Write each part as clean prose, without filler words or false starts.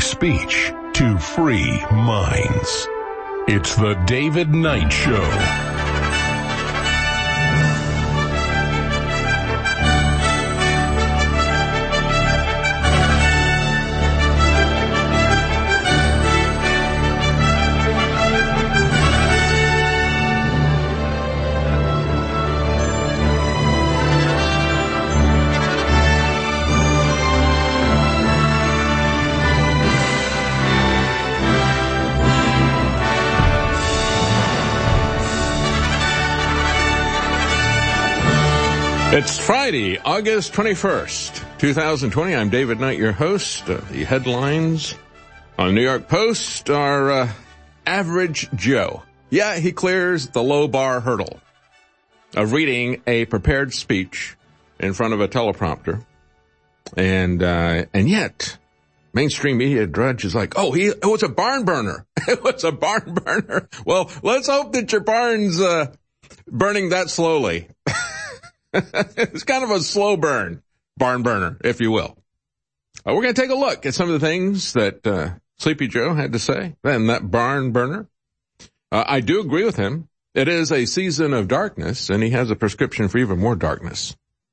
speech to free minds. It's the David Knight Show. It's Friday, August 21st, 2020. I'm David Knight, your host. The headlines on the New York Post are Average Joe. Yeah, he clears the low bar hurdle of reading a prepared speech in front of a teleprompter. And yet, mainstream media drudge is like, it was a barn burner. It was a barn burner. Well, let's hope that your barn's burning that slowly. It's kind of a slow barn burner, if you will. We're going to take a look at some of the things that Sleepy Joe had to say and that barn burner. I do agree with him. It is a season of darkness, and he has a prescription for even more darkness.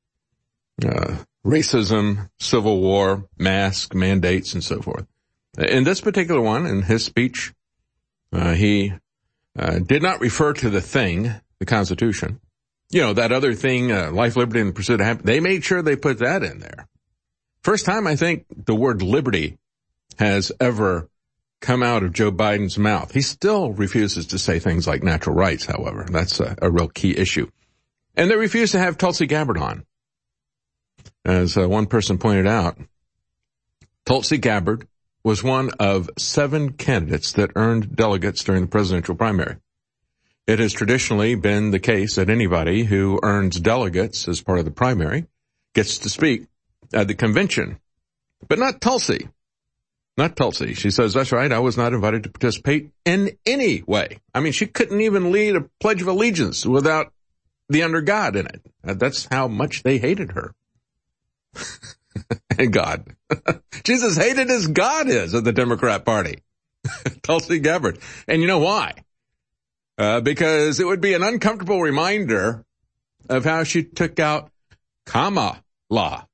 Racism, civil war, mask mandates, and so forth. In this particular one, in his speech, he did not refer to the thing, the Constitution. You know, that other thing, life, liberty, and the pursuit of happiness. They made sure they put that in there. First time I think the word liberty has ever come out of Joe Biden's mouth. He still refuses to say things like natural rights, however. That's a real key issue. And they refuse to have Tulsi Gabbard on. As one person pointed out, Tulsi Gabbard was one of 7 candidates that earned delegates during the presidential primary. It has traditionally been the case that anybody who earns delegates as part of the primary gets to speak at the convention. But not Tulsi. Not Tulsi. She says, that's right, I was not invited to participate in any way. I mean, she couldn't even lead a Pledge of Allegiance without the under God in it. That's how much they hated her. And God. Jesus hated as God is of the Democrat Party. Tulsi Gabbard. And you know why? Because it would be an uncomfortable reminder of how she took out Kamala.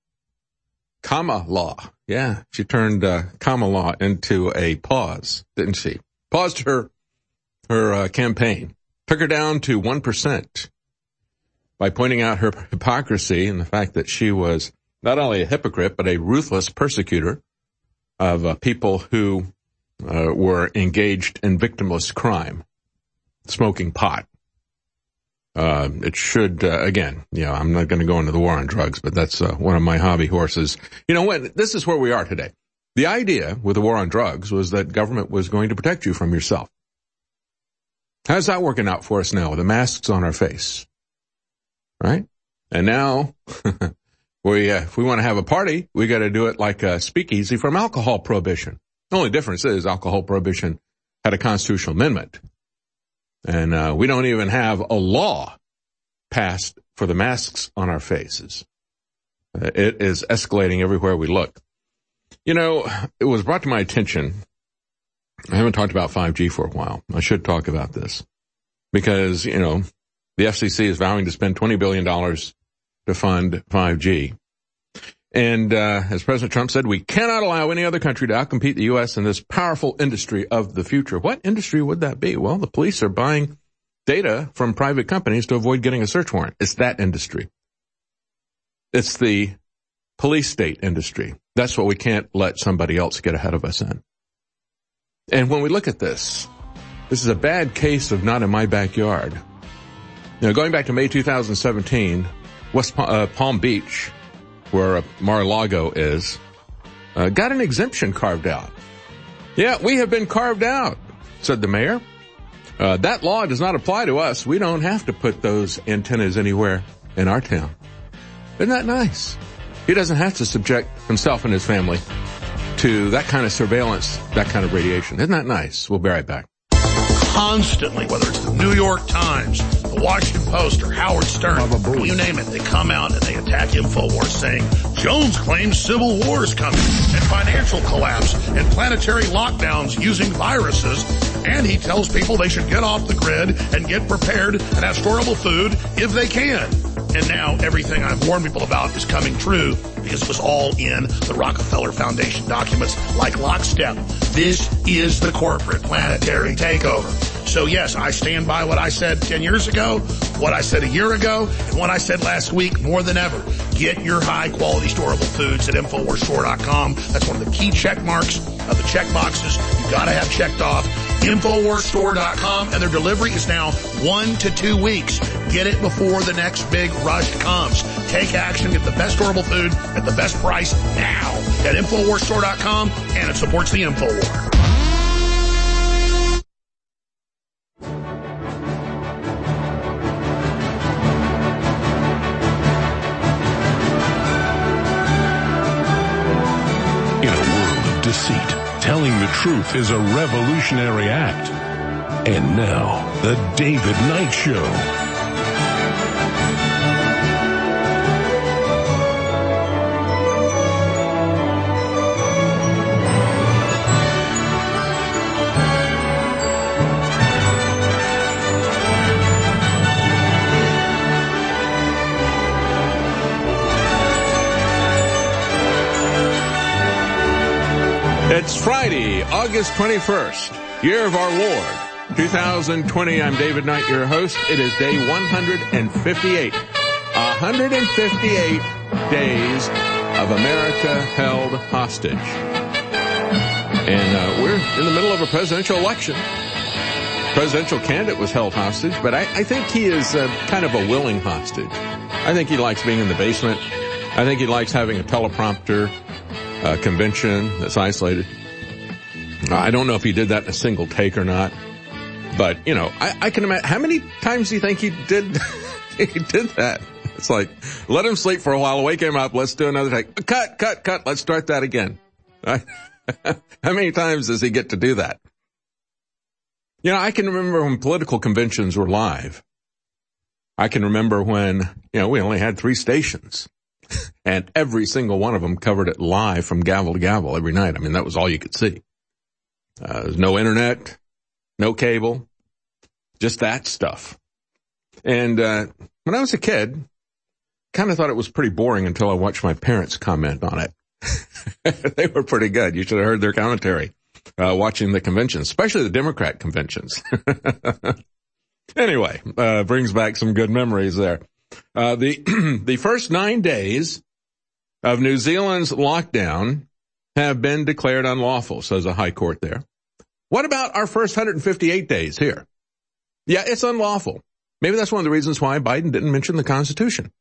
Yeah, she turned Kamala into a pause, didn't she? Paused her campaign. Took her down to 1% by pointing out her hypocrisy and the fact that she was not only a hypocrite, but a ruthless persecutor of people who were engaged in victimless crime. Smoking pot. It should, again, I'm not going to go into the war on drugs, but that's one of my hobby horses. You know what? This is where we are today. The idea with the war on drugs was that government was going to protect you from yourself. How's that working out for us now with the masks on our face? Right? And now, if we want to have a party, we got to do it like a speakeasy from alcohol prohibition. The only difference is alcohol prohibition had a constitutional amendment. And we don't even have a law passed for the masks on our faces. It is escalating everywhere we look. You know, it was brought to my attention. I haven't talked about 5G for a while. I should talk about this. Because, the FCC is vowing to spend $20 billion to fund 5G. And as President Trump said, we cannot allow any other country to outcompete the U.S. in this powerful industry of the future. What industry would that be? Well, the police are buying data from private companies to avoid getting a search warrant. It's that industry. It's the police state industry. That's what we can't let somebody else get ahead of us in. And when we look at this is a bad case of not in my backyard. Going back to May 2017, West Palm Beach, where Mar-a-Lago is, got an exemption carved out. Yeah, we have been carved out, said the mayor. That law does not apply to us. We don't have to put those antennas anywhere in our town. Isn't that nice? He doesn't have to subject himself and his family to that kind of surveillance, that kind of radiation. Isn't that nice? We'll be right back. Constantly, whether it's the New York Times, the Washington Post, or Howard Stern, you name it, they come out and they attack InfoWars saying Jones claims civil war is coming and financial collapse and planetary lockdowns using viruses. And he tells people they should get off the grid and get prepared and have storable food if they can. And now everything I've warned people about is coming true because it was all in the Rockefeller Foundation documents like lockstep. This is the corporate planetary takeover. So yes, I stand by what I said 10 years ago, what I said a year ago, and what I said last week more than ever. Get your high quality storable foods at InfoWarsStore.com. That's one of the key check marks of the check boxes you gotta have checked off. InfoWarsStore.com, and their delivery is now 1 to 2 weeks. Get it before the next big rush comes. Take action, get the best storable food at the best price now at InfoWarsStore.com, and it supports the InfoWar. In a world of deceit, telling the truth is a revolutionary act. And now, the David Knight Show. It's Friday, August 21st, year of our Lord, 2020. I'm David Knight, your host. It is day 158. 158 days of America held hostage. And we're in the middle of a presidential election. Presidential candidate was held hostage, but I think he is kind of a willing hostage. I think he likes being in the basement. I think he likes having a teleprompter convention that's isolated. I don't know if he did that in a single take or not, but you know, I can imagine. How many times do you think he did that? It's like, let him sleep for a while, wake him up, let's do another take. Cut, let's start that again. Right? How many times does he get to do that? You know, I can remember when political conventions were live. I can remember when, you know, we only had 3 stations. And every single one of them covered it live from gavel to gavel every night. I mean, that was all you could see. There's no internet, no cable, just that stuff. And when I was a kid, kind of thought it was pretty boring until I watched my parents comment on it. They were pretty good. You should have heard their commentary watching the conventions, especially the Democrat conventions. Anyway, brings back some good memories there. The first 9 days of New Zealand's lockdown have been declared unlawful, says a high court there. What about our first 158 days here? Yeah, it's unlawful. Maybe that's one of the reasons why Biden didn't mention the Constitution.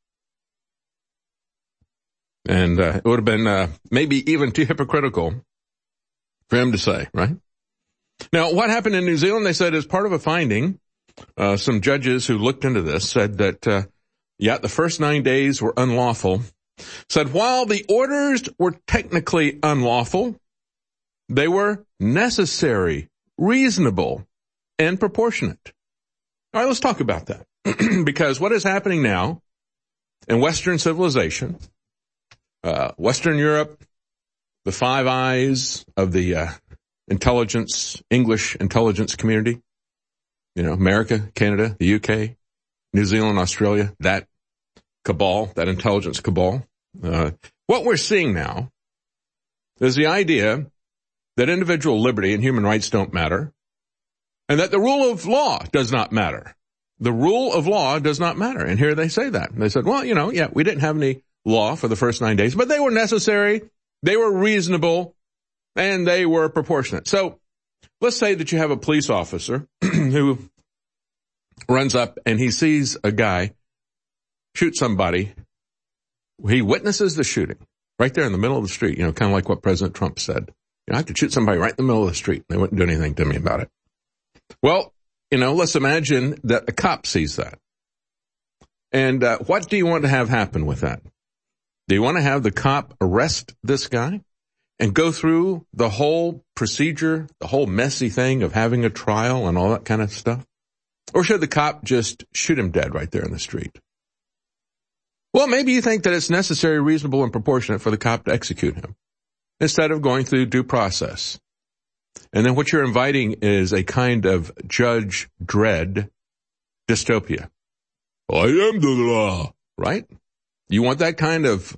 And it would have been maybe even too hypocritical for him to say, right? Now, what happened in New Zealand, they said, as part of a finding, some judges who looked into this said that the first 9 days were unlawful. Said while the orders were technically unlawful, they were necessary, reasonable, and proportionate. All right, let's talk about that. Because what is happening now in Western civilization, Western Europe, the Five Eyes of the English intelligence community, you know, America, Canada, the UK, New Zealand, Australia, that cabal, that intelligence cabal. What we're seeing now is the idea that individual liberty and human rights don't matter, and that the rule of law does not matter. The rule of law does not matter. And here they say that. They said, well, you know, yeah, we didn't have any law for the first 9 days, but they were necessary, they were reasonable, and they were proportionate. So let's say that you have a police officer who runs up and he sees a guy shoot somebody. He witnesses the shooting right there in the middle of the street, you know, kind of like what President Trump said. You know, I could shoot somebody right in the middle of the street. They wouldn't do anything to me about it. Well, you know, let's imagine that a cop sees that. And what do you want to have happen with that? Do you want to have the cop arrest this guy and go through the whole procedure, the whole messy thing of having a trial and all that kind of stuff? Or should the cop just shoot him dead right there in the street? Well, maybe you think that it's necessary, reasonable, and proportionate for the cop to execute him instead of going through due process. And then what you're inviting is a kind of Judge Dredd dystopia. I am the law, right? You want that kind of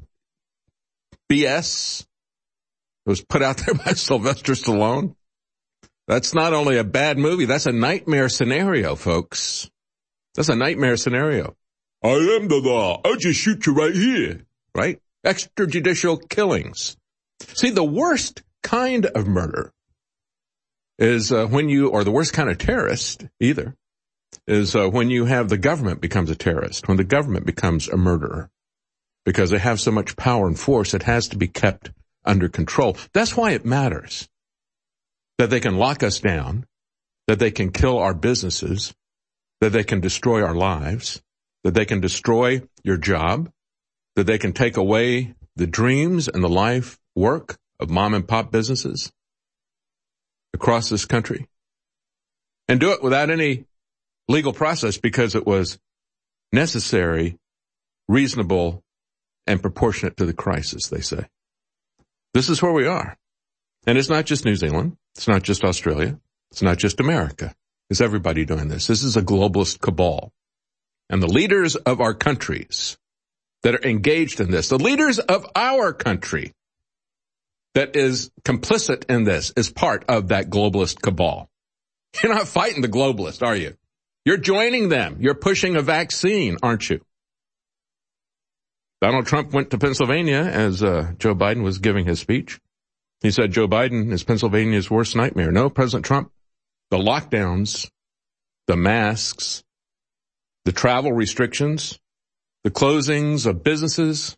BS that was put out there by Sylvester Stallone? That's not only a bad movie, that's a nightmare scenario, folks. That's a nightmare scenario. I am the law. I'll just shoot you right here, right? Extrajudicial killings. See, the worst kind of murder is when you, or the worst kind of terrorist either, is when you have the government becomes a terrorist, when the government becomes a murderer, because they have so much power and force, it has to be kept under control. That's why it matters that they can lock us down, that they can kill our businesses, that they can destroy our lives, that they can destroy your job, that they can take away the dreams and the life work of mom and pop businesses across this country, and do it without any legal process because it was necessary, reasonable, and proportionate to the crisis, they say. This is where we are. And it's not just New Zealand. It's not just Australia. It's not just America. It's everybody doing this. This is a globalist cabal. And the leaders of our countries that are engaged in this, the leaders of our country that is complicit in this, is part of that globalist cabal. You're not fighting the globalists, are you? You're joining them. You're pushing a vaccine, aren't you? Donald Trump went to Pennsylvania as Joe Biden was giving his speech. He said Joe Biden is Pennsylvania's worst nightmare. No, President Trump, the lockdowns, the masks, the travel restrictions, the closings of businesses,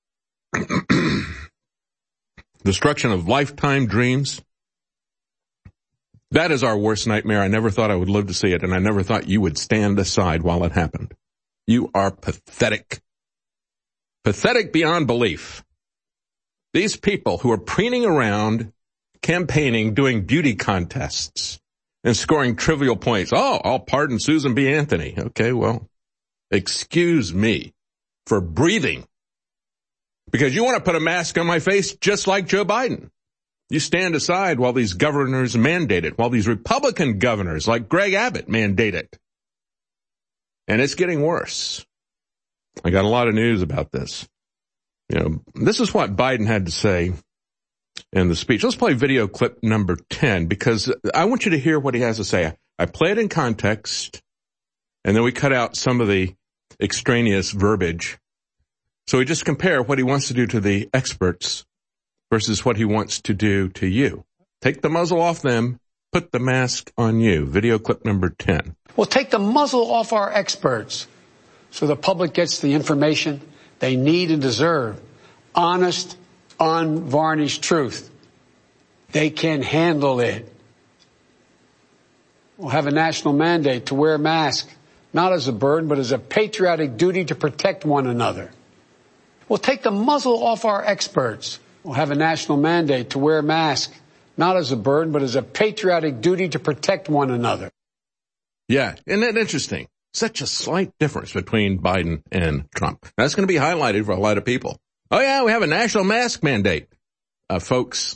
destruction of lifetime dreams, that is our worst nightmare. I never thought I would live to see it, and I never thought you would stand aside while it happened. You are pathetic. Pathetic beyond belief. These people who are preening around, campaigning, doing beauty contests, and scoring trivial points. Oh, I'll pardon Susan B. Anthony. Okay, well, excuse me for breathing. Because you want to put a mask on my face just like Joe Biden. You stand aside while these governors mandate it, while these Republican governors like Greg Abbott mandate it. And it's getting worse. I got a lot of news about this. You know, this is what Biden had to say in the speech. Let's play video clip number 10 because I want you to hear what he has to say. I play it in context, and then we cut out some of the extraneous verbiage. So we just compare what he wants to do to the experts versus what he wants to do to you. Take the muzzle off them, put the mask on you. Video clip number 10. Well, take the muzzle off our experts so the public gets the information they need and deserve. Honest, unvarnished truth. They can handle it. We'll have a national mandate to wear a mask, not as a burden, but as a patriotic duty to protect one another. We'll take the muzzle off our experts. We'll have a national mandate to wear a mask, not as a burden, but as a patriotic duty to protect one another. Yeah, isn't that interesting? Such a slight difference between Biden and Trump. That's going to be highlighted for a lot of people. Oh, yeah, we have a national mask mandate. Folks,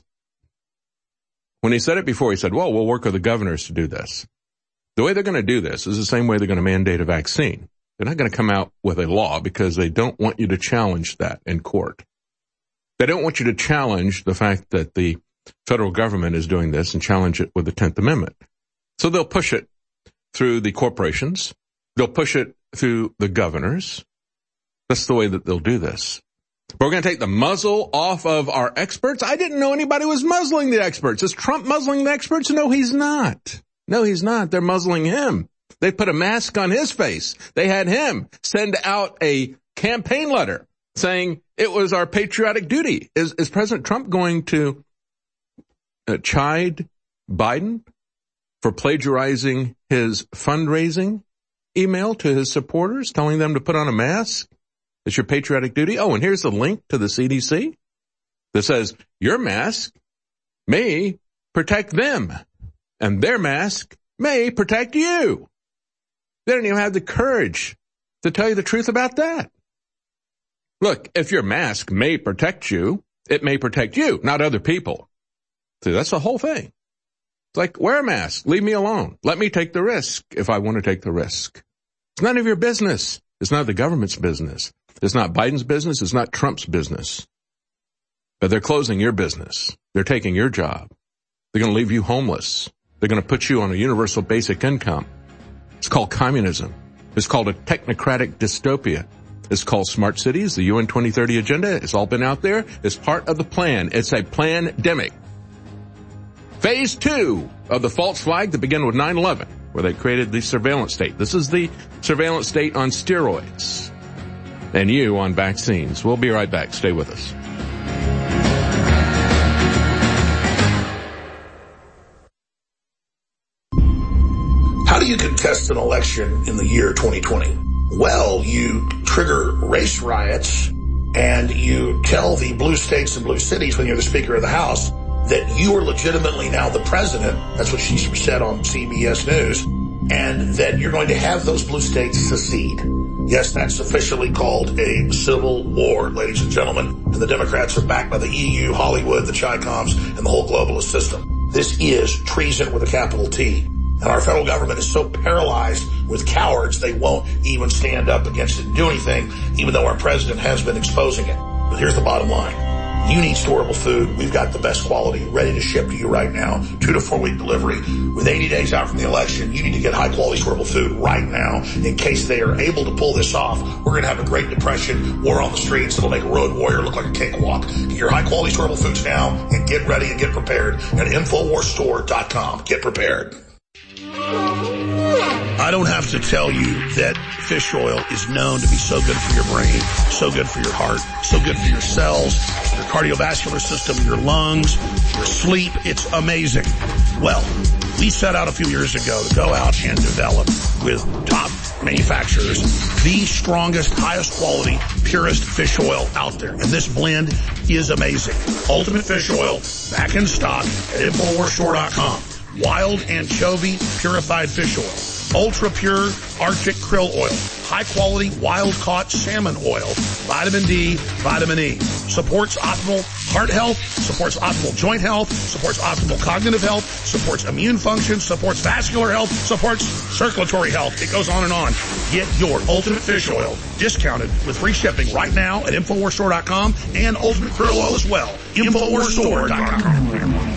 when he said it before, he said, well, we'll work with the governors to do this. The way they're going to do this is the same way they're going to mandate a vaccine. They're not going to come out with a law because they don't want you to challenge that in court. They don't want you to challenge the fact that the federal government is doing this and challenge it with the 10th Amendment. So they'll push it through the corporations. They'll push it through the governors. That's the way that they'll do this. We're going to take the muzzle off of our experts. I didn't know anybody was muzzling the experts. Is Trump muzzling the experts? No, he's not. No, he's not. They're muzzling him. They put a mask on his face. They had him send out a campaign letter saying it was our patriotic duty. Is President Trump going to chide Biden for plagiarizing his fundraising email to his supporters, telling them to put on a mask? It's your patriotic duty. Oh, and here's the link to the CDC that says your mask may protect them and their mask may protect you. They don't even have the courage to tell you the truth about that. Look, if your mask may protect you, it may protect you, not other people. See, that's the whole thing. It's like, wear a mask. Leave me alone. Let me take the risk if I want to take the risk. It's none of your business. It's not the government's business. It's not Biden's business. It's not Trump's business. But they're closing your business. They're taking your job. They're going to leave you homeless. They're going to put you on a universal basic income. It's called communism. It's called a technocratic dystopia. It's called smart cities, the UN 2030 agenda. It's all been out there. It's part of the plan. It's a plandemic. Phase 2 of the false flag that began with 9/11, where they created the surveillance state. This is the surveillance state on steroids. And you on vaccines. We'll be right back. Stay with us. How do you contest an election in the year 2020? Well, you trigger race riots and you tell the blue states and blue cities when you're the Speaker of the House that you are legitimately now the president. That's what she said on CBS News. And that you're going to have those blue states secede. Yes, that's officially called a civil war, ladies and gentlemen. And the Democrats are backed by the EU, Hollywood, the Chi-Coms, and the whole globalist system. This is treason with a capital T. And our federal government is so paralyzed with cowards, they won't even stand up against it and do anything, even though our president has been exposing it. But here's the bottom line. You need storable food. We've got the best quality ready to ship to you right now. 2 to 4 week delivery. With 80 days out from the election, you need to get high quality storable food right now in case they are able to pull this off. We're going to have a Great Depression, war on the streets that'll make a road warrior look like a cakewalk. Get your high quality storable foods now and get ready and get prepared at InfoWarsStore.com. Get prepared. I don't have to tell you that fish oil is known to be so good for your brain, so good for your heart, so good for your cells, your cardiovascular system, your lungs, your sleep. It's amazing. Well, we set out a few years ago to go out and develop with top manufacturers the strongest, highest quality, purest fish oil out there. And this blend is amazing. Ultimate Fish Oil, back in stock at InfoWarsStore.com. Wild anchovy purified fish oil, ultra pure Arctic krill oil, high quality wild caught salmon oil, vitamin D, vitamin E, supports optimal heart health, supports optimal joint health, supports optimal cognitive health, supports immune function, supports vascular health, supports circulatory health. It goes on and on. Get your Ultimate Fish Oil discounted with free shipping right now at InfoWarsStore.com and Ultimate Krill Oil as well. InfoWarsStore.com.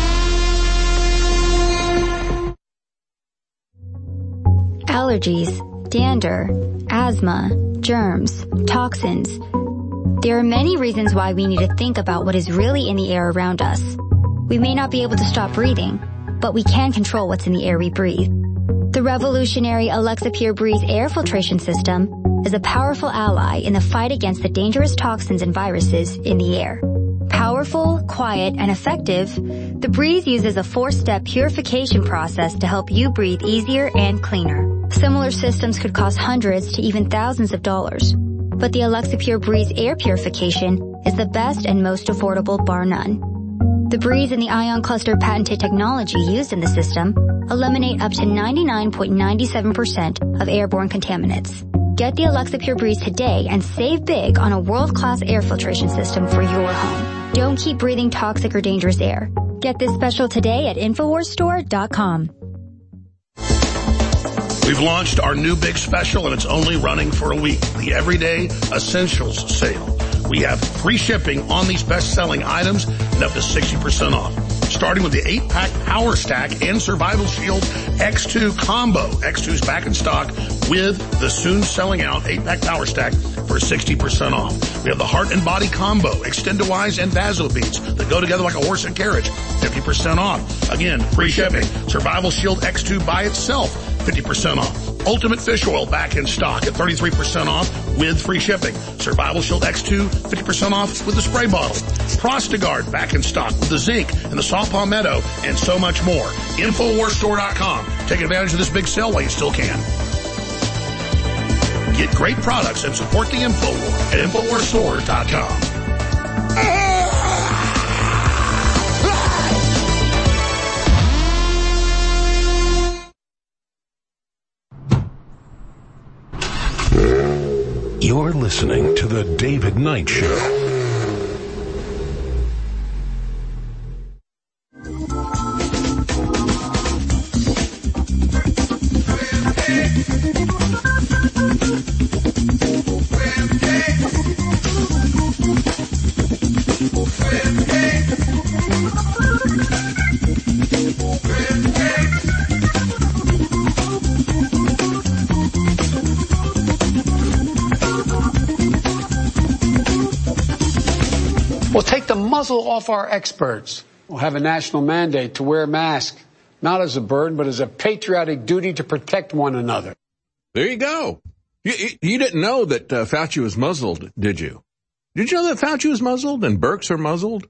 Allergies, dander, asthma, germs, toxins. There are many reasons why we need to think about what is really in the air around us. We may not be able to stop breathing, but we can control what's in the air we breathe. The revolutionary Alexa Pure Breeze air filtration system is a powerful ally in the fight against the dangerous toxins and viruses in the air. Powerful, quiet, and effective, the Breeze uses a 4-step purification process to help you breathe easier and cleaner. Similar systems could cost hundreds to even thousands of dollars. But the Alexa Pure Breeze air purification is the best and most affordable, bar none. The Breeze and the Ion Cluster patented technology used in the system eliminate up to 99.97% of airborne contaminants. Get the Alexa Pure Breeze today and save big on a world-class air filtration system for your home. Don't keep breathing toxic or dangerous air. Get this special today at InfoWarsStore.com. We've launched our new big special, and it's only running for a week, the Everyday Essentials Sale. We have free shipping on these best-selling items and up to 60% off. Starting with the 8-pack Power Stack and Survival Shield X2 combo. X2 is back in stock with the soon-selling-out 8-pack Power Stack for 60% off. We have the Heart and Body combo, Extendawise and Vasobeats that go together like a horse and carriage, 50% off. Again, free shipping. Survival Shield X2 by itself, 50% off. Ultimate Fish Oil back in stock at 33% off with free shipping. Survival Shield X2, 50% off with the spray bottle. Prostagard back in stock with the zinc and the saw palmetto and so much more. InfoWarsStore.com. Take advantage of this big sale while you still can. Get great products and support the InfoWar at InfoWarsStore.com. You're listening to The David Knight Show. We'll take the muzzle off our experts. We'll have a national mandate to wear a mask, not as a burden, but as a patriotic duty to protect one another. There you go. You didn't know that Fauci was muzzled, did you? Did you know that Fauci was muzzled and Birx are muzzled?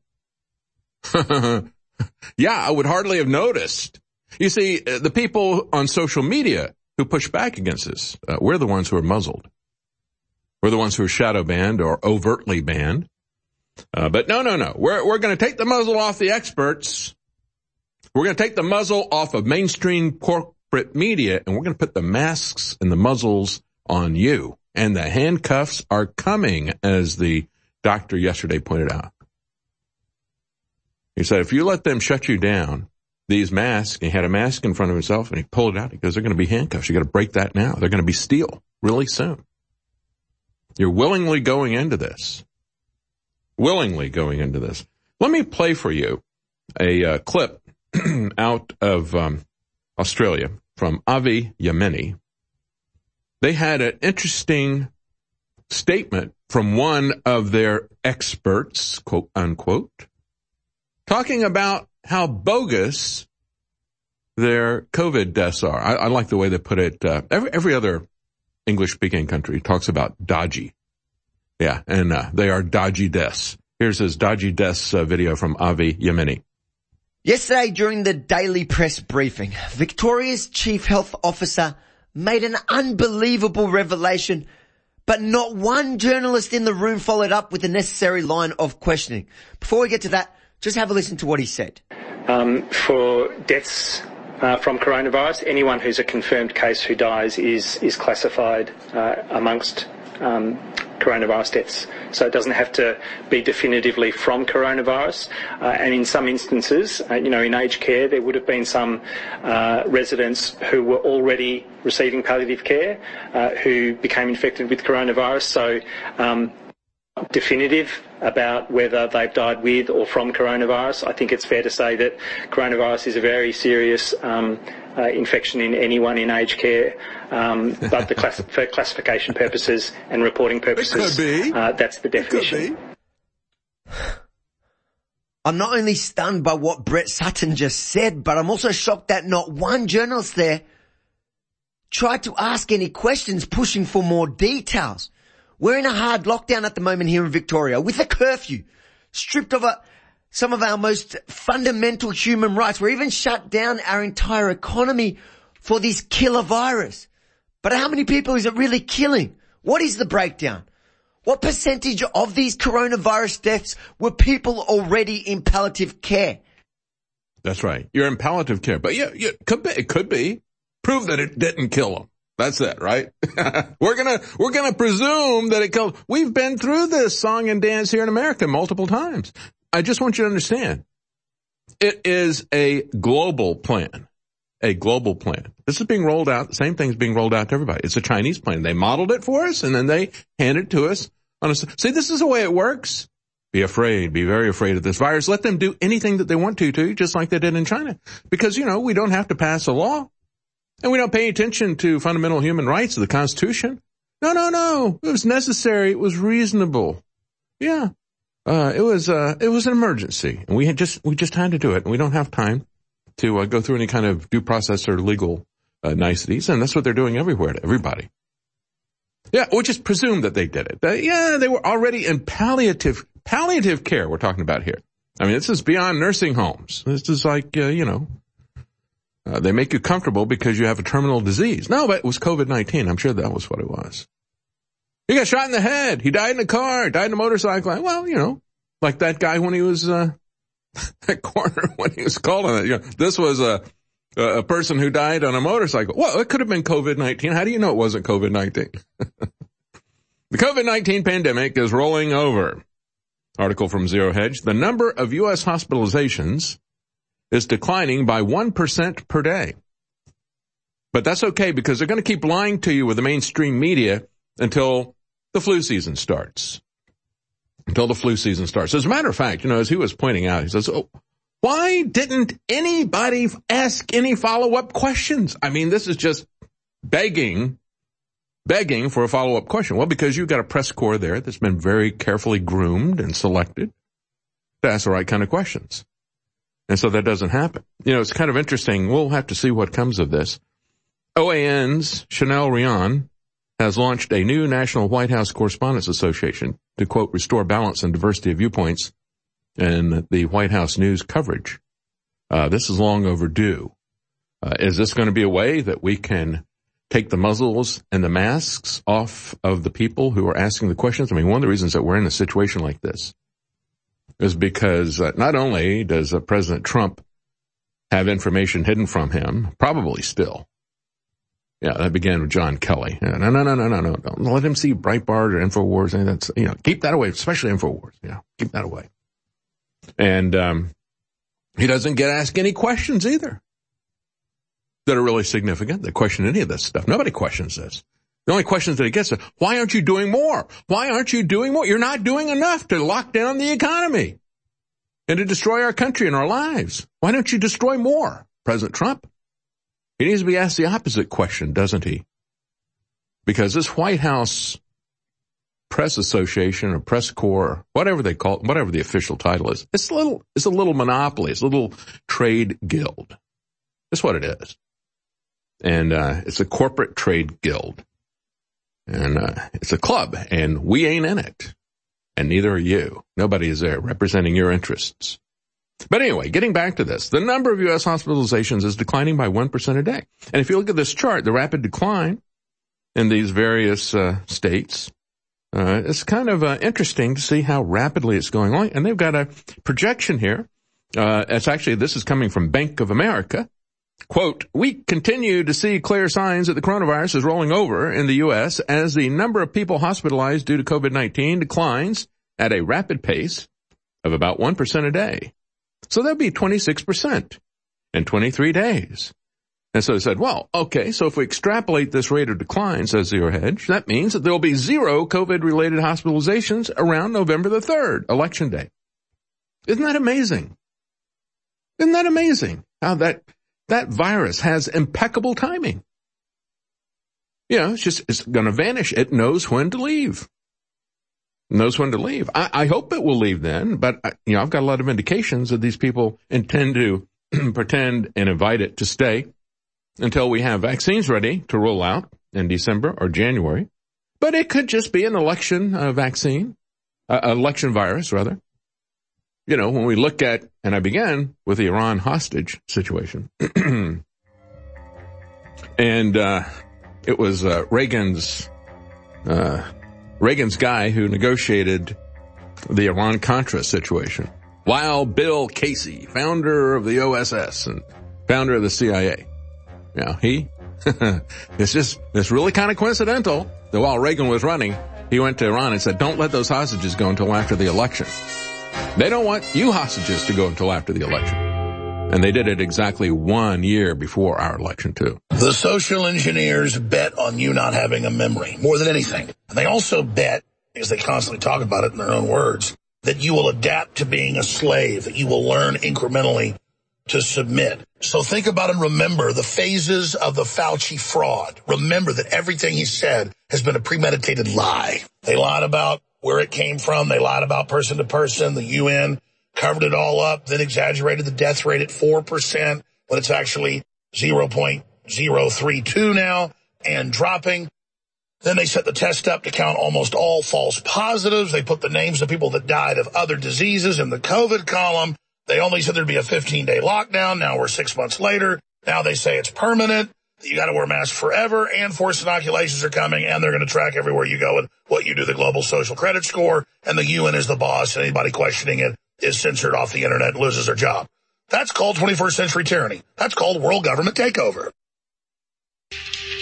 Yeah, I would hardly have noticed. You see, the people on social media who push back against this, we're the ones who are muzzled. We're the ones who are shadow banned or overtly banned. But no. We're going to take the muzzle off the experts. We're going to take the muzzle off of mainstream corporate media, and we're going to put the masks and the muzzles on you. And the handcuffs are coming, as the doctor yesterday pointed out. He said, if you let them shut you down, these masks, he had a mask in front of himself, and he pulled it out. He goes, they're going to be handcuffs. You got to break that now. They're going to be steel really soon. You're willingly going into this. Let me play for you a clip out of Australia from Avi Yemeni. They had an interesting statement from one of their experts, quote unquote, talking about how bogus their COVID deaths are. I like the way they put it. Every other English-speaking country talks about dodgy. Yeah, and they are dodgy deaths. Here's his dodgy deaths video from Avi Yemeni. Yesterday during the daily press briefing, Victoria's Chief Health Officer made an unbelievable revelation, but not one journalist in the room followed up with the necessary line of questioning. Before we get to that, just have a listen to what he said. For deaths from coronavirus, anyone who's a confirmed case who dies is classified amongst coronavirus deaths. So it doesn't have to be definitively from coronavirus. And in some instances, in aged care, there would have been some residents who were already receiving palliative care who became infected with coronavirus. So definitive about whether they've died with or from coronavirus. I think it's fair to say that coronavirus is a very serious infection in anyone in aged care, but for classification purposes and reporting purposes, that's the definition. I'm not only stunned by what Brett Sutton just said, but I'm also shocked that not one journalist there tried to ask any questions, pushing for more details. We're in a hard lockdown at the moment here in Victoria with a curfew, stripped of some of our most fundamental human rights. We're even shut down our entire economy for this killer virus. But how many people is it really killing? What is the breakdown? What percentage of these coronavirus deaths were people already in palliative care? That's right. You're in palliative care. But yeah, it could be. Prove that it didn't kill them. That's it, right? We're gonna presume that it killed. We've been through this song and dance here in America multiple times. I just want you to understand. It is a global plan. A global plan. This is being rolled out. The same thing is being rolled out to everybody. It's a Chinese plan. They modeled it for us, and then they handed it to us. See, this is the way it works. Be afraid. Be very afraid of this virus. Let them do anything that they want to you, just like they did in China. Because, we don't have to pass a law. And we don't pay attention to fundamental human rights of the Constitution. No. It was necessary. It was reasonable. Yeah. It was an emergency. And we just had to do it. And we don't have time to go through any kind of due process or legal niceties. And that's what they're doing everywhere to everybody. Yeah. We just presume that they did it. They were already in palliative care we're talking about here. I mean, this is beyond nursing homes. This is like, they make you comfortable because you have a terminal disease. No, but it was COVID-19. I'm sure that was what it was. He got shot in the head. He died in a car, died in a motorcycle. Well, like that guy when he was, that corner when he was called on it. This was a person who died on a motorcycle. Well, it could have been COVID-19. How do you know it wasn't COVID-19? The COVID-19 pandemic is rolling over. Article from Zero Hedge. The number of U.S. hospitalizations is declining by 1% per day. But that's okay because they're going to keep lying to you with the mainstream media until the flu season starts. As a matter of fact, as he was pointing out, he says, why didn't anybody ask any follow-up questions? I mean, this is just begging for a follow-up question. Well, because you've got a press corps there that's been very carefully groomed and selected to ask the right kind of questions. And so that doesn't happen. It's kind of interesting. We'll have to see what comes of this. OAN's Chanel Rion has launched a new National White House Correspondents Association to, quote, restore balance and diversity of viewpoints in the White House news coverage. This is long overdue. Is this going to be a way that we can take the muzzles and the masks off of the people who are asking the questions? I mean, one of the reasons that we're in a situation like this is because not only does President Trump have information hidden from him, probably still. Yeah, that began with John Kelly. No. Don't let him see Breitbart or InfoWars. And that's, keep that away, especially InfoWars. Yeah, keep that away. And he doesn't get asked any questions either that are really significant, that question any of this stuff. Nobody questions this. The only questions that he gets are, why aren't you doing more? Why aren't you doing more? You're not doing enough to lock down the economy and to destroy our country and our lives. Why don't you destroy more, President Trump? He needs to be asked the opposite question, doesn't he? Because this White House Press Association or Press Corps, whatever they call it, whatever the official title is, it's a little monopoly. It's a little trade guild. That's what it is. And it's a corporate trade guild. And it's a club, and we ain't in it. And neither are you. Nobody is there representing your interests. But anyway, getting back to this, the number of U.S. hospitalizations is declining by 1% a day. And if you look at this chart, the rapid decline in these various states, it's kind of interesting to see how rapidly it's going on. And they've got a projection here. This is coming from Bank of America. Quote, we continue to see clear signs that the coronavirus is rolling over in the U.S. as the number of people hospitalized due to COVID-19 declines at a rapid pace of about 1% a day. So that'd be 26% in 23 days. And so they said, well, okay, so if we extrapolate this rate of decline, says Zero Hedge, that means that there will be 0 COVID-related hospitalizations around November the 3rd, Election Day. Isn't that amazing? Isn't that amazing how that virus has impeccable timing? It's going to vanish. It knows when to leave. I hope it will leave then, but I've got a lot of indications that these people intend to pretend and invite it to stay until we have vaccines ready to roll out in December or January. But it could just be an election virus rather. When we look at, and I began with the Iran hostage situation, and it was Reagan's guy who negotiated the Iran-Contra situation. Wild Bill Casey, founder of the OSS and founder of the CIA. It's really kind of coincidental that while Reagan was running, he went to Iran and said, don't let those hostages go until after the election. They don't want you hostages to go until after the election. And they did it exactly 1 year before our election, too. The social engineers bet on you not having a memory more than anything. And they also bet, because they constantly talk about it in their own words, that you will adapt to being a slave, that you will learn incrementally to submit. So think about and remember the phases of the Fauci fraud. Remember that everything he said has been a premeditated lie. They lied about where it came from. They lied about person to person. The UN covered it all up, then exaggerated the death rate at 4% when it's actually 0.032 now and dropping. Then they set the test up to count almost all false positives. They put the names of people that died of other diseases in the COVID column. They only said there'd be a 15-day lockdown. Now we're 6 months later. Now they say it's permanent. You got to wear masks forever, and forced inoculations are coming, and they're going to track everywhere you go and what you do, the global social credit score, and the UN is the boss, and anybody questioning it is censored off the internet and loses their job. That's called 21st century tyranny. That's called world government takeover.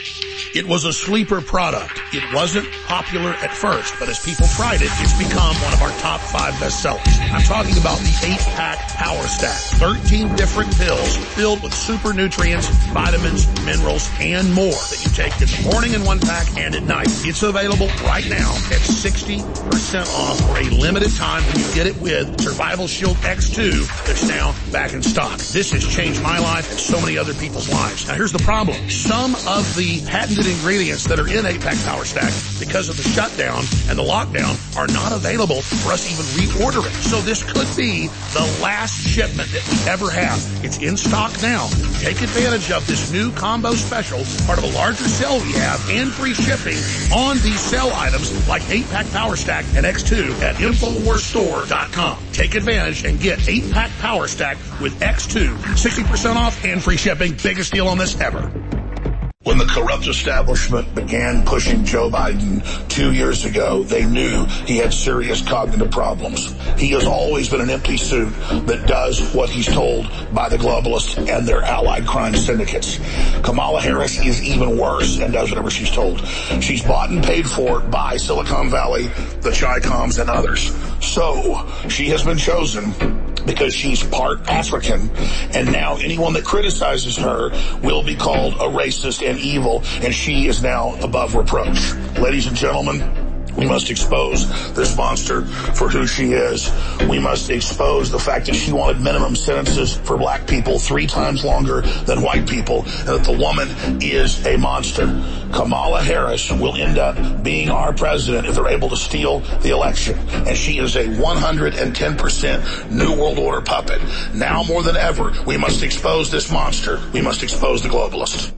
It was a sleeper product. It wasn't popular at first, but as people tried it, it's become one of our top 5 bestsellers. I'm talking about the 8-pack Power Stack. 13 different pills filled with super nutrients, vitamins, minerals, and more that you take in the morning in 1 pack and at night. It's available right now at 60% off for a limited time when you get it with Survival Shield X2 that's now back in stock. This has changed my life and so many other people's lives. Now here's the problem. Some of the patented ingredients that are in 8-pack Power Stack, because of the shutdown and the lockdown, are not available for us to even reorder it. So this could be the last shipment that we ever have. It's in stock now. Take advantage of this new combo special, part of a larger sale we have, and free shipping on these sale items like 8-pack Power Stack and X2 at InfoWarsStore.com. Take advantage and get 8-pack Power Stack with X2, 60% off and free shipping. Biggest deal on this ever. When the corrupt establishment began pushing Joe Biden 2 years ago, they knew he had serious cognitive problems. He has always been an empty suit that does what he's told by the globalists and their allied crime syndicates. Kamala Harris is even worse and does whatever she's told. She's bought and paid for by Silicon Valley, the Chi-Coms, and others. So she has been chosen because she's part African, and now anyone that criticizes her will be called a racist and evil, and she is now above reproach. Ladies and gentlemen, we must expose this monster for who she is. We must expose the fact that she wanted minimum sentences for black people 3 times longer than white people, and that the woman is a monster. Kamala Harris will end up being our president if they're able to steal the election. And she is a 110% New World Order puppet. Now more than ever, we must expose this monster. We must expose the globalists.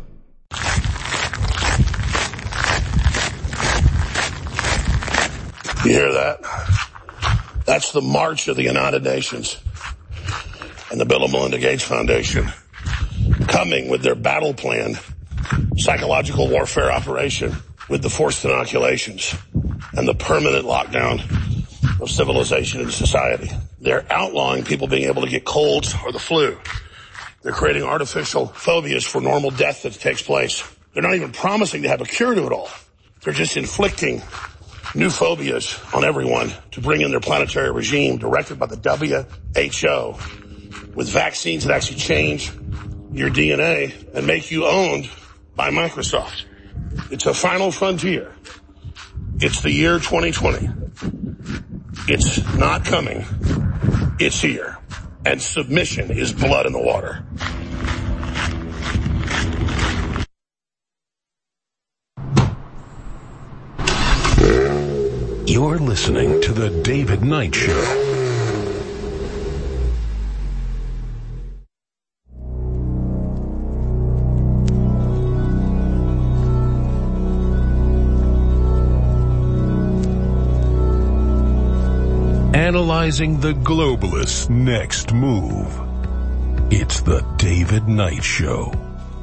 You hear that? That's the march of the United Nations and the Bill and Melinda Gates Foundation coming with their battle plan, psychological warfare operation, with the forced inoculations and the permanent lockdown of civilization and society. They're outlawing people being able to get colds or the flu. They're creating artificial phobias for normal death that takes place. They're not even promising to have a cure to it all. They're just inflicting new phobias on everyone to bring in their planetary regime directed by the WHO, with vaccines that actually change your DNA and make you owned by Microsoft. It's a final frontier. It's the year 2020. It's not coming. It's here. And submission is blood in the water. You're listening to The David Knight Show. Analyzing the globalists' next move. It's The David Knight Show.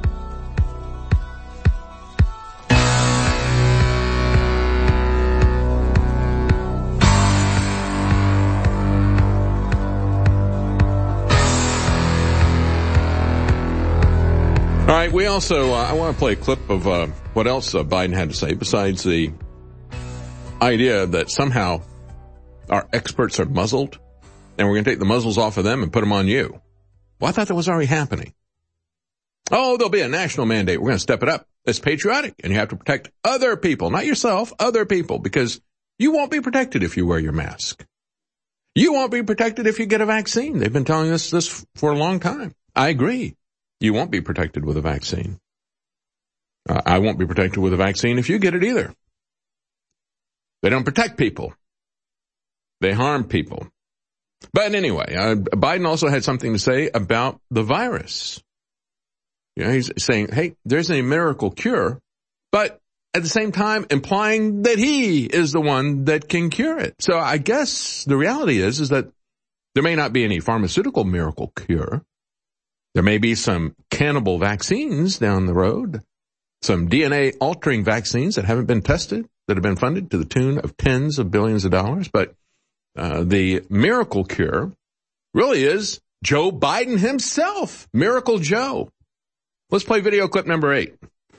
All right, we also, I want to play a clip of what else Biden had to say besides the idea that somehow our experts are muzzled and we're going to take the muzzles off of them and put them on you. Well, I thought that was already happening. Oh, there'll be a national mandate. We're going to step it up. It's patriotic, and you have to protect other people, not yourself, other people, because you won't be protected if you wear your mask. You won't be protected if you get a vaccine. They've been telling us this for a long time. I agree. You won't be protected with a vaccine. I won't be protected with a vaccine if you get it either. They don't protect people. They harm people. But anyway, Biden also had something to say about the virus. You know, he's saying, hey, there's a miracle cure, but at the same time implying that he is the one that can cure it. So I guess the reality is that there may not be any pharmaceutical miracle cure. There may be some cannibal vaccines down the road, some DNA-altering vaccines that haven't been tested, that have been funded to the tune of tens of billions of dollars. But the miracle cure really is Joe Biden himself, Miracle Joe. Let's play video clip number 8.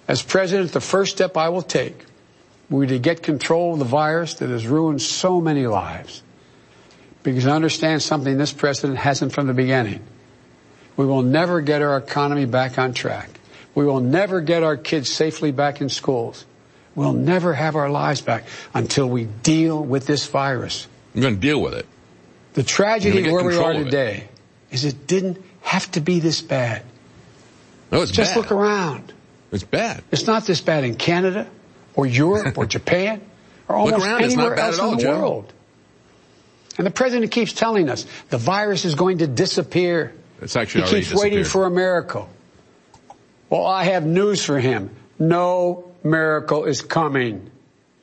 As president, the first step I will take will be to get control of the virus that has ruined so many lives. Because I understand something this president hasn't from the beginning. We will never get our economy back on track. We will never get our kids safely back in schools. We'll never have our lives back until we deal with this virus. You're going to deal with it. The tragedy where we are today is it didn't have to be this bad. No, it's Just bad. look around. It's bad. It's not this bad in Canada or Europe or Japan or almost anywhere else in the world. And the president keeps telling us the virus is going to disappear. It's actually he keeps waiting for a miracle. Well, I have news for him. No miracle is coming.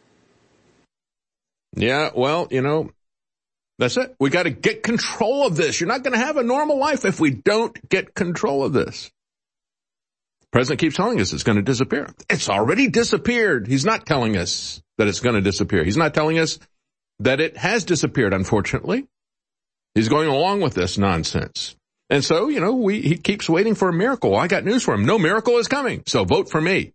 Yeah, well, that's it. We got to get control of this. You're not going to have a normal life if we don't get control of this. The president keeps telling us it's going to disappear. It's already disappeared. He's not telling us that it's going to disappear. He's not telling us that it has disappeared, unfortunately. He's going along with this nonsense. And so, he keeps waiting for a miracle. I got news for him. No miracle is coming. So vote for me.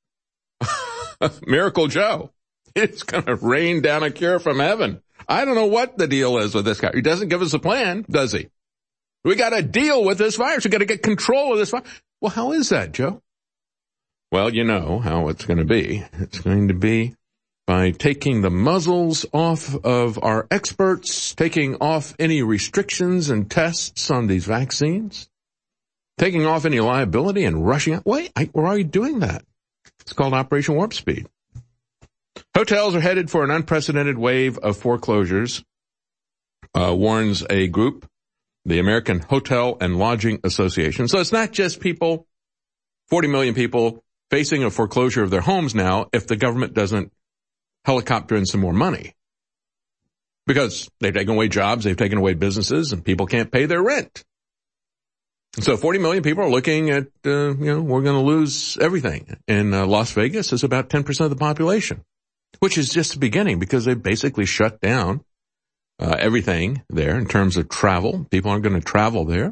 Miracle Joe. It's going to rain down a cure from heaven. I don't know what the deal is with this guy. He doesn't give us a plan, does he? We got to deal with this virus. We got to get control of this virus. Well, how is that, Joe? Well, you know how it's going to be. It's going to be by taking the muzzles off of our experts, taking off any restrictions and tests on these vaccines, taking off any liability and rushing out. Wait, we're already doing that. It's called Operation Warp Speed. Hotels are headed for an unprecedented wave of foreclosures, warns a group, the American Hotel and Lodging Association. So it's not just 40 million people facing a foreclosure of their homes now if the government doesn't helicopter in some more money. Because they've taken away jobs, they've taken away businesses, and people can't pay their rent. So 40 million people are looking at, we're going to lose everything. And Las Vegas is about 10% of the population, which is just the beginning because they basically shut down everything there in terms of travel. People aren't going to travel there.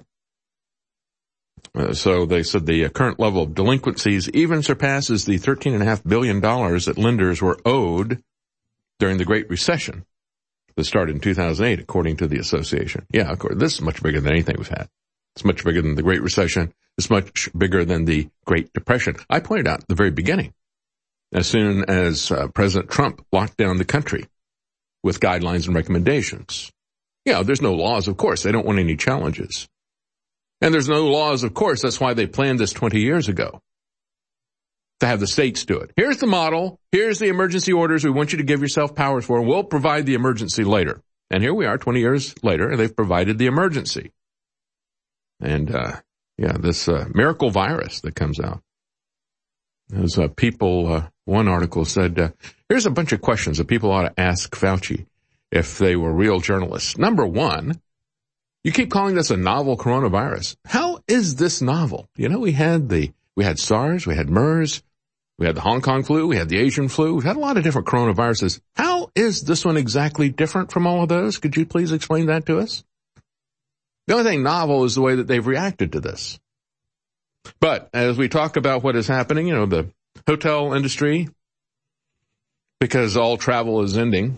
So they said the current level of delinquencies even surpasses the $13.5 billion that lenders were owed during the Great Recession that started in 2008, according to the association. Yeah, of course, this is much bigger than anything we've had. It's much bigger than the Great Recession. It's much bigger than the Great Depression. I pointed out at the very beginning, as soon as President Trump locked down the country with guidelines and recommendations. There's no laws, of course. They don't want any challenges. And there's no laws, of course. That's why they planned this 20 years ago, to have the states do it. Here's the model. Here's the emergency orders we want you to give yourself powers for, and we'll provide the emergency later. And here we are 20 years later, and they've provided the emergency. And, this miracle virus that comes out. There's one article said, here's a bunch of questions that people ought to ask Fauci if they were real journalists. Number one, you keep calling this a novel coronavirus. How is this novel? We had SARS, we had MERS, we had the Hong Kong flu, we had the Asian flu. We've had a lot of different coronaviruses. How is this one exactly different from all of those? Could you please explain that to us? The only thing novel is the way that they've reacted to this. But as we talk about what is happening, the hotel industry, because all travel is ending,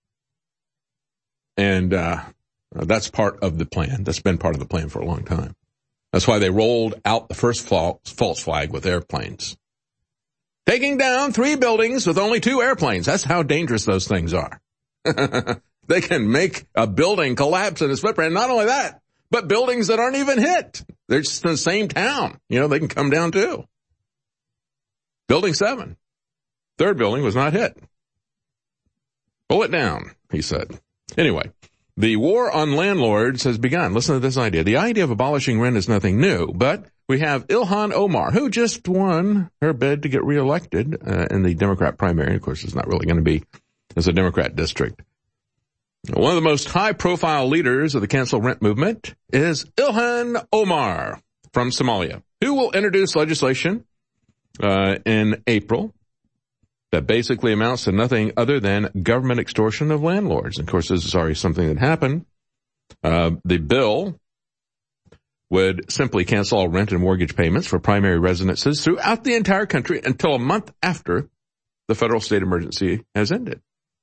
and that's part of the plan. That's been part of the plan for a long time. That's why they rolled out the first false flag with airplanes. Taking down 3 buildings with only 2 airplanes. That's how dangerous those things are. They can make a building collapse in its footprint. Not only that, but buildings that aren't even hit. They're just in the same town. They can come down too. Building 7. 3rd building was not hit. Pull it down, he said. Anyway, the war on landlords has begun. Listen to this idea. The idea of abolishing rent is nothing new, but we have Ilhan Omar, who just won her bid to get reelected in the Democrat primary. Of course, it's not really going to be as a Democrat district. One of the most high-profile leaders of the cancel rent movement is Ilhan Omar from Somalia, who will introduce legislation in April that basically amounts to nothing other than government extortion of landlords. Of course, this is already something that happened. The bill would simply cancel all rent and mortgage payments for primary residences throughout the entire country until a month after the federal state emergency has ended.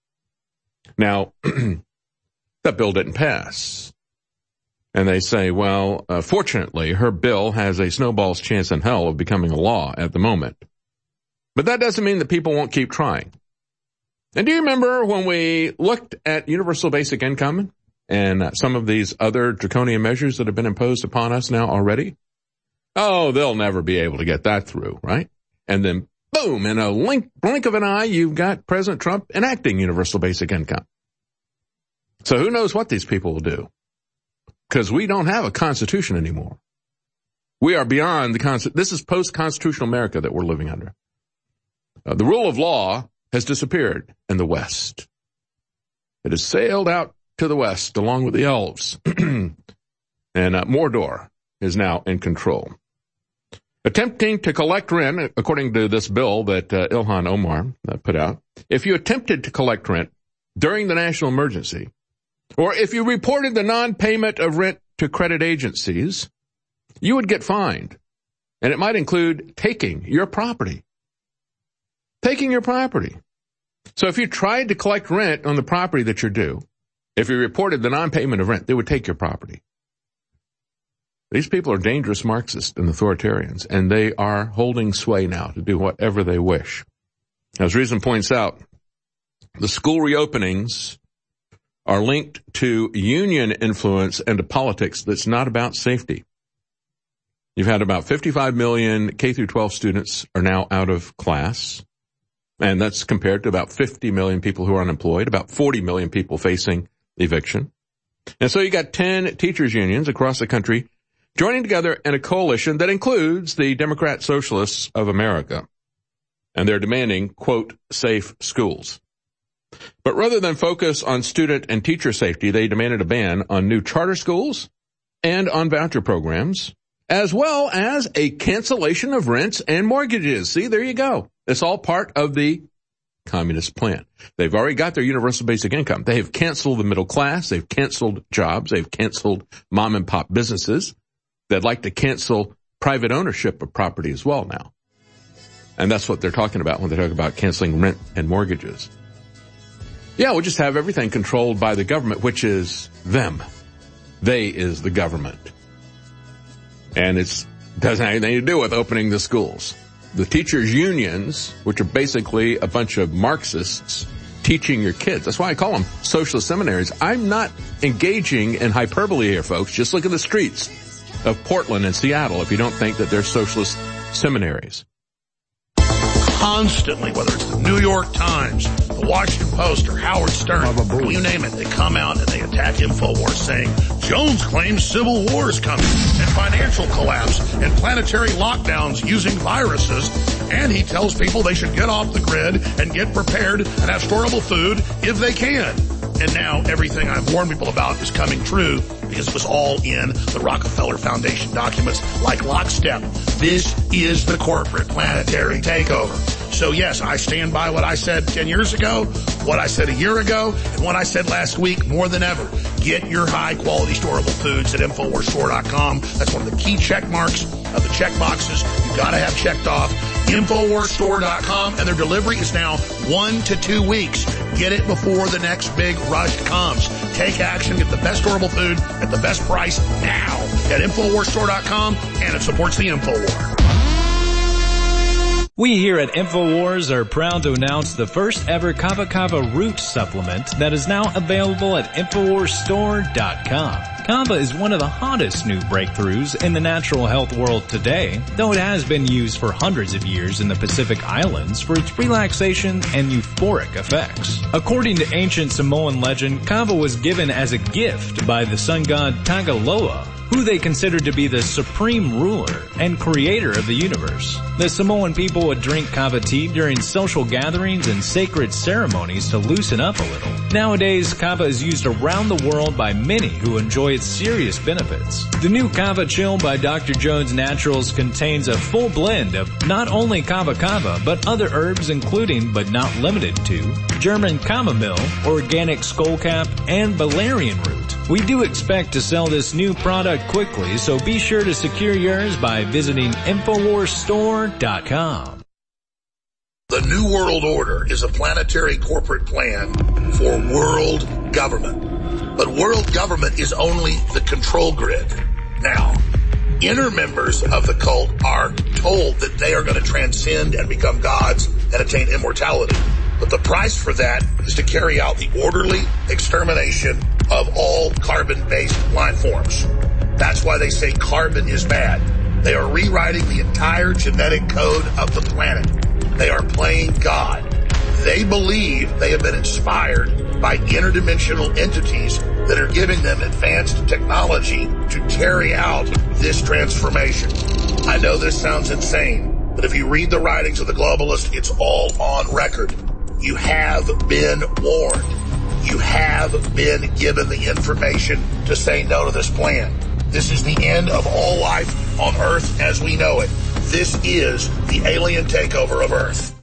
Now, that bill didn't pass. And they say, well, fortunately, her bill has a snowball's chance in hell of becoming a law at the moment. But that doesn't mean that people won't keep trying. And do you remember when we looked at universal basic income and some of these other draconian measures that have been imposed upon us now already? Oh, they'll never be able to get that through, right? And then, boom, in a blink of an eye, you've got President Trump enacting universal basic income. So who knows what these people will do? Because we don't have a constitution anymore. We are beyond this is post-constitutional America that we're living under. The rule of law has disappeared in the West. It has sailed out to the West along with the elves. And Mordor is now in control. Attempting to collect rent, according to this bill that Ilhan Omar put out, if you attempted to collect rent during the national emergency, or if you reported the non-payment of rent to credit agencies, you would get fined. And it might include taking your property. Taking your property. So if you tried to collect rent on the property that you're due, if you reported the non-payment of rent, they would take your property. These people are dangerous Marxists and authoritarians, and they are holding sway now to do whatever they wish. As Reason points out, the school reopenings are linked to union influence and to politics that's not about safety. You've had about 55 million K-12 students are now out of class, and that's compared to about 50 million people who are unemployed, about 40 million people facing eviction. And so you got 10 teachers unions across the country joining together in a coalition that includes the Democrat Socialists of America. And they're demanding, quote, safe schools. But rather than focus on student and teacher safety, they demanded a ban on new charter schools and on voucher programs, as well as a cancellation of rents and mortgages. See, there you go. It's all part of the communist plan. They've already got their universal basic income. They have canceled the middle class. They've canceled jobs. They've canceled mom and pop businesses. They'd like to cancel private ownership of property as well now. And that's what they're talking about when they talk about canceling rent and mortgages. Yeah, we'll just have everything controlled by the government, which is them. They is the government. And it doesn't have anything to do with opening the schools. The teachers' unions, which are basically a bunch of Marxists teaching your kids. That's why I call them socialist seminaries. I'm not engaging in hyperbole here, folks. Just look at the streets of Portland and Seattle if you don't think that they're socialist seminaries. Constantly, whether it's the New York Times, the Washington Post, or Howard Stern, you name it, they come out and they attack InfoWars saying, Jones claims civil war is coming, and financial collapse, and planetary lockdowns using viruses, and he tells people they should get off the grid and get prepared and have storable food if they can. And now everything I've warned people about is coming true because it was all in the Rockefeller Foundation documents like lockstep. This is the corporate planetary takeover. So yes, I stand by what I said 10 years ago, what I said a year ago, and what I said last week more than ever. Get your high quality storable foods at InfoWarsStore.com. That's one of the key check marks of the check boxes you've got to have checked off. InfoWarsStore.com, and their delivery is now 1 to 2 weeks. Get it before the next big rush comes. Take action, get the best storable food at the best price now at InfoWarsStore.com, and it supports the InfoWar. We here at InfoWars are proud to announce the first ever Kava Kava root supplement that is now available at InfoWarsStore.com. Kava is one of the hottest new breakthroughs in the natural health world today, though it has been used for hundreds of years in the Pacific Islands for its relaxation and euphoric effects. According to ancient Samoan legend, Kava was given as a gift by the sun god Tagaloa, who they considered to be the supreme ruler and creator of the universe. The Samoan people would drink kava tea during social gatherings and sacred ceremonies to loosen up a little. Nowadays, kava is used around the world by many who enjoy its serious benefits. The new Kava Chill by Dr. Jones Naturals contains a full blend of not only kava kava, but other herbs including, but not limited to, German chamomile, organic skullcap, and valerian root. We do expect to sell this new product quickly, so be sure to secure yours by visiting InfoWarsStore.com. The New World Order is a planetary corporate plan for world government. But world government is only the control grid. Now, inner members of the cult are told that they are going to transcend and become gods and attain immortality. But the price for that is to carry out the orderly extermination of all carbon-based life forms. That's why they say carbon is bad. They are rewriting the entire genetic code of the planet. They are playing God. They believe they have been inspired by interdimensional entities that are giving them advanced technology to carry out this transformation. I know this sounds insane, but if you read the writings of the globalists, it's all on record. You have been warned. You have been given the information to say no to this plan. This is the end of all life on Earth as we know it. This is the alien takeover of Earth.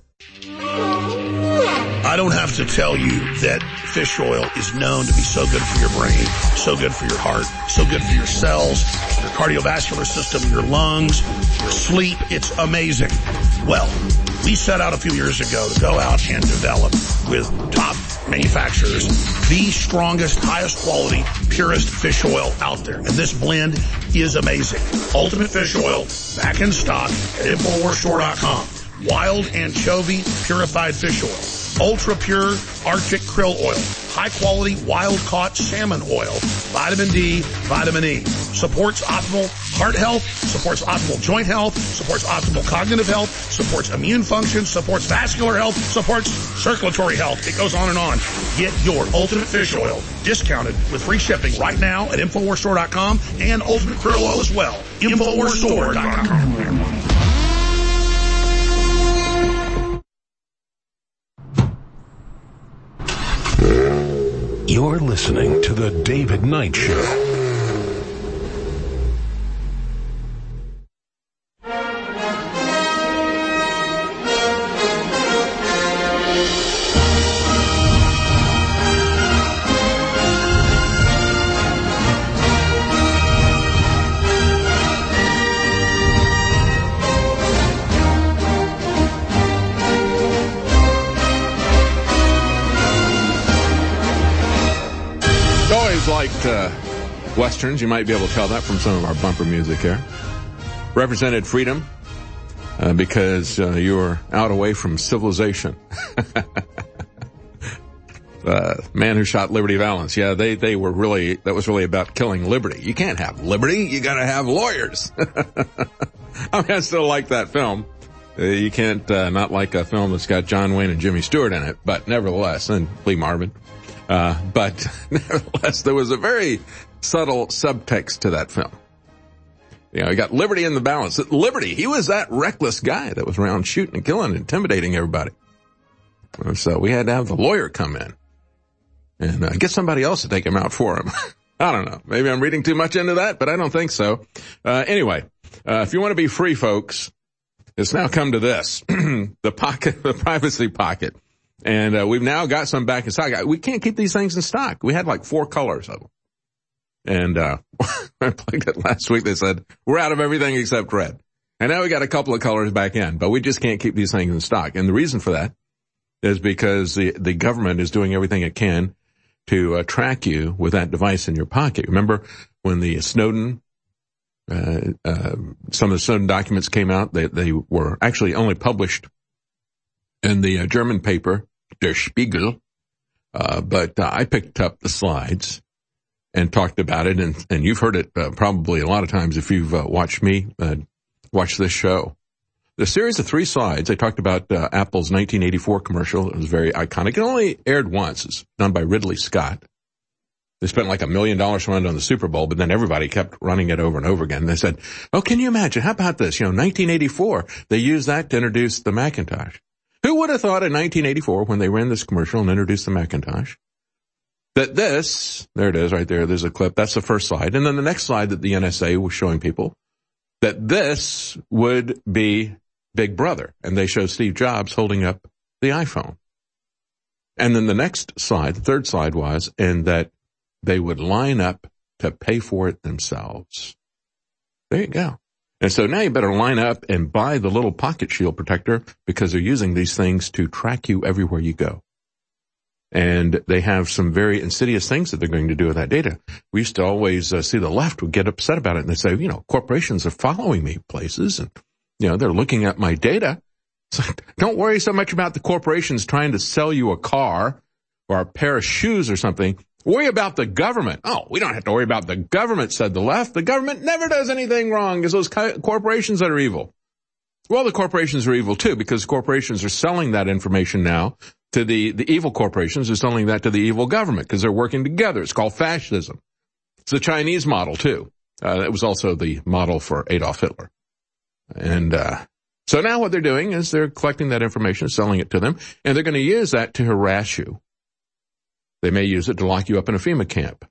I don't have to tell you that fish oil is known to be so good for your brain, so good for your heart, so good for your cells, your cardiovascular system, your lungs, your sleep. It's amazing. Well, we set out a few years ago to go out and develop with top manufacturers the strongest, highest quality, purest fish oil out there. And this blend is amazing. Ultimate Fish Oil, back in stock at InfoWarsStore.com. Wild anchovy purified fish oil. Ultra pure Arctic krill oil. High quality wild caught salmon oil. Vitamin D, vitamin E. Supports optimal heart health, supports optimal joint health, supports optimal cognitive health, supports immune function, supports vascular health, supports circulatory health. It goes on and on. Get your Ultimate Fish Oil discounted with free shipping right now at InfoWarsStore.com and Ultimate Krill Oil as well. InfoWarsStore.com. You're listening to The David Knight Show. Liked Westerns, you might be able to tell that from some of our bumper music here. Represented freedom because you were out away from civilization. Man Who Shot Liberty Valance. Yeah, they were really, that was really about killing liberty. You can't have liberty, you gotta have lawyers. I mean, I still like that film. You can't not like a film that's got John Wayne and Jimmy Stewart in it, but nevertheless, and Lee Marvin. But nevertheless, there was a very subtle subtext to that film. You know, you got liberty in the balance. Liberty, he was that reckless guy that was around shooting and killing, intimidating everybody. So we had to have the lawyer come in and get somebody else to take him out for him. I don't know. Maybe I'm reading too much into that, but I don't think so. Anyway, if you want to be free, folks, it's now come to this. The privacy pocket. And we've now got some back in stock. We can't keep these things in stock. We had like 4 colors of them. And I played it last week. They said, we're out of everything except red. And now we got a couple of colors back in, but we just can't keep these things in stock. And the reason for that is because the government is doing everything it can to track you with that device in your pocket. Remember when the Snowden, some of the Snowden documents came out, they were actually only published in the German paper, Der Spiegel, but I picked up the slides and talked about it, and you've heard it probably a lot of times if you've watched me watch this show. The series of 3 slides, I talked about Apple's 1984 commercial. It was very iconic. It only aired once. It's done by Ridley Scott. They spent like $1 million running on the Super Bowl, but then everybody kept running it over and over again. They said, oh, can you imagine? How about this? 1984, they used that to introduce the Macintosh. Who would have thought in 1984, when they ran this commercial and introduced the Macintosh, that this, there it is right there, there's a clip, that's the first slide, and then the next slide that the NSA was showing people, that this would be Big Brother, and they show Steve Jobs holding up the iPhone. And then the next slide, the third slide was, and that they would line up to pay for it themselves. There you go. And so now you better line up and buy the little pocket shield protector, because they're using these things to track you everywhere you go. And they have some very insidious things that they're going to do with that data. We used to always see the left would get upset about it, and they say, corporations are following me places, and, they're looking at my data. So don't worry so much about the corporations trying to sell you a car or a pair of shoes or something. Worry about the government. Oh, we don't have to worry about the government, said the left. The government never does anything wrong. It's those corporations that are evil. Well, the corporations are evil too, because corporations are selling that information now to the evil corporations are selling that to the evil government because they're working together. It's called fascism. It's the Chinese model too. It was also the model for Adolf Hitler. And so now what they're doing is they're collecting that information, selling it to them, and they're going to use that to harass you. They may use it to lock you up in a FEMA camp.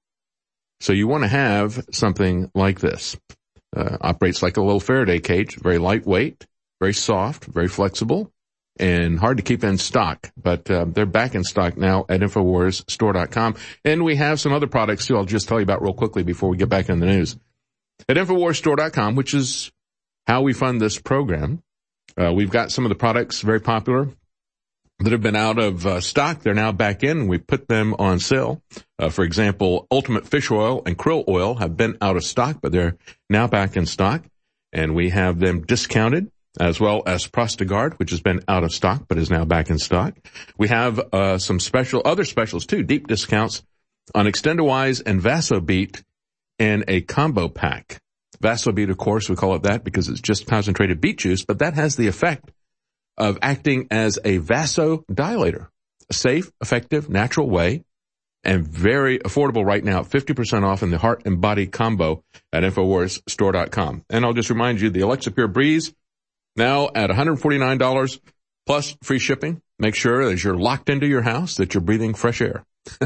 So you want to have something like this. Operates like a little Faraday cage, very lightweight, very soft, very flexible, and hard to keep in stock. But they're back in stock now at InfoWarsStore.com. And we have some other products too I'll just tell you about real quickly before we get back in the news. At InfoWarsStore.com, which is how we fund this program, we've got some of the products very popular that have been out of stock. They're now back in. We put them on sale. For example, Ultimate Fish Oil and Krill Oil have been out of stock, but they're now back in stock. And we have them discounted, as well as Prostagard, which has been out of stock, but is now back in stock. We have some other specials too, deep discounts on Extendawise and Vasobeat in a combo pack. Vasobeat, of course, we call it that because it's just concentrated beet juice, but that has the effect of acting as a vasodilator, a safe, effective, natural way, and very affordable right now, 50% off in the Heart and Body combo at InfoWarsStore.com. And I'll just remind you, the Alexa Pure Breeze, now at $149 plus free shipping. Make sure as you're locked into your house that you're breathing fresh air.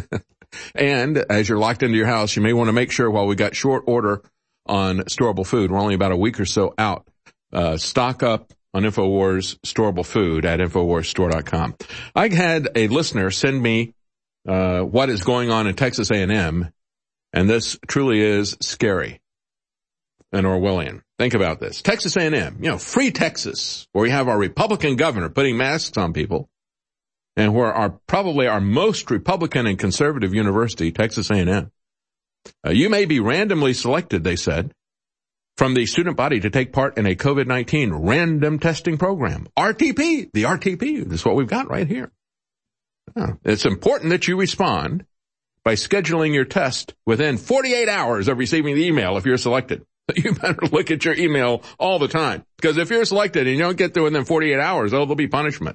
And as you're locked into your house, you may want to make sure while we got short order on storable food, we're only about a week or so out, stock up on InfoWars storable food at InfoWarsStore.com. I had a listener send me what is going on in Texas A&M, and this truly is scary and Orwellian. Think about this. Texas A&M, free Texas, where we have our Republican governor putting masks on people, and where probably our most Republican and conservative university, Texas A&M. You may be randomly selected, they said, from the student body to take part in a COVID-19 random testing program. RTP, the RTP is what we've got right here. It's important that you respond by scheduling your test within 48 hours of receiving the email if you're selected. You better look at your email all the time, because if you're selected and you don't get there within 48 hours, there'll be punishment.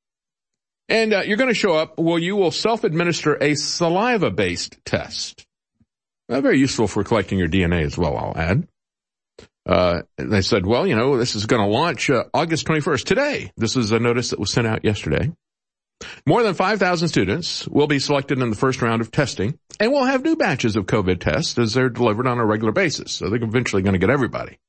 And you're going to show up, you will self-administer a saliva-based test. Very useful for collecting your DNA as well, I'll add. They said, this is going to launch August 21st, today. This is a notice that was sent out yesterday. More than 5,000 students will be selected in the first round of testing, and we'll have new batches of COVID tests as they're delivered on a regular basis. So they're eventually going to get everybody.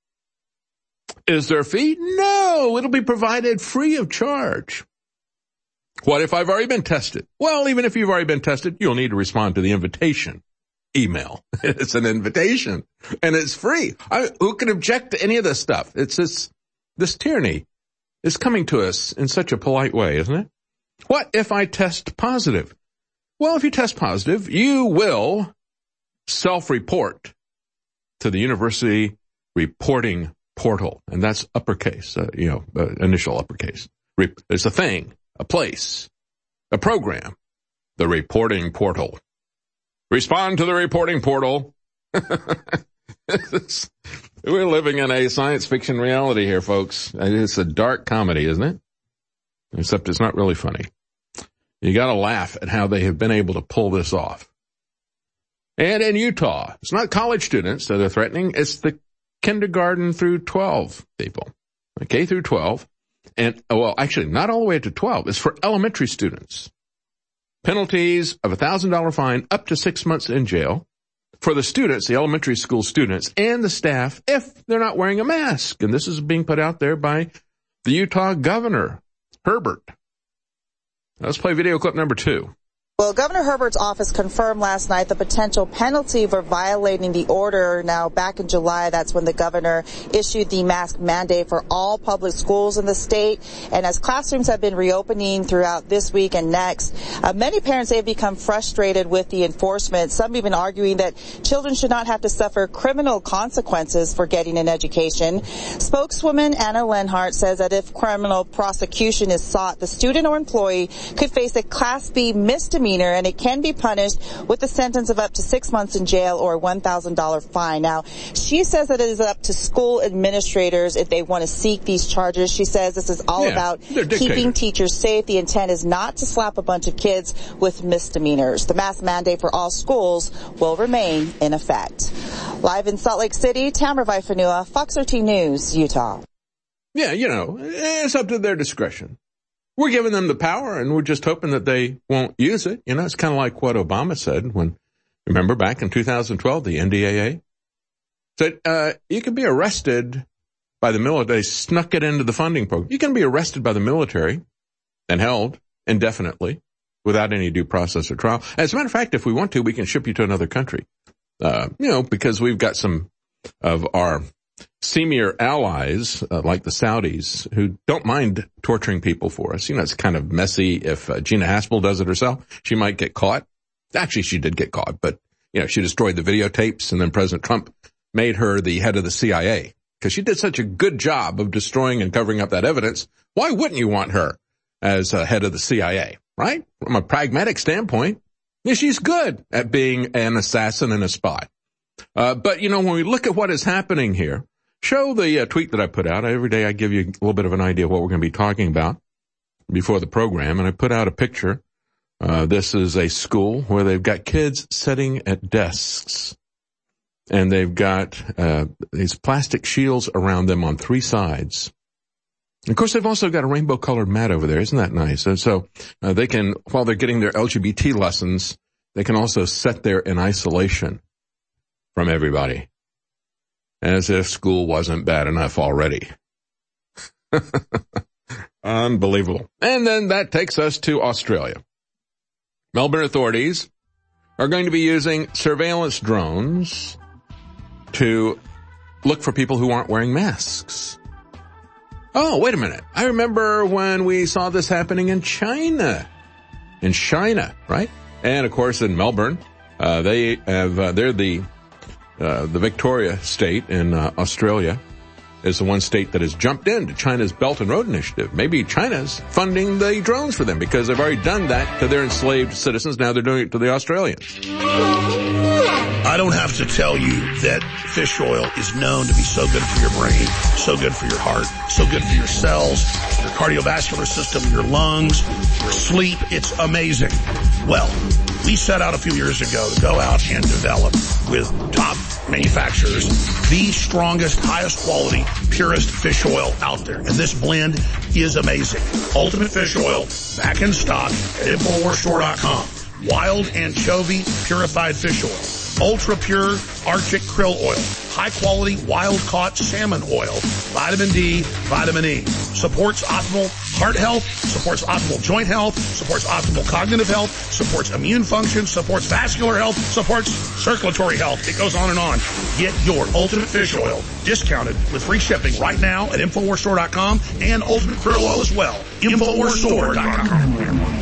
Is there a fee? No, it'll be provided free of charge. What if I've already been tested? Well, even if you've already been tested, you'll need to respond to the invitation email. It's an invitation, and it's free. Who can object to any of this stuff? It's this tyranny is coming to us in such a polite way, isn't it? What if I test positive? Well, if you test positive, you will self-report to the university reporting portal, and that's uppercase, initial uppercase. It's a thing, a place, a program, the reporting portal. Respond to the reporting portal. We're living in a science fiction reality here, folks. It's a dark comedy, isn't it? Except it's not really funny. You gotta laugh at how they have been able to pull this off. And in Utah, it's not college students that are threatening, it's the kindergarten through 12 people. K through 12. And, actually, not all the way to 12. It's for elementary students. Penalties of $1,000 fine up to 6 months in jail for the students, the elementary school students, and the staff if they're not wearing a mask. And this is being put out there by the Utah governor, Herbert. Let's play video clip number 2. Well, Governor Herbert's office confirmed last night the potential penalty for violating the order. Now, back in July, that's when the governor issued the mask mandate for all public schools in the state. And as classrooms have been reopening throughout this week and next, many parents have become frustrated with the enforcement. Some even arguing that children should not have to suffer criminal consequences for getting an education. Spokeswoman Anna Lenhart says that if criminal prosecution is sought, the student or employee could face a Class B misdemeanor, and it can be punished with a sentence of up to 6 months in jail or a $1,000 fine. Now, she says that it is up to school administrators if they want to seek these charges. She says this is all about keeping teachers safe. The intent is not to slap a bunch of kids with misdemeanors. The mask mandate for all schools will remain in effect. Live in Salt Lake City, Tamara Vaifanua, Fox 13 News, Utah. Yeah, it's up to their discretion. We're giving them the power, and we're just hoping that they won't use it. It's kind of like what Obama said remember back in 2012, the NDAA said, you can be arrested by the military. They snuck it into the funding program. You can be arrested by the military and held indefinitely without any due process or trial. As a matter of fact, if we want to, we can ship you to another country. Because we've got some of our senior allies, like the Saudis, who don't mind torturing people for us. It's kind of messy. If Gina Haspel does it herself, she might get caught. Actually, she did get caught, but, she destroyed the videotapes, and then President Trump made her the head of the CIA because she did such a good job of destroying and covering up that evidence. Why wouldn't you want her as head of the CIA, right? From a pragmatic standpoint, she's good at being an assassin and a spy. But, when we look at what is happening here, show the tweet that I put out. Every day I give you a little bit of an idea of what we're going to be talking about before the program. And I put out a picture. This is a school where they've got kids sitting at desks. And they've got these plastic shields around them on 3 sides. And of course, they've also got a rainbow-colored mat over there. Isn't that nice? And so they can, while they're getting their LGBT lessons, they can also sit there in isolation from everybody, as if school wasn't bad enough already. Unbelievable. And then that takes us to Australia. Melbourne authorities are going to be using surveillance drones to look for people who aren't wearing masks. Oh, wait a minute. I remember when we saw this happening in China. In China, right? And of course in Melbourne, they're the Victoria state in Australia is the one state that has jumped into China's Belt and Road Initiative. Maybe China's funding the drones for them because they've already done that to their enslaved citizens. Now they're doing it to the Australians. I don't have to tell you that fish oil is known to be so good for your brain, so good for your heart, so good for your cells, your cardiovascular system, your lungs, your sleep. It's amazing. Well, we set out a few years ago to go out and develop with top manufacturers the strongest, highest quality, purest fish oil out there. And this blend is amazing. Ultimate Fish Oil, back in stock at InfoWarsStore.com. Wild anchovy purified fish oil. Ultra pure Arctic krill oil. High quality wild caught salmon oil. Vitamin D, vitamin E. Supports optimal heart health, supports optimal joint health, supports optimal cognitive health, supports immune function, supports vascular health, supports circulatory health. It goes on and on. Get your Ultimate Fish Oil discounted with free shipping right now at InfoWarsStore.com and Ultimate Krill Oil as well. InfoWarsStore.com.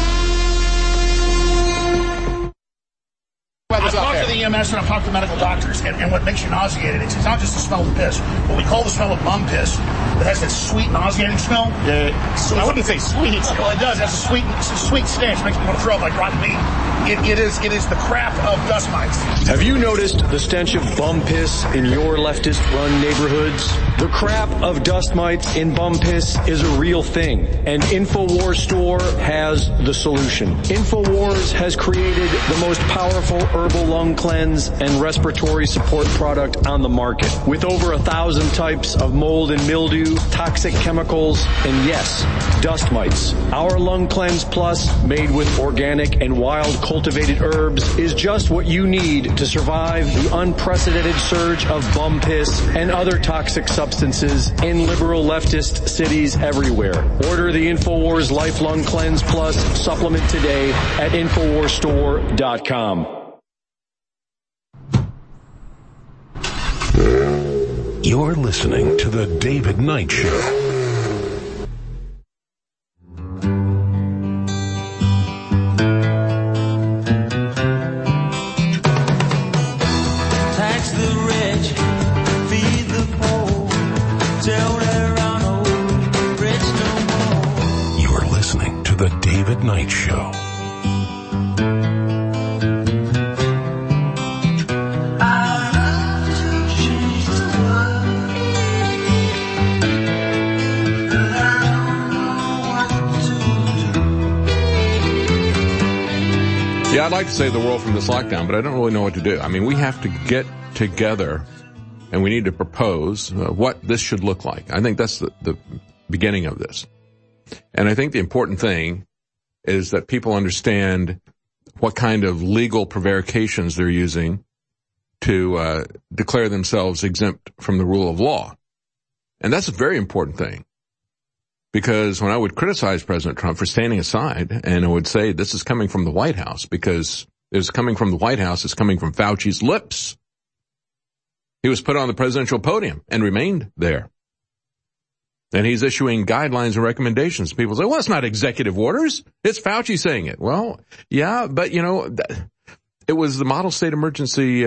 I've talked to the EMS and I've talked to medical doctors, and what makes you nauseated, it's not just the smell of piss. What we call the smell of bum piss, that has that sweet, nauseating smell. I wouldn't say sweet. Well, it does. It has a sweet stench. It makes me want to throw up like rotten meat. It is the crap of dust mites. Have you noticed the stench of bum piss in your leftist-run neighborhoods? The crap of dust mites in bum piss is a real thing, and InfoWars Store has the solution. InfoWars has created the most powerful herbal lung cleanse cleanse and respiratory support product on the market. With over 1,000 types of mold and mildew, toxic chemicals, and yes, dust mites. Our Lung Cleanse Plus, made with organic and wild cultivated herbs, is just what you need to survive the unprecedented surge of bum piss and other toxic substances in liberal leftist cities everywhere. Order the InfoWars Life Lung Cleanse Plus supplement today at InfoWarsStore.com. You're listening to The David Knight Show. The David Knight Show. Yeah, I'd like to save the world from this lockdown, but I don't really know what to do. I mean, we have to get together and we need to propose what this should look like. I think that's the beginning of this. And I think the important thing is that people understand what kind of legal prevarications they're using to declare themselves exempt from the rule of law. And that's a very important thing. Because when I would criticize President Trump for standing aside, and I would say this is coming from the White House, because it's coming from the White House, it's coming from Fauci's lips. He was put on the presidential podium and remained there. And he's issuing guidelines and recommendations. People say, well, it's not executive orders. It's Fauci saying it. Well, yeah, but, you know, it was the model state emergency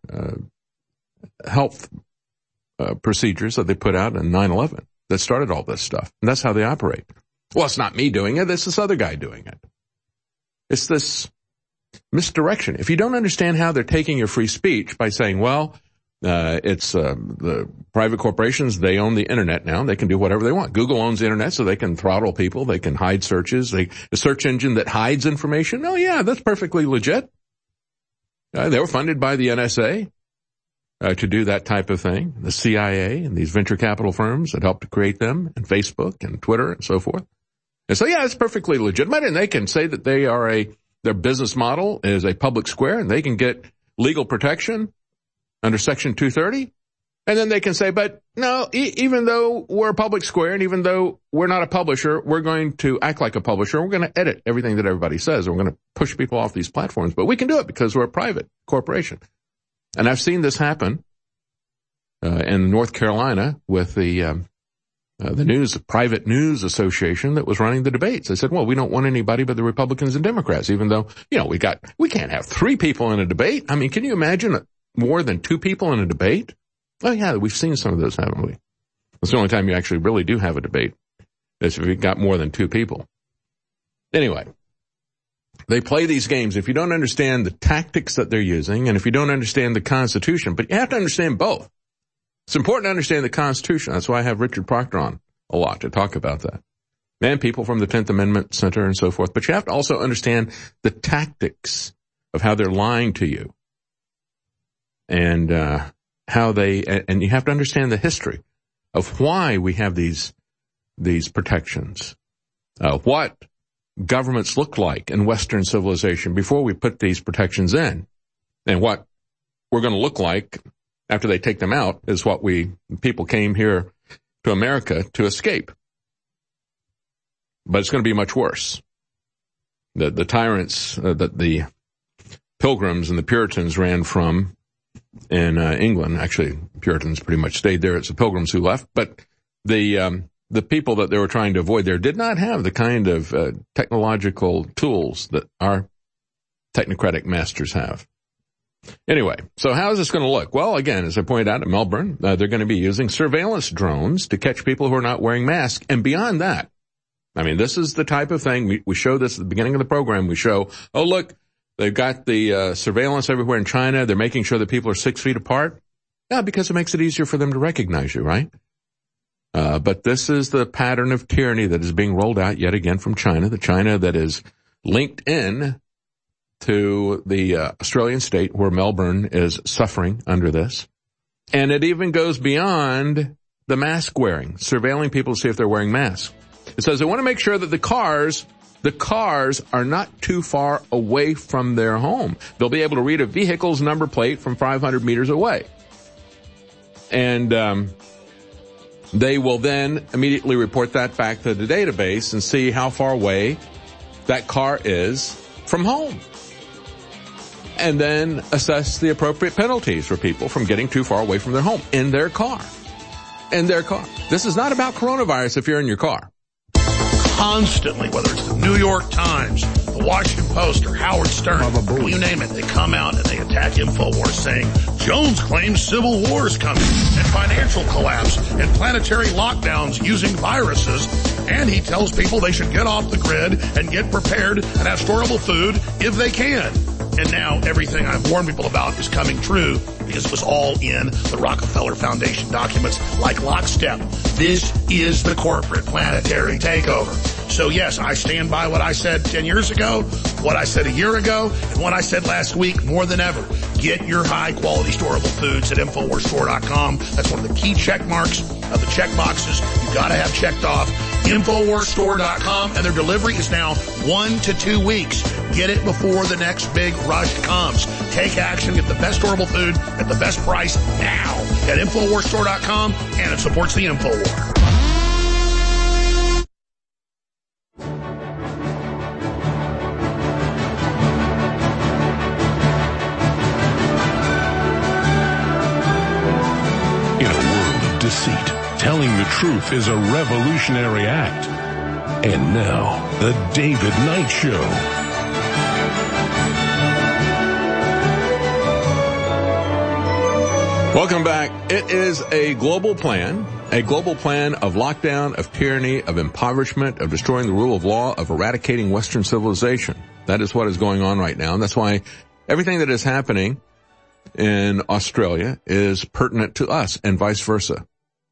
health procedures that they put out in 9/11 that started all this stuff. And that's how they operate. Well, it's not me doing it. It's this other guy doing it. It's this misdirection. If you don't understand how they're taking your free speech by saying, well, it's the private corporations, they own the internet now. They can do whatever they want. Google owns the internet, so they can throttle people. They can hide searches. The search engine that hides information. Oh, yeah, that's perfectly legit. They were funded by the NSA to do that type of thing. The CIA and these venture capital firms that helped to create them, and Facebook and Twitter and so forth. And so, yeah, it's perfectly legitimate, and they can say that they are their business model is a public square, and they can get legal protection under Section 230, and then they can say, but no, even though we're a public square and even though we're not a publisher, we're going to act like a publisher. We're going to edit everything that everybody says. We're going to push people off these platforms, but we can do it because we're a private corporation. And I've seen this happen in North Carolina with the Private News Association that was running the debates. They said, well, we don't want anybody but the Republicans and Democrats, even though, you know, we can't have 3 people in a debate. I mean, can you imagine more than 2 people in a debate? Oh, yeah, we've seen some of those, haven't we? That's the only time you actually really do have a debate, is if you've got more than 2 people. Anyway, they play these games. If you don't understand the tactics that they're using, and if you don't understand the Constitution, but you have to understand both. It's important to understand the Constitution. That's why I have Richard Proctor on a lot to talk about that. And people from the 10th Amendment Center and so forth. But you have to also understand the tactics of how they're lying to you. And and you have to understand the history of why we have these protections. What governments looked like in Western civilization before we put these protections in. And what we're going to look like after they take them out is what people came here to America to escape. But it's going to be much worse. The tyrants that the Pilgrims and the Puritans ran from in England. Actually, Puritans pretty much stayed there. It's the Pilgrims who left. But the people that they were trying to avoid there did not have the kind of technological tools that our technocratic masters have. Anyway, so how is this going to look? Well, again, as I pointed out in Melbourne, they're going to be using surveillance drones to catch people who are not wearing masks. And beyond that, I mean, this is the type of thing we show this at the beginning of the program. We show, oh, look, they've got the surveillance everywhere in China. They're making sure that people are 6 feet apart. Yeah, because it makes it easier for them to recognize you, right? But this is the pattern of tyranny that is being rolled out yet again from China, the China that is linked in to the Australian state where Melbourne is suffering under this. And it even goes beyond the mask wearing, surveilling people to see if they're wearing masks. It says they want to make sure that the cars are not too far away from their home. They'll be able to read a vehicle's number plate from 500 meters away. And they will then immediately report that back to the database and see how far away that car is from home. And then assess the appropriate penalties for people from getting too far away from their home in their car. In their car. This is not about coronavirus if you're in your car. Constantly, whether it's the New York Times, the Washington Post, or Howard Stern, you name it, they come out and they attack InfoWars saying Jones claims civil war is coming and financial collapse and planetary lockdowns using viruses, and he tells people they should get off the grid and get prepared and have storable food if they can. And now everything I've warned people about is coming true because it was all in the Rockefeller Foundation documents like lockstep. This is the corporate planetary takeover. So yes, I stand by what I said 10 years ago, what I said a year ago, and what I said last week more than ever. Get your high quality storable foods at InfoWarsStore.com. That's one of the key check marks of the check boxes you gotta have checked off. InfoWarsStore.com, and their delivery is now 1 to 2 weeks. Get it before the next big rush comes. Take action, get the best storable food at the best price now at InfoWarsStore.com, and it supports the InfoWar. In a world of deceit, telling the truth is a revolutionary act. And now, the David Knight Show. Welcome back. It is a global plan of lockdown, of tyranny, of impoverishment, of destroying the rule of law, of eradicating Western civilization. That is what is going on right now. And that's why everything that is happening in Australia is pertinent to us and vice versa.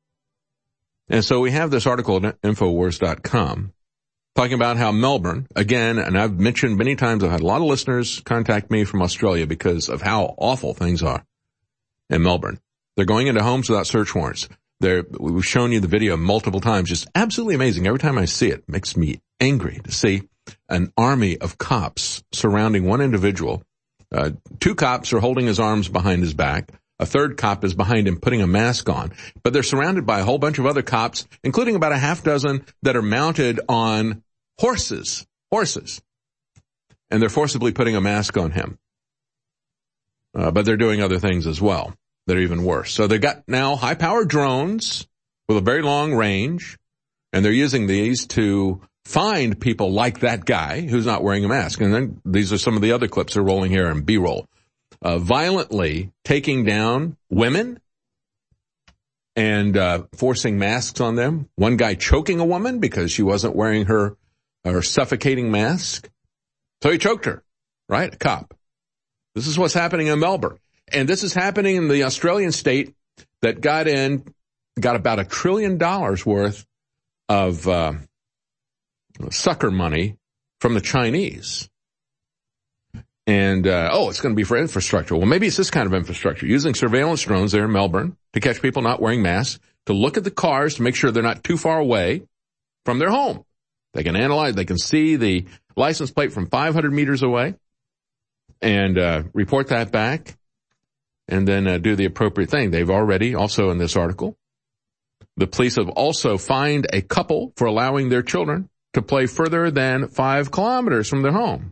And so we have this article at Infowars.com talking about how Melbourne, again, and I've mentioned many times, I've had a lot of listeners contact me from Australia because of how awful things are in Melbourne. They're going into homes without search warrants. We've shown you the video multiple times. Just absolutely amazing. Every time I see it, it makes me angry to see an army of cops surrounding one individual. 2 cops are holding his arms behind his back. A 3rd cop is behind him putting a mask on. But they're surrounded by a whole bunch of other cops, including about a half dozen that are mounted on horses. And they're forcibly putting a mask on him. But they're doing other things as well that are even worse. So they've got now high-powered drones with a very long range, and they're using these to find people like that guy who's not wearing a mask. And then these are some of the other clips they're rolling here in B-roll. Violently taking down women and forcing masks on them. One guy choking a woman because she wasn't wearing her suffocating mask. So he choked her, right? A cop. This is what's happening in Melbourne. And this is happening in the Australian state that got about $1 trillion worth of sucker money from the Chinese. And, it's going to be for infrastructure. Well, maybe it's this kind of infrastructure, using surveillance drones there in Melbourne to catch people not wearing masks, to look at the cars to make sure they're not too far away from their home. They can analyze, they can see the license plate from 500 meters away and report that back and then do the appropriate thing. They've already, also in this article, the police have also fined a couple for allowing their children to play further than 5 kilometers from their home.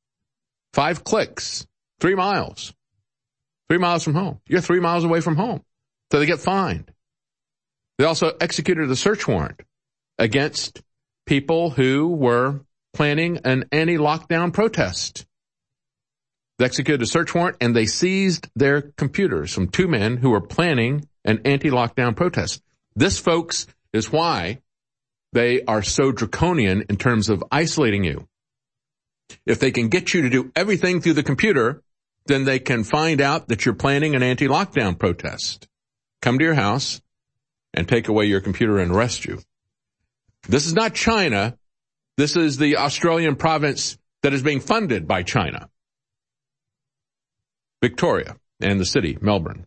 5 clicks, 3 miles. 3 miles from home. You're 3 miles away from home. So they get fined. They also executed a search warrant against people who were planning an anti-lockdown protest. They executed a search warrant and they seized their computers from 2 men who were planning an anti-lockdown protest. This, folks, is why they are so draconian in terms of isolating you. If they can get you to do everything through the computer, then they can find out that you're planning an anti-lockdown protest. Come to your house and take away your computer and arrest you. This is not China. This is the Australian province that is being funded by China. Victoria and the city, Melbourne.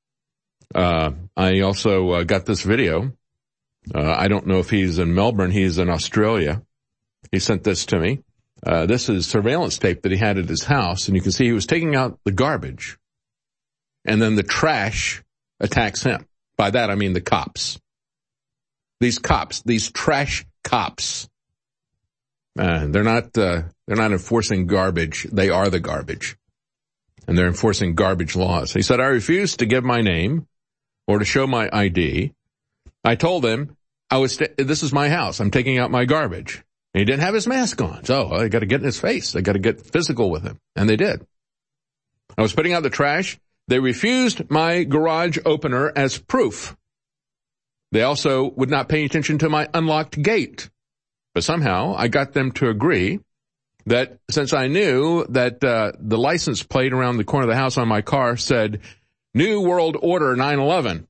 I also got this video. I don't know if he's in Melbourne. He's in Australia. He sent this to me. This is surveillance tape that he had at his house, and you can see he was taking out the garbage, and then the trash attacks him. By that, I mean the cops. These cops, these trash cops. They're not enforcing garbage. They are the garbage. And they're enforcing garbage laws. He said, I refused to give my name or to show my ID. I told him this is my house. I'm taking out my garbage. And he didn't have his mask on. So I got to get in his face. I got to get physical with him. And they did. I was putting out the trash. They refused my garage opener as proof. They also would not pay attention to my unlocked gate. But somehow I got them to agree that since I knew that the license plate around the corner of the house on my car said New World Order 9/11.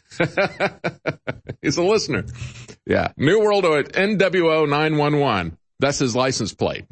He's a listener. Yeah. New World Order, NWO 911. That's his license plate.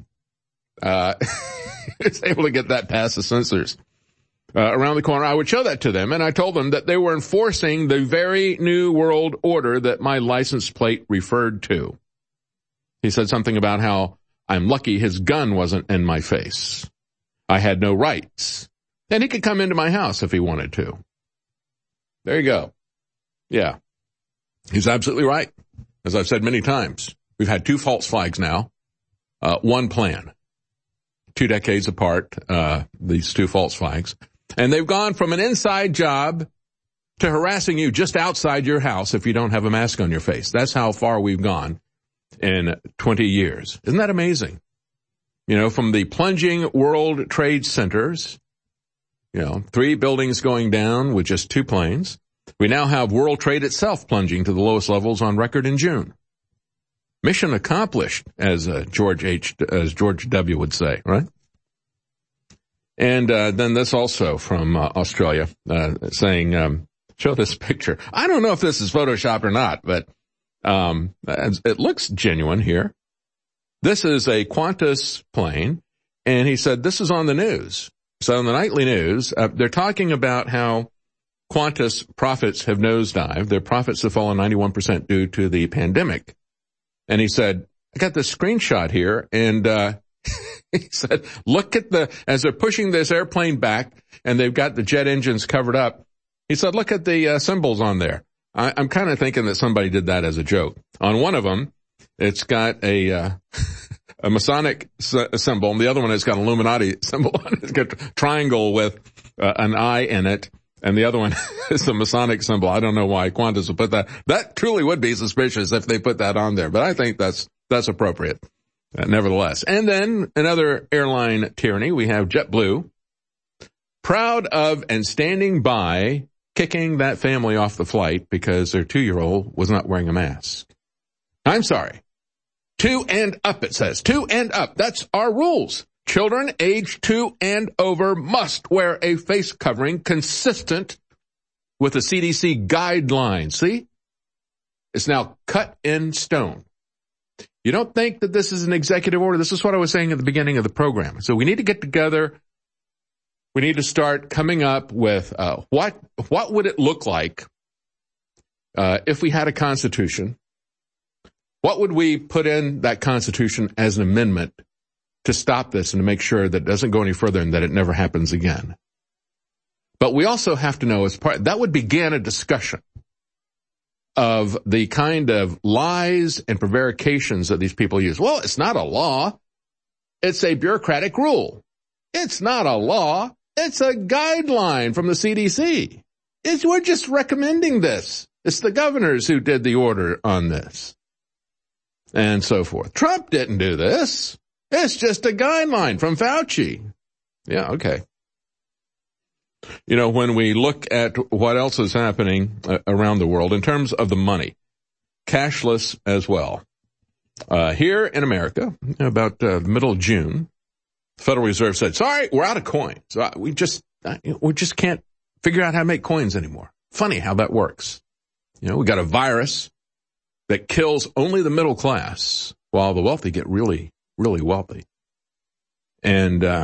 He's able to get that past the censors. Around the corner, I would show that to them, and I told them that they were enforcing the very New World Order that my license plate referred to. He said something about how I'm lucky his gun wasn't in my face. I had no rights. And he could come into my house if he wanted to. There you go. Yeah. He's absolutely right. As I've said many times, we've had 2 false flags now. One plan. 2 decades apart, these 2 false flags. And they've gone from an inside job to harassing you just outside your house if you don't have a mask on your face. That's how far we've gone in 20 years. Isn't that amazing? You know, from the plunging World Trade Centers, 3 buildings going down with just 2 planes. We now have World Trade itself plunging to the lowest levels on record in June. Mission accomplished, as George W. would say, right? And then this also from Australia, saying, show this picture. I don't know if this is Photoshop or not, but it looks genuine here. This is a Qantas plane, and he said this is on the news. So on the nightly news, they're talking about how Qantas profits have nosedived. Their profits have fallen 91% due to the pandemic. And he said, I got this screenshot here, and he said, look at as they're pushing this airplane back, and they've got the jet engines covered up. He said, look at the symbols on there. I'm kind of thinking that somebody did that as a joke. On one of them, it's got a Masonic symbol, and the other one has got an Illuminati symbol on it. It's got a triangle with an eye in it, and the other one is a Masonic symbol. I don't know why Qantas would put that. That truly would be suspicious if they put that on there, but I think that's appropriate, nevertheless. And then another airline tyranny, we have JetBlue, proud of and standing by kicking that family off the flight because their 2-year-old was not wearing a mask. I'm sorry. 2 and up, it says. 2 and up. That's our rules. Children age 2 and over must wear a face covering consistent with the CDC guidelines. See? It's now cut in stone. You don't think that this is an executive order? This is what I was saying at the beginning of the program. So we need to get together. We need to start coming up with what would it look like if we had a constitution? What would we put in that constitution as an amendment to stop this and to make sure that it doesn't go any further and that it never happens again? But we also have to know that would begin a discussion of the kind of lies and prevarications that these people use. Well, it's not a law. It's a bureaucratic rule. It's not a law. It's a guideline from the CDC. We're just recommending this. It's the governors who did the order on this. And so forth. Trump didn't do this. It's just a guideline from Fauci. Yeah, okay. When we look at what else is happening around the world in terms of the money, cashless as well. Here in America, about the middle of June, the Federal Reserve said, sorry, we're out of coins. We just can't figure out how to make coins anymore. Funny how that works. We got a virus that kills only the middle class while the wealthy get really, really wealthy. And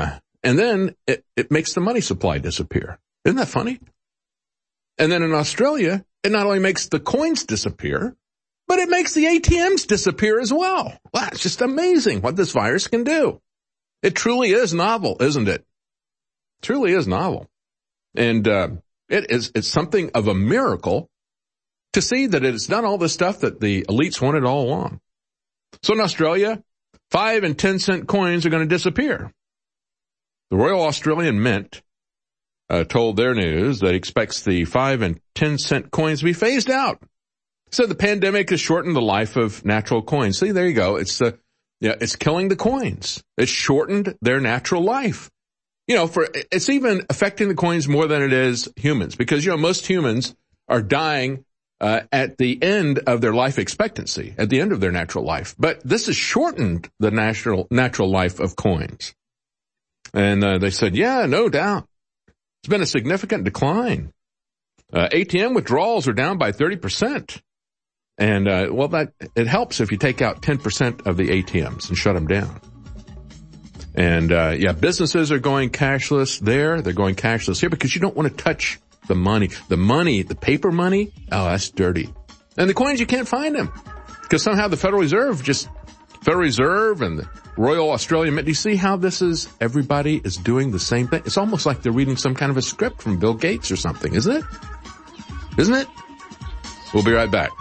And then it makes the money supply disappear. Isn't that funny? And then in Australia, it not only makes the coins disappear, but it makes the ATMs disappear as well. Wow, it's just amazing what this virus can do. It truly is novel, isn't it? Truly is novel. And it's something of a miracle to see that it's done all the stuff that the elites wanted all along. So in Australia, 5 and 10 cent coins are going to disappear. The Royal Australian Mint told their news that it expects the 5 and 10 cent coins to be phased out. So the pandemic has shortened the life of natural coins. See, there you go. It's killing the coins. It's shortened their natural life. It's even affecting the coins more than it is humans, because, most humans are dying at the end of their life expectancy, at the end of their natural life. But this has shortened the natural life of coins. And they said, yeah, no doubt. It's been a significant decline. ATM withdrawals are down by 30%. And, it helps if you take out 10% of the ATMs and shut them down. And, businesses are going cashless there. They're going cashless here because you don't want to touch the money. The paper money, oh, that's dirty. And the coins, you can't find them because somehow the Federal Reserve and the Royal Australian Mint, do you see how everybody is doing the same thing? It's almost like they're reading some kind of a script from Bill Gates or something, isn't it? Isn't it? We'll be right back.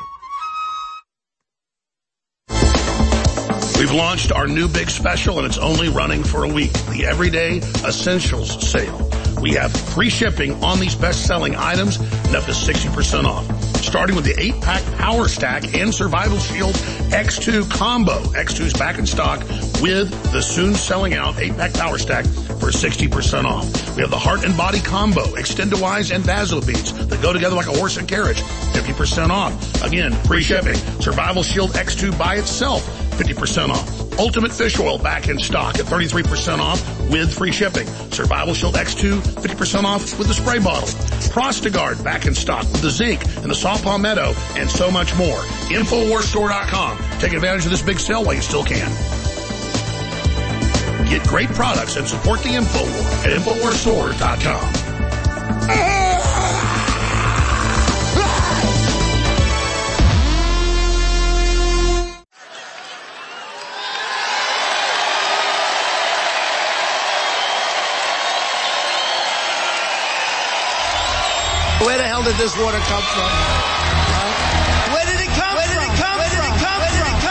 We've launched our new big special, and it's only running for a week. The Everyday Essentials Sale. We have free shipping on these best-selling items and up to 60% off. Starting with the 8-pack Power Stack and Survival Shield X2 combo. X2 is back in stock with the soon-selling-out 8-pack Power Stack for 60% off. We have the Heart and Body combo, Extendawise and Vasobeats that go together like a horse and carriage, 50% off. Again, free shipping. Survival Shield X2 by itself, 50% off. Ultimate Fish Oil back in stock at 33% off with free shipping. Survival Shield X2, 50% off with the spray bottle. Prostagard back in stock with the zinc and the saw palmetto and so much more. InfoWarsStore.com. Take advantage of this big sale while you still can. Get great products and support the InfoWar at InfoWarsStore.com. Where the hell did this water come from? Where did it come from? Where did it come from? Where did it come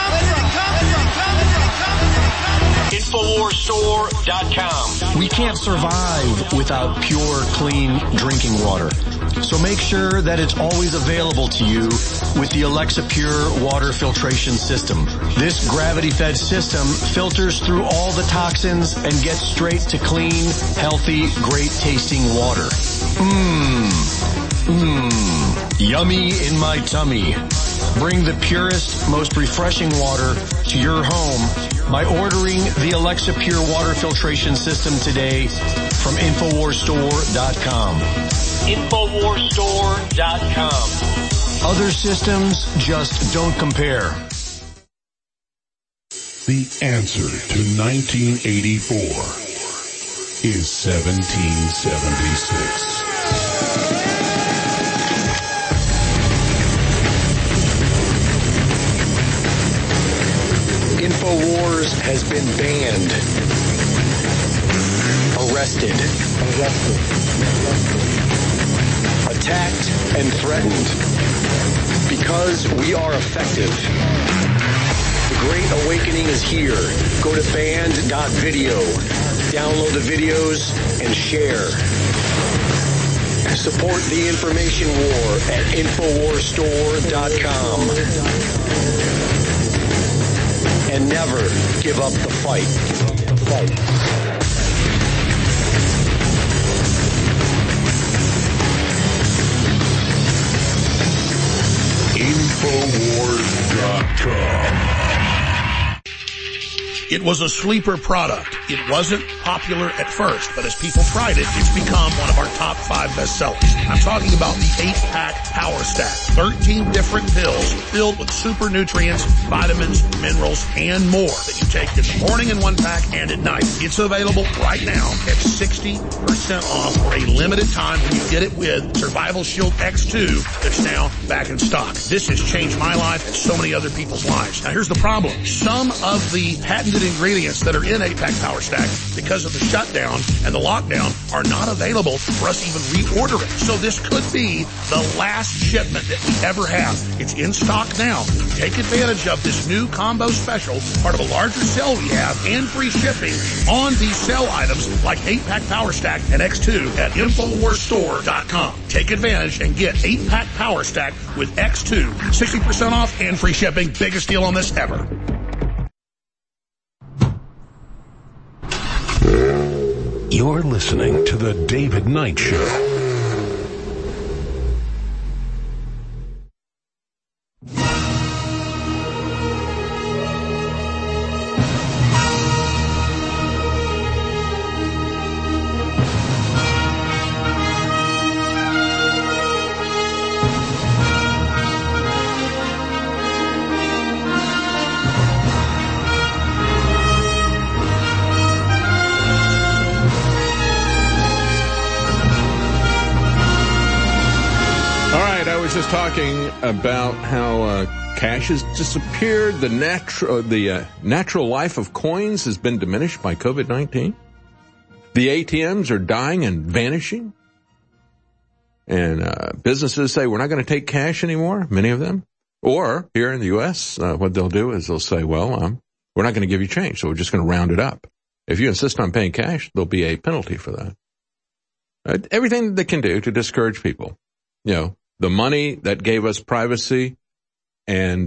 from? InfoWarsStore.com. We can't survive without pure, clean drinking water. So make sure that it's always available to you with the Alexa Pure water filtration system. This gravity-fed system filters through all the toxins and gets straight to clean, healthy, great-tasting water. Yummy in my tummy. Bring the purest, most refreshing water to your home by ordering the Alexa Pure water filtration system today from InfoWarsStore.com. InfoWarsStore.com. Other systems just don't compare. The answer to 1984 is 1776. InfoWars has been banned, arrested, attacked, and threatened because we are effective. The Great Awakening is here. Go to banned.video, download the videos, and share. Support the information war at InfoWarsStore.com. And never give up the fight. InfoWars.com. It was a sleeper product. It wasn't popular at first, but as people tried it, it's become one of our top 5 bestsellers. I'm talking about the 8-pack Power Stack. 13 different pills filled with super nutrients, vitamins, minerals, and more that you take in the morning in 1 pack and at night It's available right now at 60% off for a limited time when you get it with Survival Shield X2 that's now back in stock. This has changed my life and so many other people's lives. Now here's the problem. Some of the patented ingredients that are in 8-Pack Power Stack, because of the shutdown and the lockdown, are not available for us to even reorder it. So this could be the last shipment that we ever have. It's in stock now. Take advantage of this new combo special, part of a larger sale we have, and free shipping on these sale items like 8-Pack Power Stack and X2 at InfoWarsStore.com. Take advantage and get 8-Pack Power Stack with X2. 60% off and free shipping. Biggest deal on this ever. You're listening to The David Knight Show. Just talking about how cash has disappeared. The natural life of coins has been diminished by COVID-19. The ATMs are dying and vanishing. And businesses say, we're not going to take cash anymore, many of them. Or here in the U.S., what they'll do is they'll say, well, we're not going to give you change, so we're just going to round it up. If you insist on paying cash, there'll be a penalty for that. Everything they can do to discourage people, the money that gave us privacy and,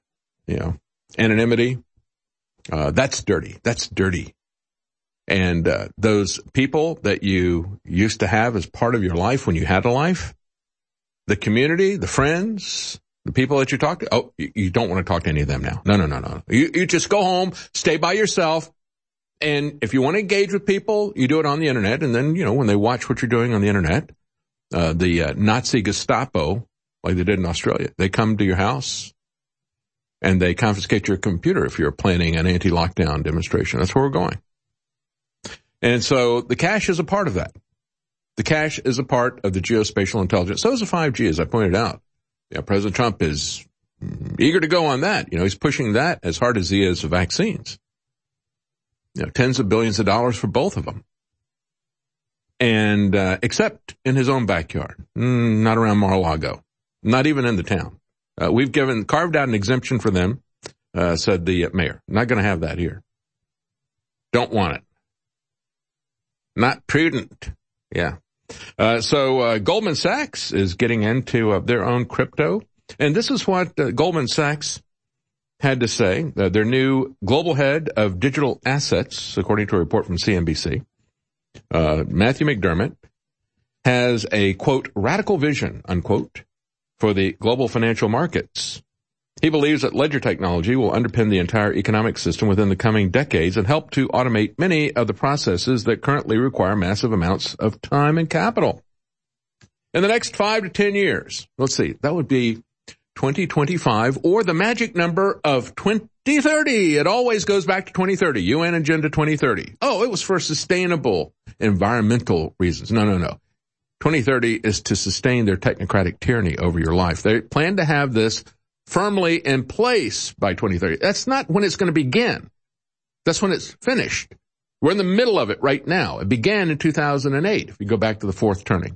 anonymity, that's dirty. That's dirty. And those people that you used to have as part of your life when you had a life, the community, the friends, the people that you talk to, you don't want to talk to any of them now. No. You just go home, stay by yourself, and if you want to engage with people, you do it on the internet, and then, when they watch what you're doing on the internet, the Nazi Gestapo, like they did in Australia, they come to your house and they confiscate your computer if you're planning an anti-lockdown demonstration. That's where we're going. And so the cash is a part of that. The cash is a part of the geospatial intelligence. So is the 5G, as I pointed out. President Trump is eager to go on that. He's pushing that as hard as he is the vaccines. Tens of billions of dollars for both of them. And except in his own backyard, not around Mar-a-Lago, not even in the town. We've carved out an exemption for them, said the mayor. Not going to have that here. Don't want it. Not prudent. Yeah. So Goldman Sachs is getting into their own crypto. And this is what Goldman Sachs had to say. Their new global head of digital assets, according to a report from CNBC, Matthew McDermott, has a, quote, radical vision, unquote, for the global financial markets. He believes that ledger technology will underpin the entire economic system within the coming decades and help to automate many of the processes that currently require massive amounts of time and capital. In the next 5 to 10 years, let's see, that would be 2025 or the magic number of 2030. It always goes back to 2030, UN Agenda 2030. Oh, it was for sustainable environmental reasons. No. 2030 is to sustain their technocratic tyranny over your life. They plan to have this firmly in place by 2030. That's not when it's going to begin. That's when it's finished. We're in the middle of it right now. It began in 2008, if you go back to the fourth turning.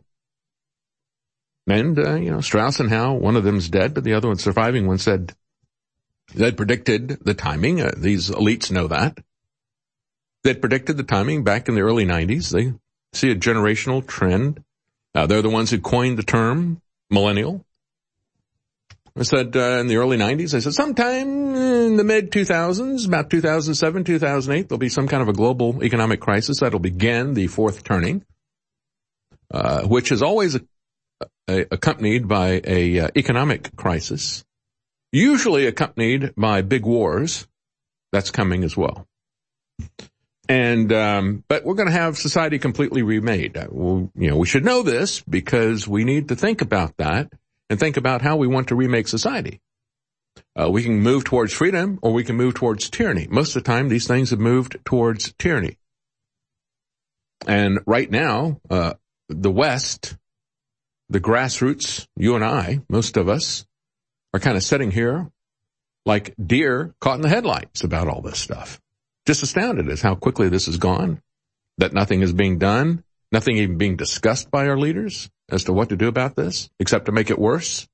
And, Strauss and Howe, one of them's dead, but the other one, surviving one, said they'd predicted the timing. These elites know that. They'd predicted the timing back in the early 90s. They see a generational trend. They're the ones who coined the term millennial. I said in the early 90s, I said sometime in the mid-2000s, about 2007, 2008, there'll be some kind of a global economic crisis that'll begin the fourth turning, which is always accompanied by a economic crisis, usually accompanied by big wars. That's coming as well. And but we're going to have society completely remade. We should know this because we need to think about that and think about how we want to remake society. We can move towards freedom or we can move towards tyranny. Most of the time, these things have moved towards tyranny. And right now, the West, the grassroots, you and I, most of us, are kind of sitting here like deer caught in the headlights about all this stuff. Just astounded as how quickly this has gone, that nothing is being done, nothing even being discussed by our leaders as to what to do about this, except to make it worse.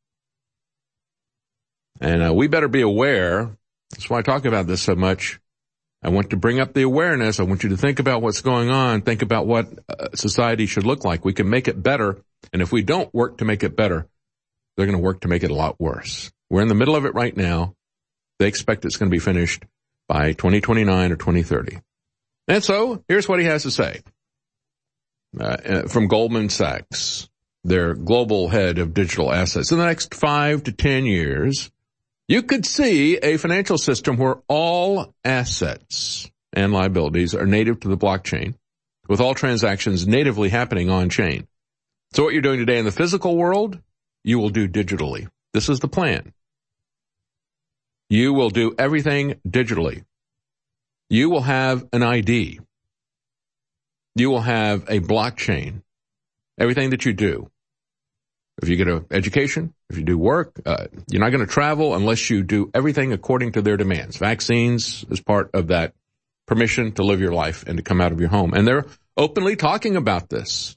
And we better be aware. That's why I talk about this so much. I want to bring up the awareness. I want you to think about what's going on. Think about what society should look like. We can make it better. And if we don't work to make it better, they're going to work to make it a lot worse. We're in the middle of it right now. They expect it's going to be finished by 2029 or 2030. And so here's what he has to say from Goldman Sachs, their global head of digital assets. In the next 5 to 10 years, you could see a financial system where all assets and liabilities are native to the blockchain, with all transactions natively happening on chain. So what you're doing today in the physical world, you will do digitally. This is the plan. You will do everything digitally. You will have an ID. You will have a blockchain. Everything that you do. If you get an education, if you do work, you're not going to travel unless you do everything according to their demands. Vaccines is part of that permission to live your life and to come out of your home. And they're openly talking about this.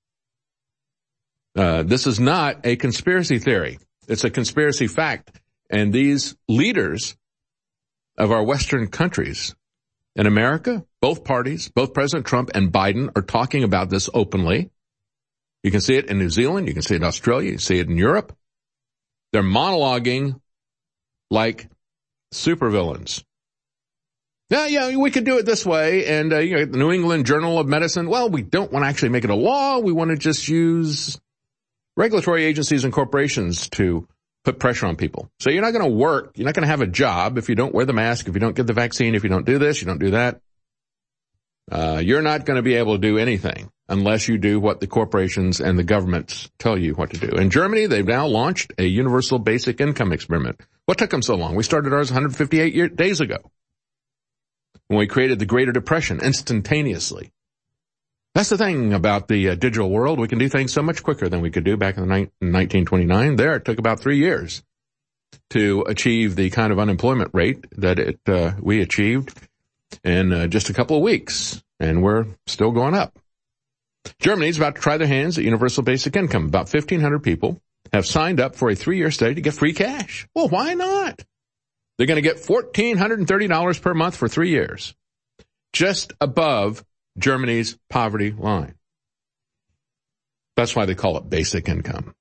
This is not a conspiracy theory. It's a conspiracy fact. And these leaders of our Western countries in America, both parties, both President Trump and Biden, are talking about this openly. You can see it in New Zealand. You can see it in Australia. You can see it in Europe. They're monologuing like supervillains. Yeah, we could do it this way. And, the New England Journal of Medicine, well, we don't want to actually make it a law. We want to just use regulatory agencies and corporations to put pressure on people. So you're not going to work. You're not going to have a job if you don't wear the mask, if you don't get the vaccine, if you don't do this, you don't do that. You're not going to be able to do anything unless you do what the corporations and the governments tell you what to do. In Germany, they've now launched a universal basic income experiment. What took them so long? We started ours 158 days ago when we created the Greater Depression instantaneously. That's the thing about the digital world. We can do things so much quicker than we could do back in 1929. There, it took about 3 years to achieve the kind of unemployment rate that we achieved in just a couple of weeks, and we're still going up. Germany's about to try their hands at universal basic income. About 1,500 people have signed up for a 3-year study to get free cash. Well, why not? They're going to get $1,430 per month for 3 years, just above Germany's poverty line. That's why they call it basic income.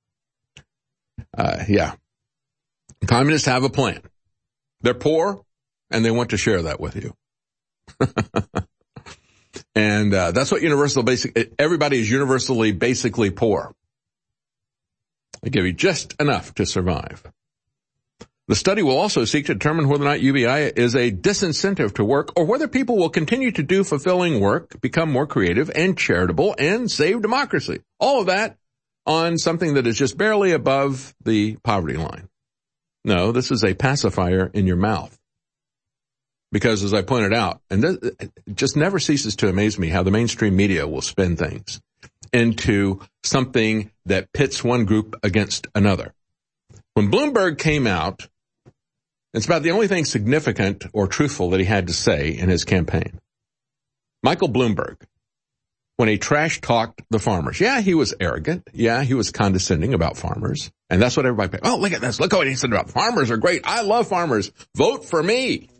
Communists have a plan. They're poor, and they want to share that with you. And that's what universal basic, everybody is universally basically poor. They give you just enough to survive. The study will also seek to determine whether or not UBI is a disincentive to work or whether people will continue to do fulfilling work, become more creative and charitable, and save democracy. All of that on something that is just barely above the poverty line. No, this is a pacifier in your mouth. Because as I pointed out, and it just never ceases to amaze me how the mainstream media will spin things into something that pits one group against another. When Bloomberg came out, it's about the only thing significant or truthful that he had to say in his campaign. Michael Bloomberg, when he trash-talked the farmers. Yeah, he was arrogant. Yeah, he was condescending about farmers. And that's what everybody, oh, look at this. Look what he said about farmers are great. I love farmers. Vote for me.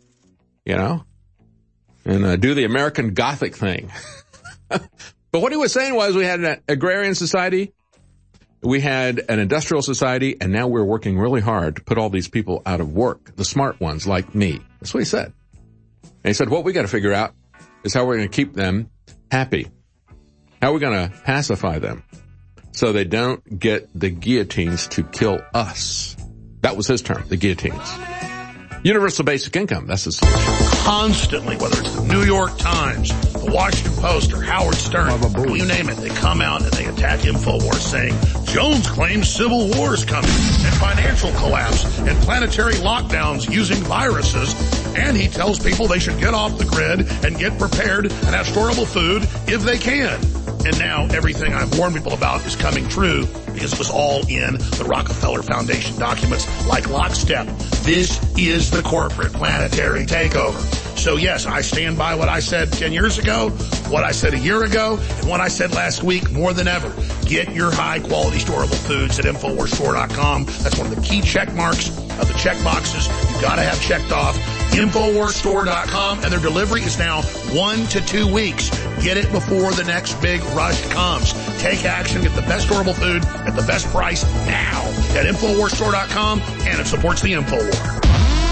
And do the American Gothic thing. But what he was saying was we had an agrarian society, we had an industrial society, and now we're working really hard to put all these people out of work, the smart ones like me. That's what he said. And he said, what we got to figure out is how we're going to keep them happy. How are we going to pacify them so they don't get the guillotines to kill us? That was his term, the guillotines. Universal basic income, that's the solution. constantly, whether it's the New York Times, the Washington Post, or Howard Stern, you name it, they come out and they attack InfoWars saying, Jones claims civil war is coming, and financial collapse, and planetary lockdowns using viruses, and he tells people they should get off the grid and get prepared and have storable food if they can. And now everything I've warned people about is coming true because it was all in the Rockefeller Foundation documents like lockstep. This is the corporate planetary takeover. So yes, I stand by what I said 10 years ago, what I said a year ago, and what I said last week more than ever. Get your high quality storable foods at InfoWarsStore.com. That's one of the key check marks of the check boxes you've got to have checked off. InfoWarsStore.com, and their delivery is now 1 to 2 weeks. Get it before the next big rush comes. Take action, get the best storable food at the best price now at InfoWarsStore.com, and it supports the InfoWar.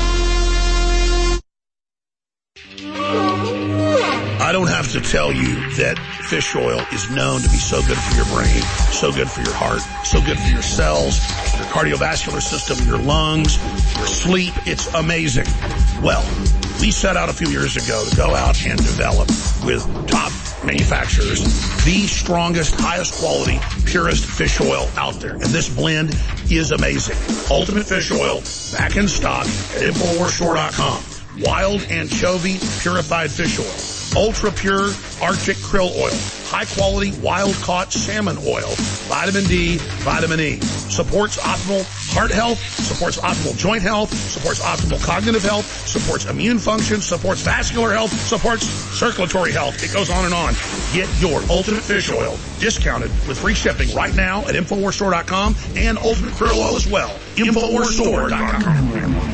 I don't have to tell you that fish oil is known to be so good for your brain, so good for your heart, so good for your cells, your cardiovascular system, your lungs, your sleep. It's amazing. Well, we set out a few years ago to go out and develop with top manufacturers the strongest, highest quality, purest fish oil out there. And this blend is amazing. Ultimate Fish Oil, back in stock at InfoWarsStore.com. Wild anchovy purified fish oil. Ultra pure Arctic krill oil, high quality wild caught salmon oil, vitamin D, vitamin E, supports optimal heart health, supports optimal joint health, supports optimal cognitive health, supports immune function, supports vascular health, supports circulatory health. It goes on and on. Get your Ultimate Fish Oil discounted with free shipping right now at InfoWarsStore.com and Ultimate Krill Oil as well. InfoWarsStore.com.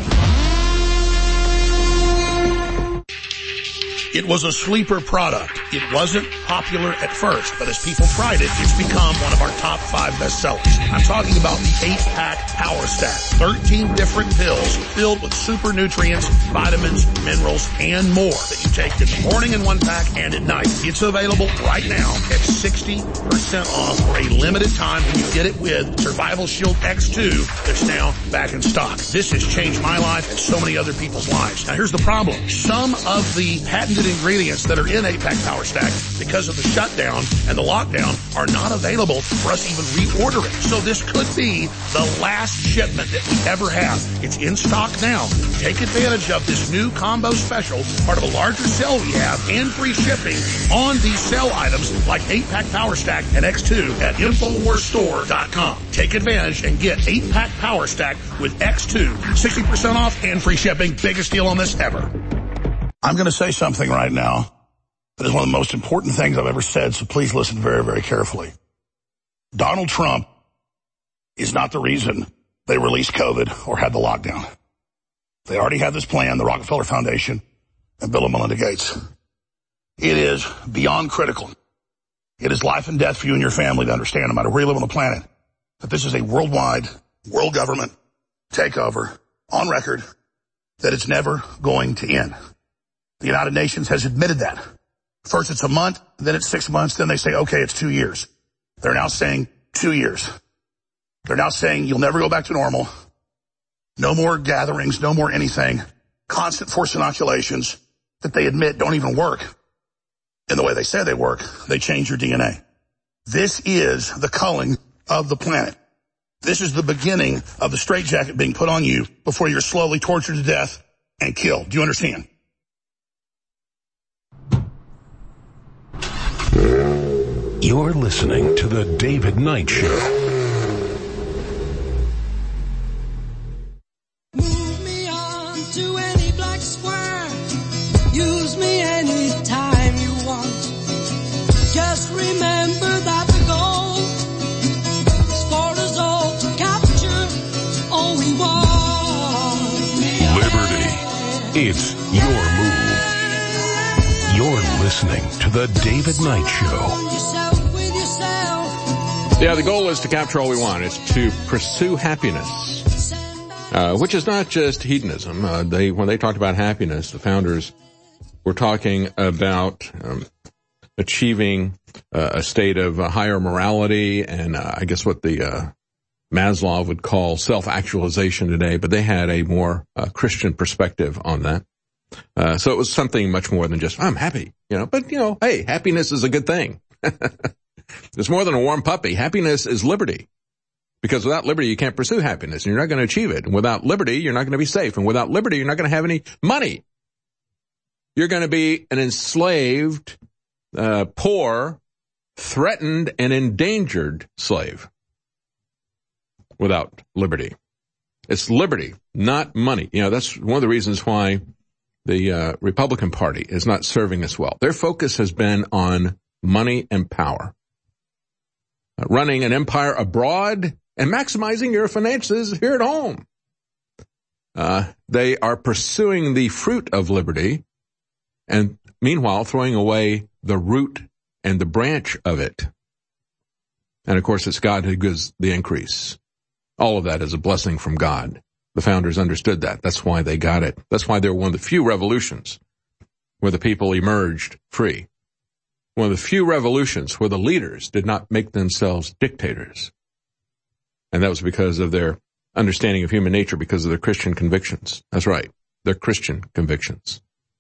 It was a sleeper product. It wasn't popular at first, but as people tried it, it's become one of our top 5 bestsellers. I'm talking about the 8-pack Power Stack. 13 different pills filled with super nutrients, vitamins, minerals, and more that you take in the morning in 1 pack and at night. It's available right now at 60% off for a limited time when you get it with Survival Shield X2 that's now back in stock. This has changed my life and so many other people's lives. Now here's the problem. Some of the patented ingredients that are in 8-pack Power Stack because of the shutdown and the lockdown are not available for us to even reorder it. So this could be the last shipment that we ever have. It's in stock now. Take advantage of this new combo special, part of a larger sale we have, and free shipping on these sale items like 8-pack Power Stack and X2 at InfoWarsStore.com. Take advantage and get 8-pack Power Stack with X2, 60% off and free shipping. Biggest deal on this ever. I'm going to say something right now that is one of the most important things I've ever said, so please listen very, very carefully. Donald Trump is not the reason they released COVID or had the lockdown. They already had this plan, the Rockefeller Foundation and Bill and Melinda Gates. It is beyond critical. It is life and death for you and your family to understand, no matter where you live on the planet, that this is a worldwide, world government takeover on record, that it's never going to end. The United Nations has admitted that. First it's a month, then it's 6 months, then they say, okay, it's 2 years. They're now saying 2 years. They're now saying you'll never go back to normal. No more gatherings, no more anything. Constant forced inoculations that they admit don't even work in the way they say they work. They change your DNA. This is the culling of the planet. This is the beginning of the straitjacket being put on you before you're slowly tortured to death and killed. Do you understand? You're listening to The David Knight Show. Move me on to any black square. Use me anytime you want. Just remember that the goal is for us all to capture all we want. Liberty. It's your move. You're listening to The David Knight Show. Yeah, the goal is to capture all we want. It's to pursue happiness, which is not just hedonism. When they talked about happiness, the founders were talking about achieving a state of higher morality and I guess what the Maslow would call self-actualization today, but they had a more Christian perspective on that. So it was something much more than just, I'm happy, but hey, happiness is a good thing. It's more than a warm puppy. Happiness is liberty. Because without liberty, you can't pursue happiness, and you're not going to achieve it. And without liberty, you're not going to be safe. And without liberty, you're not going to have any money. You're going to be an enslaved, poor, threatened, and endangered slave without liberty. It's liberty, not money. That's one of the reasons why the Republican Party is not serving us well. Their focus has been on money and power. Running an empire abroad and maximizing your finances here at home. They are pursuing the fruit of liberty and meanwhile throwing away the root and the branch of it. And of course, it's God who gives the increase. All of that is a blessing from God. The founders understood that. That's why they got it. That's why they were one of the few revolutions where the people emerged free. One of the few revolutions where the leaders did not make themselves dictators. And that was because of their understanding of human nature, because of their Christian convictions. That's right. Their Christian convictions.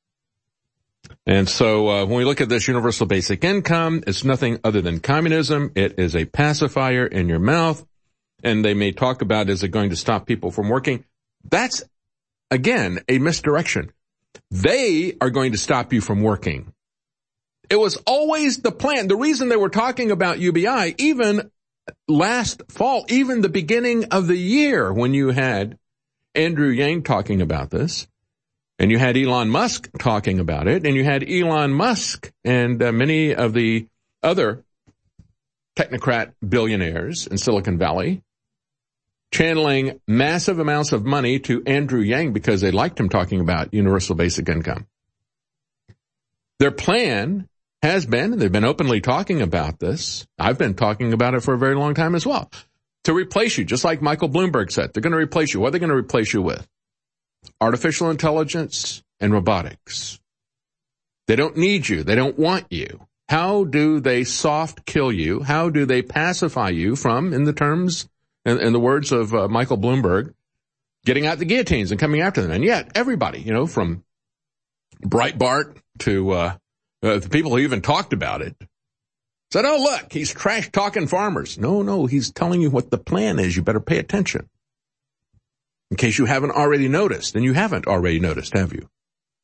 And so when we look at this universal basic income, it's nothing other than communism. It is a pacifier in your mouth. And they may talk about, is it going to stop people from working? That's, again, a misdirection. They are going to stop you from working. It was always the plan. The reason they were talking about UBI, even last fall, even the beginning of the year when you had Andrew Yang talking about this, and you had Elon Musk talking about it, and you had Elon Musk and many of the other technocrat billionaires in Silicon Valley channeling massive amounts of money to Andrew Yang because they liked him talking about universal basic income. Their plan has been, and they've been openly talking about this, I've been talking about it for a very long time as well, to replace you, just like Michael Bloomberg said. They're going to replace you. What are they going to replace you with? Artificial intelligence and robotics. They don't need you. They don't want you. How do they soft kill you? How do they pacify you from, in the terms, in the words of Michael Bloomberg, getting out the guillotines and coming after them? And yet, everybody, from Breitbart to the people who even talked about it, said, oh, look, he's trash-talking farmers. No, he's telling you what the plan is. You better pay attention. In case you haven't already noticed, and you haven't already noticed, have you?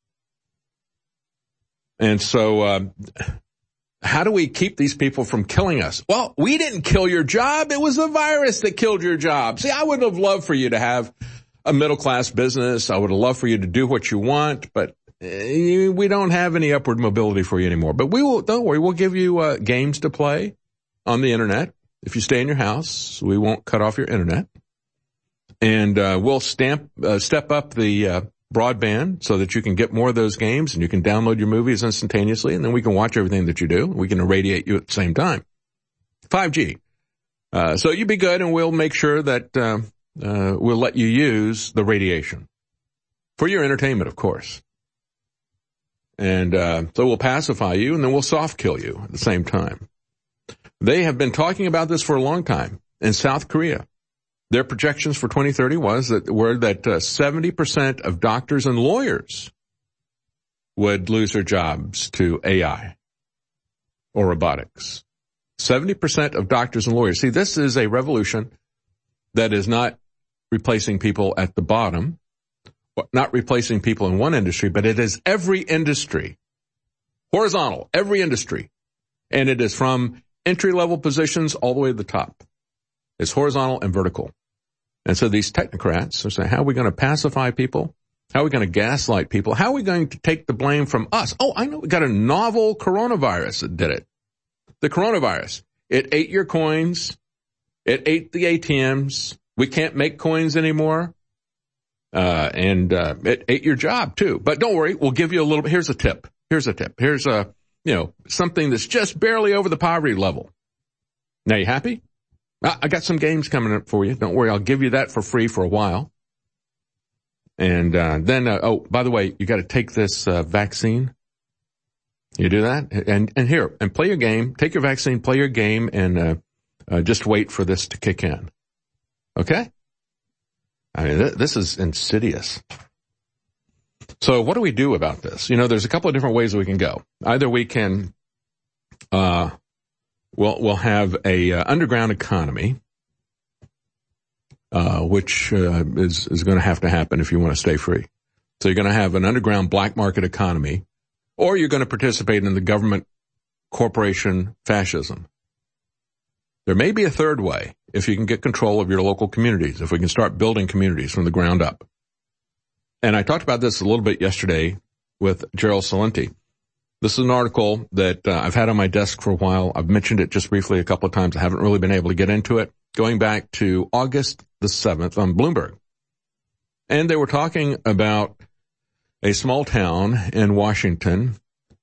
And so, how do we keep these people from killing us? Well, we didn't kill your job. It was the virus that killed your job. See, I would have loved for you to have a middle-class business. I would have loved for you to do what you want, but we don't have any upward mobility for you anymore. But don't worry, we'll give you games to play on the internet. If you stay in your house, we won't cut off your internet. And we'll step up the broadband so that you can get more of those games and you can download your movies instantaneously, and then we can watch everything that you do. We can irradiate you at the same time. 5G. So you be good, and we'll make sure that we'll let you use the radiation for your entertainment, of course. And so we'll pacify you, and then we'll soft kill you at the same time. They have been talking about this for a long time. In South Korea, their projections for 2030 were that 70% of doctors and lawyers would lose their jobs to AI or robotics. 70% of doctors and lawyers. See, this is a revolution that is not replacing people at the bottom, not replacing people in one industry, but it is every industry, horizontal, every industry. And it is from entry-level positions all the way to the top. It's horizontal and vertical. And so these technocrats are saying, how are we going to pacify people? How are we going to gaslight people? How are we going to take the blame from us? Oh, I know, we got a novel coronavirus that did it. The coronavirus. It ate your coins. It ate the ATMs. We can't make coins anymore. And it ate your job too. But don't worry, we'll give you a little bit. Here's a tip. Here's something that's just barely over the poverty level. Now, you happy? I got some games coming up for you. Don't worry, I'll give you that for free for a while. And then, by the way, you got to take this vaccine. You do that, and here, and play your game. Take your vaccine, play your game, and just wait for this to kick in. Okay? I mean, this is insidious. So what do we do about this? There's a couple of different ways we can go. Either we can, we'll have a underground economy, which is going to have to happen if you want to stay free. So you're going to have an underground black market economy, or you're going to participate in the government corporation fascism. There may be a third way if you can get control of your local communities, if we can start building communities from the ground up. And I talked about this a little bit yesterday with Gerald Celente. This is an article that I've had on my desk for a while. I've mentioned it just briefly a couple of times. I haven't really been able to get into it. Going back to August the 7th on Bloomberg. And they were talking about a small town in Washington,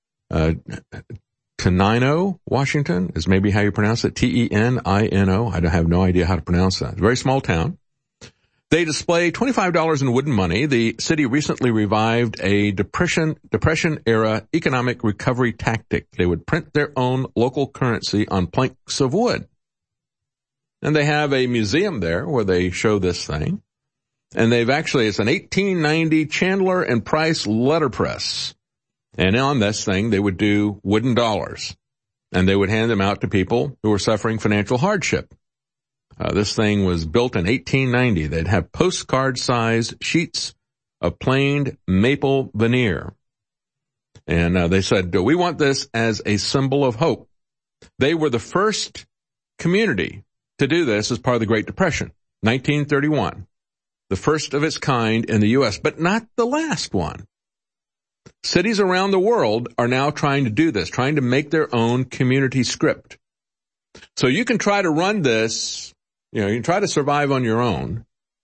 Tenino, Washington is maybe how you pronounce it, Tenino. I have no idea how to pronounce that. It's a very small town. They display $25 in wooden money. The city recently revived a Depression-era economic recovery tactic. They would print their own local currency on planks of wood. And they have a museum there where they show this thing. And it's an 1890 Chandler and Price letterpress. And on this thing, they would do wooden dollars. And they would hand them out to people who were suffering financial hardship. This thing was built in 1890. They'd have postcard-sized sheets of planed maple veneer. And they said, we want this as a symbol of hope. They were the first community to do this as part of the Great Depression, 1931. The first of its kind in the U.S., but not the last one. Cities around the world are now trying to do this, trying to make their own community script. So you can try to run this, you can try to survive on your own.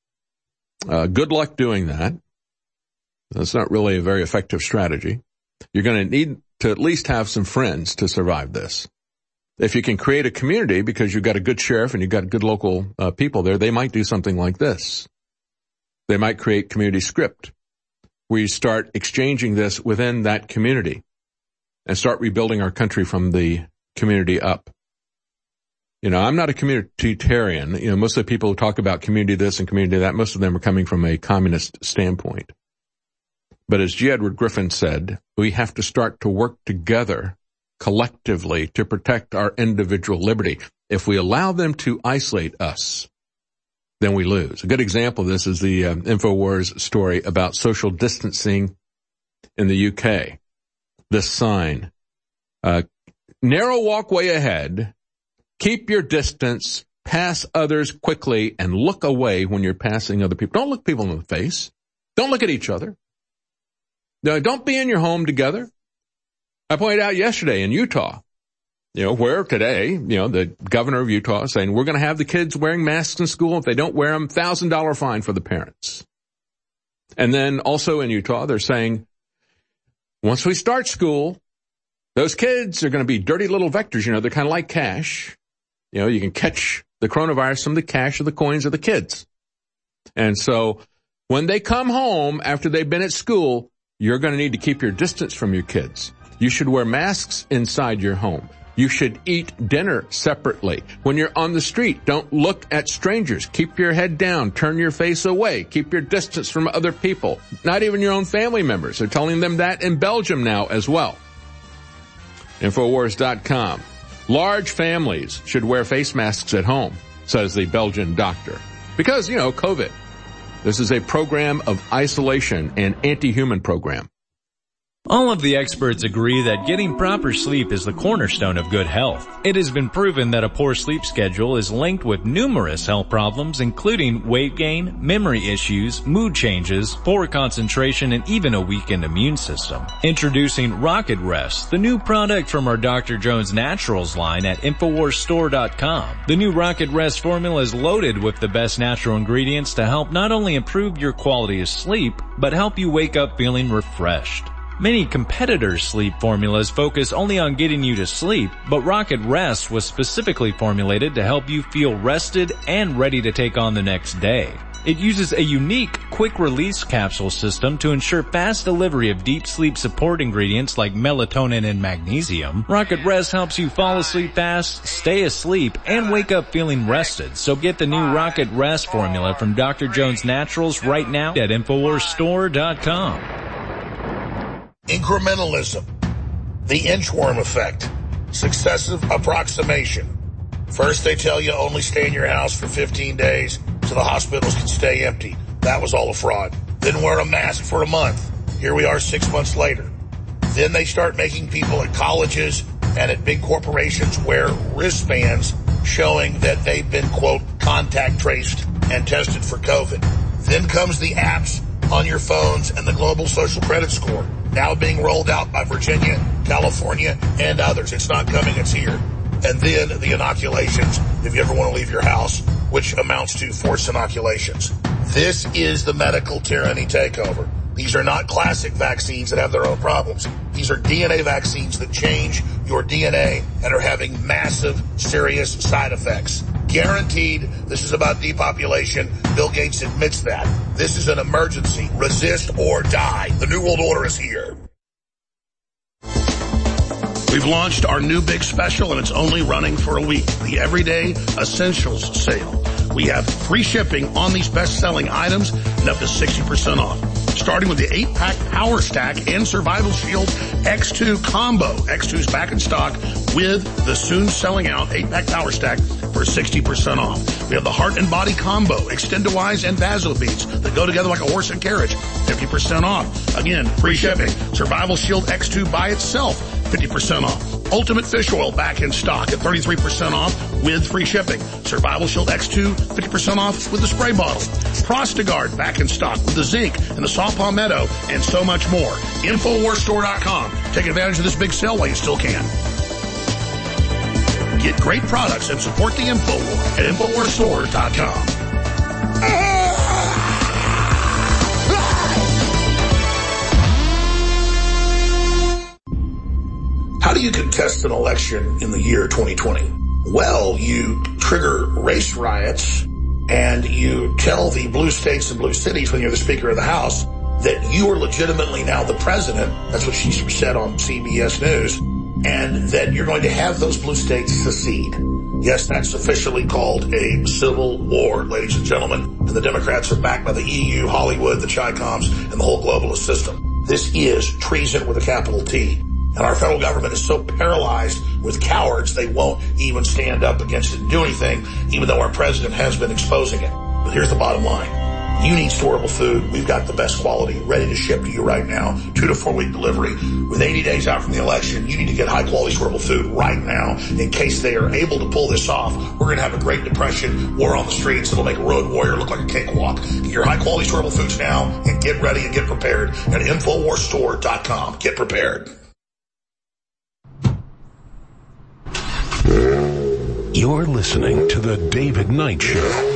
Good luck doing that. That's not really a very effective strategy. You're going to need to at least have some friends to survive this. If you can create a community because you've got a good sheriff and you've got good local people there, they might do something like this. They might create community script where you start exchanging this within that community and start rebuilding our country from the community up. I'm not a communitarian. Most of the people who talk about community this and community that, most of them are coming from a communist standpoint. But as G. Edward Griffin said, we have to start to work together collectively to protect our individual liberty. If we allow them to isolate us, then we lose. A good example of this is the InfoWars story about social distancing in the UK. This sign, narrow walkway ahead, keep your distance, pass others quickly, and look away when you're passing other people. Don't look people in the face. Don't look at each other. No, don't be in your home together. I pointed out yesterday in Utah, where today, the governor of Utah is saying we're going to have the kids wearing masks in school. If they don't wear them, $1,000 fine for the parents. And then also in Utah, they're saying once we start school, those kids are going to be dirty little vectors. They're kind of like cash. You can catch the coronavirus from the cash or the coins of the kids. And so when they come home after they've been at school, you're going to need to keep your distance from your kids. You should wear masks inside your home. You should eat dinner separately. When you're on the street, don't look at strangers. Keep your head down. Turn your face away. Keep your distance from other people. Not even your own family members. They're telling them that in Belgium now as well. Infowars.com. Large families should wear face masks at home, says the Belgian doctor. Because, COVID. This is a program of isolation, an anti-human program. All of the experts agree that getting proper sleep is the cornerstone of good health. It has been proven that a poor sleep schedule is linked with numerous health problems, including weight gain, memory issues, mood changes, poor concentration, and even a weakened immune system. Introducing Rocket Rest, the new product from our Dr. Jones Naturals line at InfoWarsStore.com. The new Rocket Rest formula is loaded with the best natural ingredients to help not only improve your quality of sleep, but help you wake up feeling refreshed. Many competitors' sleep formulas focus only on getting you to sleep, but Rocket Rest was specifically formulated to help you feel rested and ready to take on the next day. It uses a unique quick-release capsule system to ensure fast delivery of deep sleep support ingredients like melatonin and magnesium. Rocket Rest helps you fall asleep fast, stay asleep, and wake up feeling rested. So get the new Rocket Rest formula from Dr. Jones Naturals right now at InfoWarsStore.com. Incrementalism, the inchworm effect, successive approximation. First they tell you only stay in your house for 15 days so the hospitals can stay empty. That was all a fraud. Then wear a mask for a month. Here we are 6 months later. Then they start making people at colleges and at big corporations wear wristbands showing that they've been, quote, contact traced and tested for COVID. Then comes the apps on your phones and the global social credit score, now being rolled out by Virginia, California, and others. It's not coming, it's here. And then the inoculations, if you ever want to leave your house, which amounts to forced inoculations. This is the medical tyranny takeover. These are not classic vaccines that have their own problems. These are DNA vaccines that change your DNA and are having massive, serious side effects. Guaranteed, this is about depopulation. Bill Gates admits that. This is an emergency. Resist or die. The New World Order is here. We've launched our new big special, and it's only running for a week. The Everyday Essentials Sale. We have free shipping on these best-selling items and up to 60% off. Starting with the 8-pack Power Stack and Survival Shield X2 combo. X2's back in stock with the soon selling out 8-pack Power Stack for 60% off. We have the Heart and Body combo, Extendawise and Vasobeats that go together like a horse and carriage, 50% off. Again, free shipping. Survival Shield X2 by itself, 50% off. Ultimate Fish Oil back in stock at 33% off with free shipping. Survival Shield X2, 50% off with the spray bottle. Prostagard back in stock with the zinc and the saw palmetto and so much more. InfoWarsStore.com. Take advantage of this big sale while you still can. Get great products and support the InfoWar at InfoWarsStore.com. How do you contest an election in the year 2020? Well, you trigger race riots and you tell the blue states and blue cities when you're the Speaker of the House that you are legitimately now the president. That's what she said on CBS News. And that you're going to have those blue states secede. Yes, that's officially called a civil war, ladies and gentlemen. And the Democrats are backed by the EU, Hollywood, the Chi-Coms, and the whole globalist system. This is treason with a capital T. And our federal government is so paralyzed with cowards they won't even stand up against it and do anything, even though our president has been exposing it. But here's the bottom line. You need storable food. We've got the best quality ready to ship to you right now. 2 to 4 week delivery. With 80 days out from the election, you need to get high quality storable food right now in case they are able to pull this off. We're going to have a Great Depression, war on the streets. It'll make a road warrior look like a cakewalk. Get your high quality storable foods now and get ready and get prepared at InfoWarsStore.com. Get prepared. You're listening to The David Knight Show.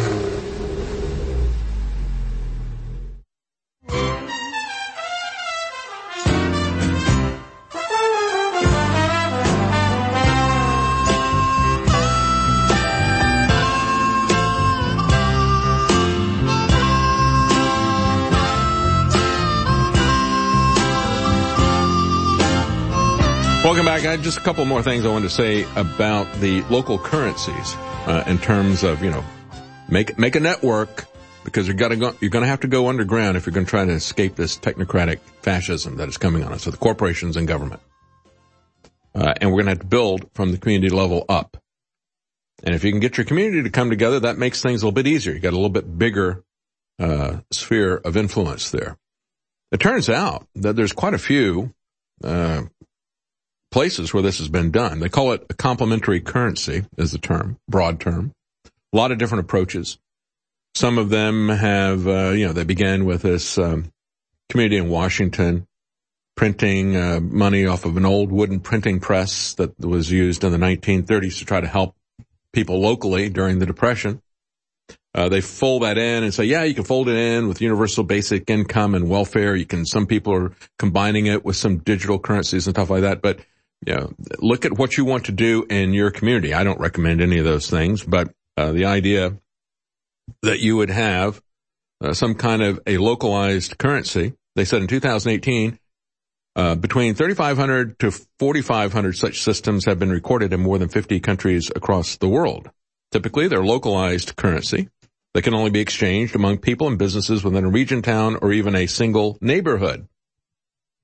Welcome back. I had just a couple more things I wanted to say about the local currencies, in terms of, make a network, because you're going to have to go underground if you're going to try to escape this technocratic fascism that is coming on us, so the corporations and government. And we're going to have to build from the community level up. And if you can get your community to come together, that makes things a little bit easier. You got a little bit bigger, sphere of influence there. It turns out that there's quite a few, places where this has been done. They call it a complementary currency is the term, broad term. A lot of different approaches. Some of them have, they began with this community in Washington printing money off of an old wooden printing press that was used in the 1930s to try to help people locally during the Depression. They fold that in and say, yeah, you can fold it in with universal basic income and welfare. Some people are combining it with some digital currencies and stuff like that. But look at what you want to do in your community. I don't recommend any of those things, but the idea that you would have some kind of a localized currency. They said in 2018, between 3,500 to 4,500 such systems have been recorded in more than 50 countries across the world. Typically, they're localized currency that can only be exchanged among people and businesses within a region, town, or even a single neighborhood.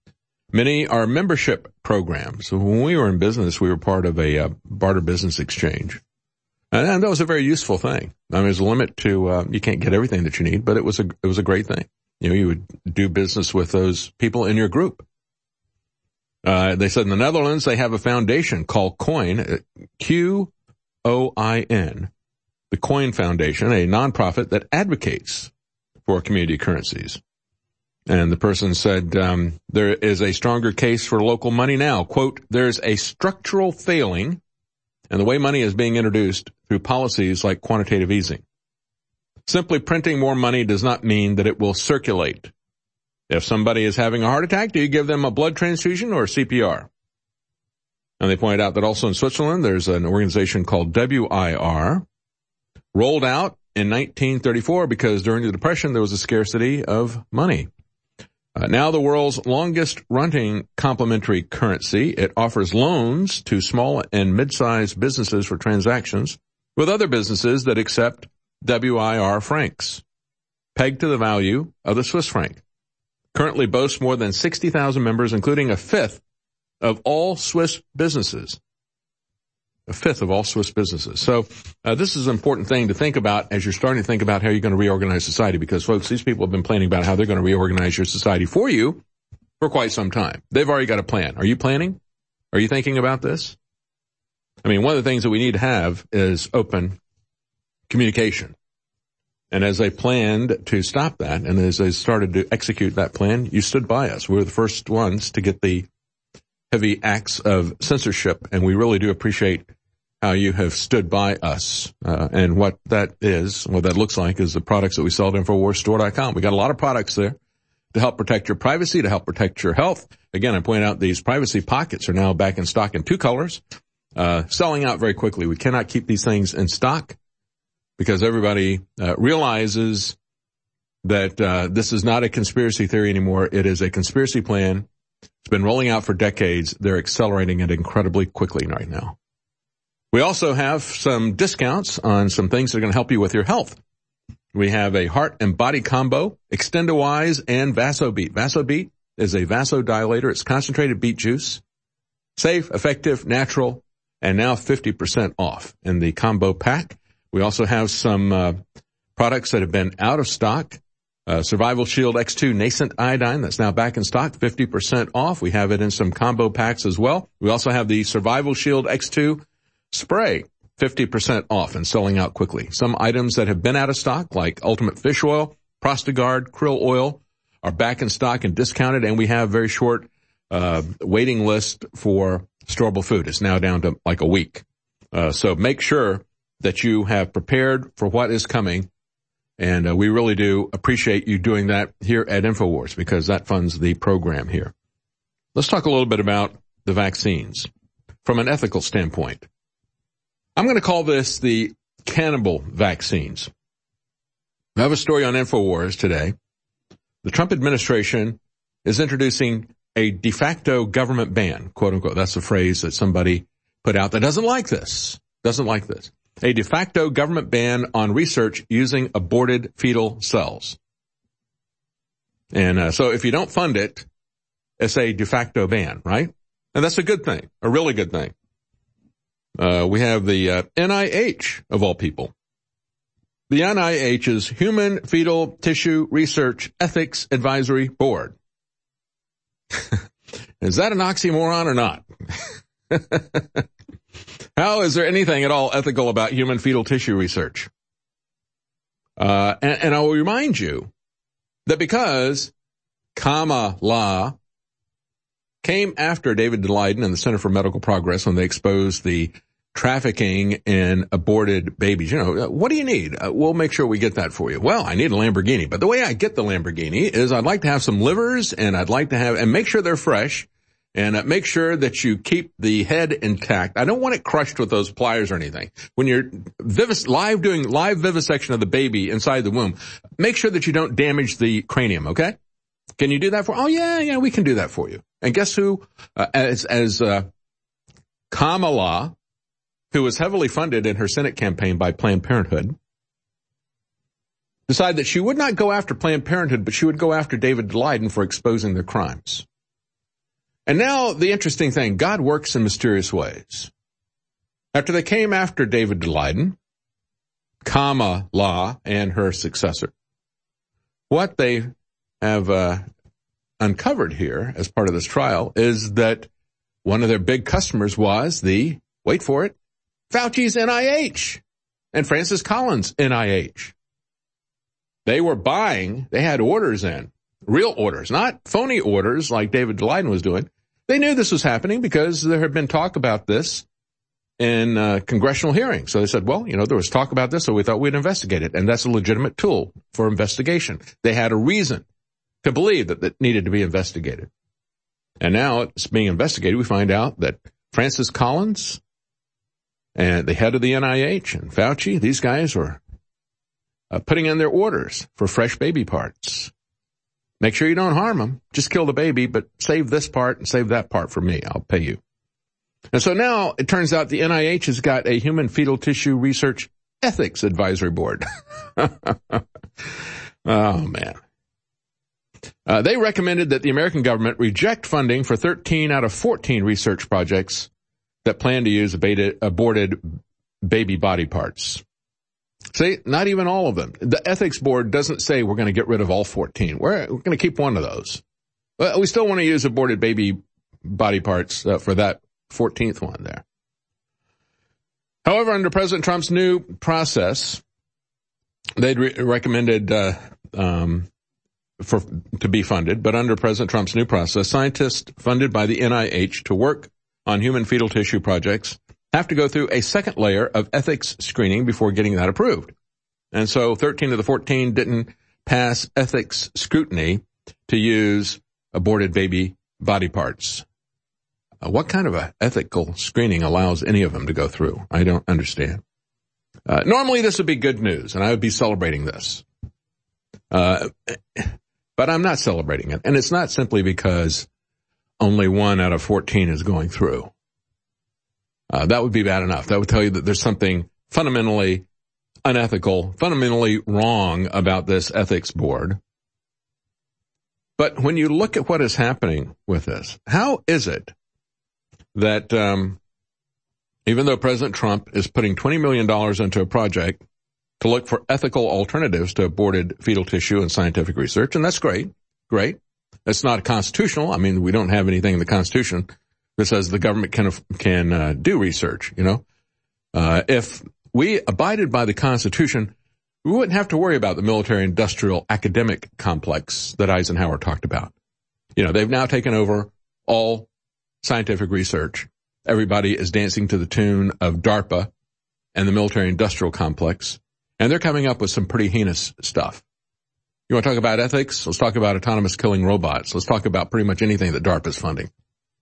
Many are membership programs. So when we were in business, we were part of a barter business exchange. And that was a very useful thing. I mean, there's a limit to, you can't get everything that you need, but it was a great thing. You know, you would do business with those people in your group. They said in the Netherlands, they have a foundation called Coin, Q-O-I-N, the Coin Foundation, a nonprofit that advocates for community currencies. And the person said, there is a stronger case for local money now. Quote, there's a structural failing in the way money is being introduced through policies like quantitative easing. Simply printing more money does not mean that it will circulate. If somebody is having a heart attack, do you give them a blood transfusion or CPR? And they pointed out that also in Switzerland, there's an organization called WIR, rolled out in 1934 because during the Depression, there was a scarcity of money. Now the world's longest running complementary currency. It offers loans to small and mid-sized businesses for transactions with other businesses that accept WIR francs, pegged to the value of the Swiss franc. Currently boasts more than 60,000 members, including a fifth of all Swiss businesses. A fifth of all Swiss businesses. So this is an important thing to think about as you're starting to think about how you're going to reorganize society, because, folks, these people have been planning about how they're going to reorganize your society for you for quite some time. They've already got a plan. Are you planning? Are you thinking about this? I mean, one of the things that we need to have is open communication. And as they planned to stop that, and as they started to execute that plan, you stood by us. We were the first ones to get the heavy acts of censorship, and we really do appreciate how you have stood by us. And what that is, what that looks like, is the products that we sell at InfoWarsStore.com. We got a lot of products there to help protect your privacy, to help protect your health. Again, I point out these privacy pockets are now back in stock in 2 colors, selling out very quickly. We cannot keep these things in stock because everybody realizes that this is not a conspiracy theory anymore. It is a conspiracy plan. It's been rolling out for decades. They're accelerating it incredibly quickly right now. We also have some discounts on some things that are going to help you with your health. We have a heart and body combo, Extendawise and VasoBeat. VasoBeat is a vasodilator. It's concentrated beet juice, safe, effective, natural, and now 50% off in the combo pack. We also have some products that have been out of stock. Survival Shield X2 Nascent Iodine, that's now back in stock, 50% off. We have it in some combo packs as well. We also have the Survival Shield X2 Spray, 50% off and selling out quickly. Some items that have been out of stock, like Ultimate Fish Oil, Prostagard, Krill Oil, are back in stock and discounted, and we have very short waiting list for storable food. It's now down to like a week. So make sure that you have prepared for what is coming. And we really do appreciate you doing that here at InfoWars, because that funds the program here. Let's talk a little bit about the vaccines from an ethical standpoint. I'm going to call this the cannibal vaccines. I have a story on InfoWars today. The Trump administration is introducing a de facto government ban, quote unquote. That's a phrase that somebody put out that doesn't like this. A de facto government ban on research using aborted fetal cells. And so if you don't fund it, it's a de facto ban, right? And that's a good thing, a really good thing. We have the NIH, of all people. The NIH's Human Fetal Tissue Research Ethics Advisory Board. Is that an oxymoron or not? How is there anything at all ethical about human fetal tissue research? And I will remind you that because Kamala came after David Daleiden and the Center for Medical Progress when they exposed the trafficking in aborted babies. You know, what do you need? We'll make sure we get that for you. Well, I need a Lamborghini. But the way I get the Lamborghini is I'd like to have some livers, and I'd like to have, and make sure they're fresh, and make sure that you keep the head intact. I don't want it crushed with those pliers or anything. When you're doing live vivisection of the baby inside the womb, make sure that you don't damage the cranium, okay? Can you do that for? Oh, yeah, we can do that for you. And guess who, as Kamala, who was heavily funded in her Senate campaign by Planned Parenthood, decided that she would not go after Planned Parenthood, but she would go after David Daleiden for exposing their crimes. And now the interesting thing, God works in mysterious ways. After they came after David Daleiden, Kamala and her successor, what they have uncovered here as part of this trial is that one of their big customers was wait for it, Fauci's NIH and Francis Collins' NIH. They were buying, they had orders in, real orders, not phony orders like David Daleiden was doing. They knew this was happening because there had been talk about this in congressional hearings. So they said, well, there was talk about this, so we thought we'd investigate it. And that's a legitimate tool for investigation. They had a reason to believe that it needed to be investigated. And now it's being investigated. We find out that Francis Collins and the head of the NIH and Fauci, these guys were putting in their orders for fresh baby parts. Make sure you don't harm them. Just kill the baby, but save this part and save that part for me. I'll pay you. And so now it turns out the NIH has got a human fetal tissue research ethics advisory board. Oh, man. They recommended that the American government reject funding for 13 out of 14 research projects that plan to use aborted baby body parts. See, not even all of them. The ethics board doesn't say we're going to get rid of all 14. We're going to keep one of those. We still want to use aborted baby body parts for that 14th one there. However, under President Trump's new process, they'd recommended to be funded, but under President Trump's new process, scientists funded by the NIH to work on human fetal tissue projects have to go through a second layer of ethics screening before getting that approved. And so 13 of the 14 didn't pass ethics scrutiny to use aborted baby body parts. What kind of a ethical screening allows any of them to go through? I don't understand. Normally this would be good news, and I would be celebrating this. But I'm not celebrating it. And it's not simply because only 1 out of 14 is going through. That would be bad enough. That would tell you that there's something fundamentally unethical, fundamentally wrong about this ethics board. But when you look at what is happening with this, how is it that even though President Trump is putting $20 million into a project to look for ethical alternatives to aborted fetal tissue and scientific research, and that's great. That's not constitutional. I mean, we don't have anything in the Constitution that says the government can do research, If we abided by the Constitution, we wouldn't have to worry about the military-industrial academic complex that Eisenhower talked about. They've now taken over all scientific research. Everybody is dancing to the tune of DARPA and the military-industrial complex, and they're coming up with some pretty heinous stuff. You want to talk about ethics? Let's talk about autonomous killing robots. Let's talk about pretty much anything that DARPA is funding.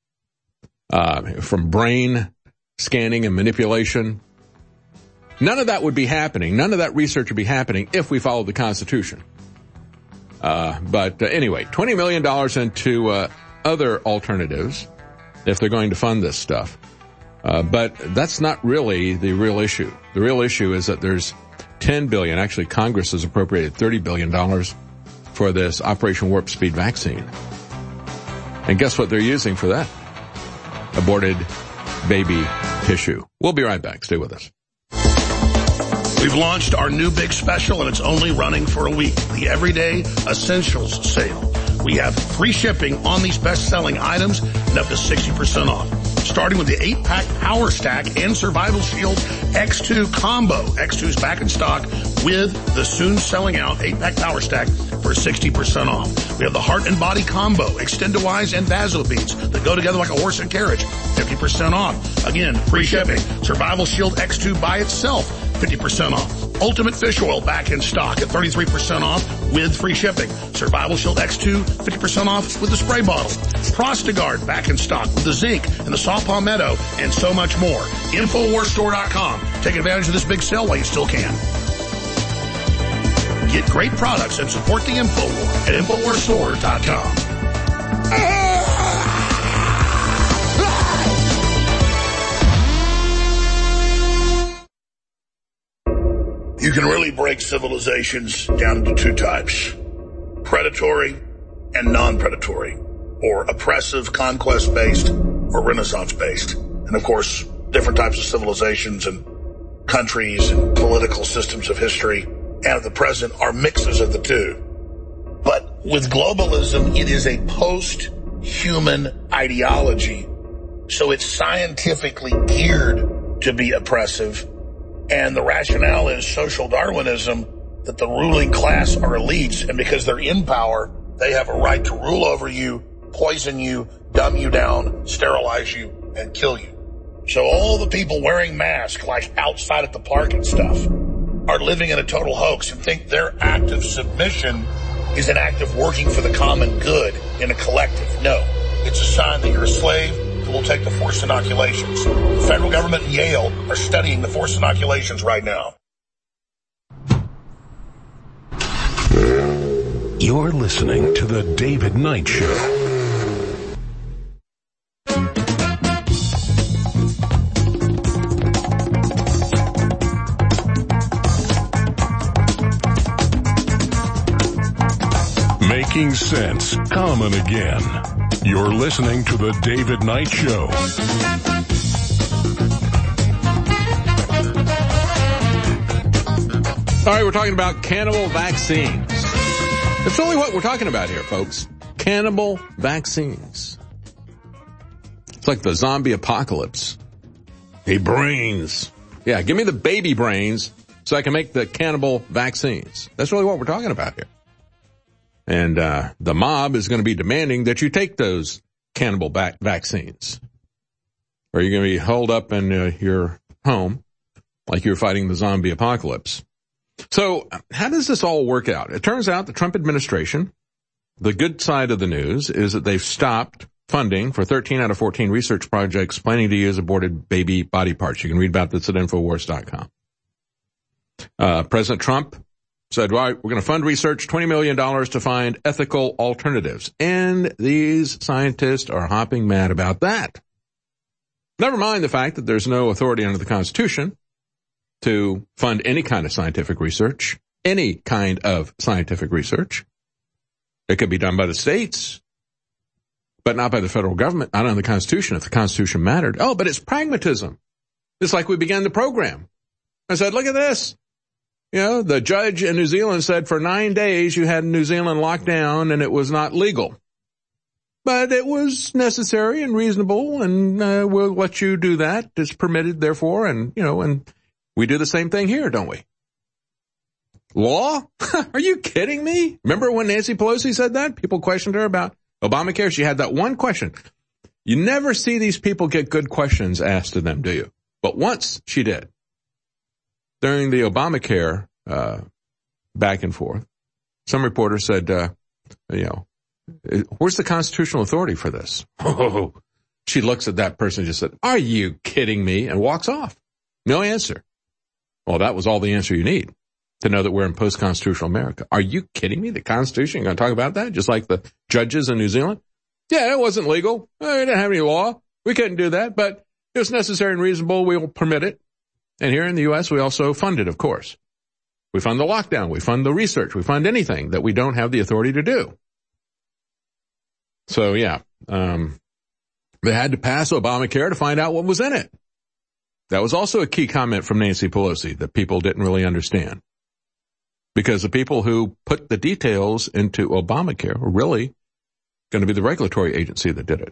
From brain scanning and manipulation. None of that would be happening. None of that research would be happening if we followed the Constitution. But anyway, $20 million into other alternatives if they're going to fund this stuff. But that's not really the real issue. The real issue is that there's $10 billion. Actually, Congress has appropriated $30 billion for this Operation Warp Speed vaccine. And guess what they're using for that? Aborted baby tissue. We'll be right back. Stay with us. We've launched our new big special, and it's only running for a week. The Everyday Essentials Sale. We have free shipping on these best-selling items and up to 60% off. Starting with the 8-pack Power Stack and Survival Shield X2 combo. X2 is back in stock with the soon-selling-out 8-pack Power Stack for 60% off. We have the Heart and Body combo, Extendawise and Vasobeats that go together like a horse and carriage, 50% off. Again, free shipping. Survival Shield X2 by itself, 50% off. Ultimate Fish Oil back in stock at 33% off with free shipping. Survival Shield X2, 50% off with the spray bottle. Prostagard back in stock with the zinc and the saw palmetto and so much more. InfoWarsStore.com. Take advantage of this big sale while you still can. Get great products and support the InfoWar at InfoWarsStore.com. You can really break civilizations down into 2 types, predatory and non-predatory. or oppressive, conquest-based, or Renaissance-based. And of course, different types of civilizations and countries and political systems of history and at the present are mixes of the two. But with globalism, it is a post-human ideology, so it's scientifically geared to be oppressive, and the rationale is social Darwinism, that the ruling class are elites, and because they're in power, they have a right to rule over you, poison you, dumb you down, sterilize you, and kill you. So all the people wearing masks, like outside at the park and stuff, are living in a total hoax and think their act of submission is an act of working for the common good in a collective. No, it's a sign that you're a slave who will take the forced inoculations. The federal government and Yale are studying the forced inoculations right now. You're listening to The David Knight Show. Making sense common again. You're listening to The David Knight Show. All right, we're talking about cannibal vaccines. That's only what we're talking about here, folks. Cannibal vaccines. It's like the zombie apocalypse. Hey, brains. Yeah, give me the baby brains so I can make the cannibal vaccines. That's really what we're talking about here. And the mob is going to be demanding that you take those cannibal vaccines. Or you're going to be holed up in your home like you're fighting the zombie apocalypse. So how does this all work out? It turns out the Trump administration, the good side of the news is that they've stopped funding for 13 out of 14 research projects planning to use aborted baby body parts. You can read about this at Infowars.com. President Trump said, right, we're going to fund research, $20 million to find ethical alternatives. And these scientists are hopping mad about that. Never mind the fact that there's no authority under the Constitution to fund any kind of scientific research, any kind of scientific research. It could be done by the states, but not by the federal government, not under the Constitution, if the Constitution mattered. Oh, but it's pragmatism. It's like we began the program. I said, look at this. You know, the judge in New Zealand said for 9 days you had New Zealand locked down and it was not legal. But it was necessary and reasonable, and we'll let you do that. It's permitted, therefore, and, you know, and we do the same thing here, don't we? Law? Are you kidding me? Remember when Nancy Pelosi said that? People questioned her about Obamacare. She had that one question. You never see these people get good questions asked to them, do you? But once she did. During the Obamacare back and forth, some reporter said, where's the constitutional authority for this? Oh, she looks at that person and just said, are you kidding me? And walks off. No answer. Well, that was all the answer you need to know that we're in post-constitutional America. Are you kidding me? The Constitution? You're going to talk about that? Just like the judges in New Zealand? Yeah, it wasn't legal. We didn't have any law. We couldn't do that, but it was necessary and reasonable. We will permit it. And here in the U.S., we also fund it, of course. We fund the lockdown. We fund the research. We fund anything that we don't have the authority to do. So, yeah, they had to pass Obamacare to find out what was in it. That was also a key comment from Nancy Pelosi that people didn't really understand. Because the people who put the details into Obamacare were really going to be the regulatory agency that did it.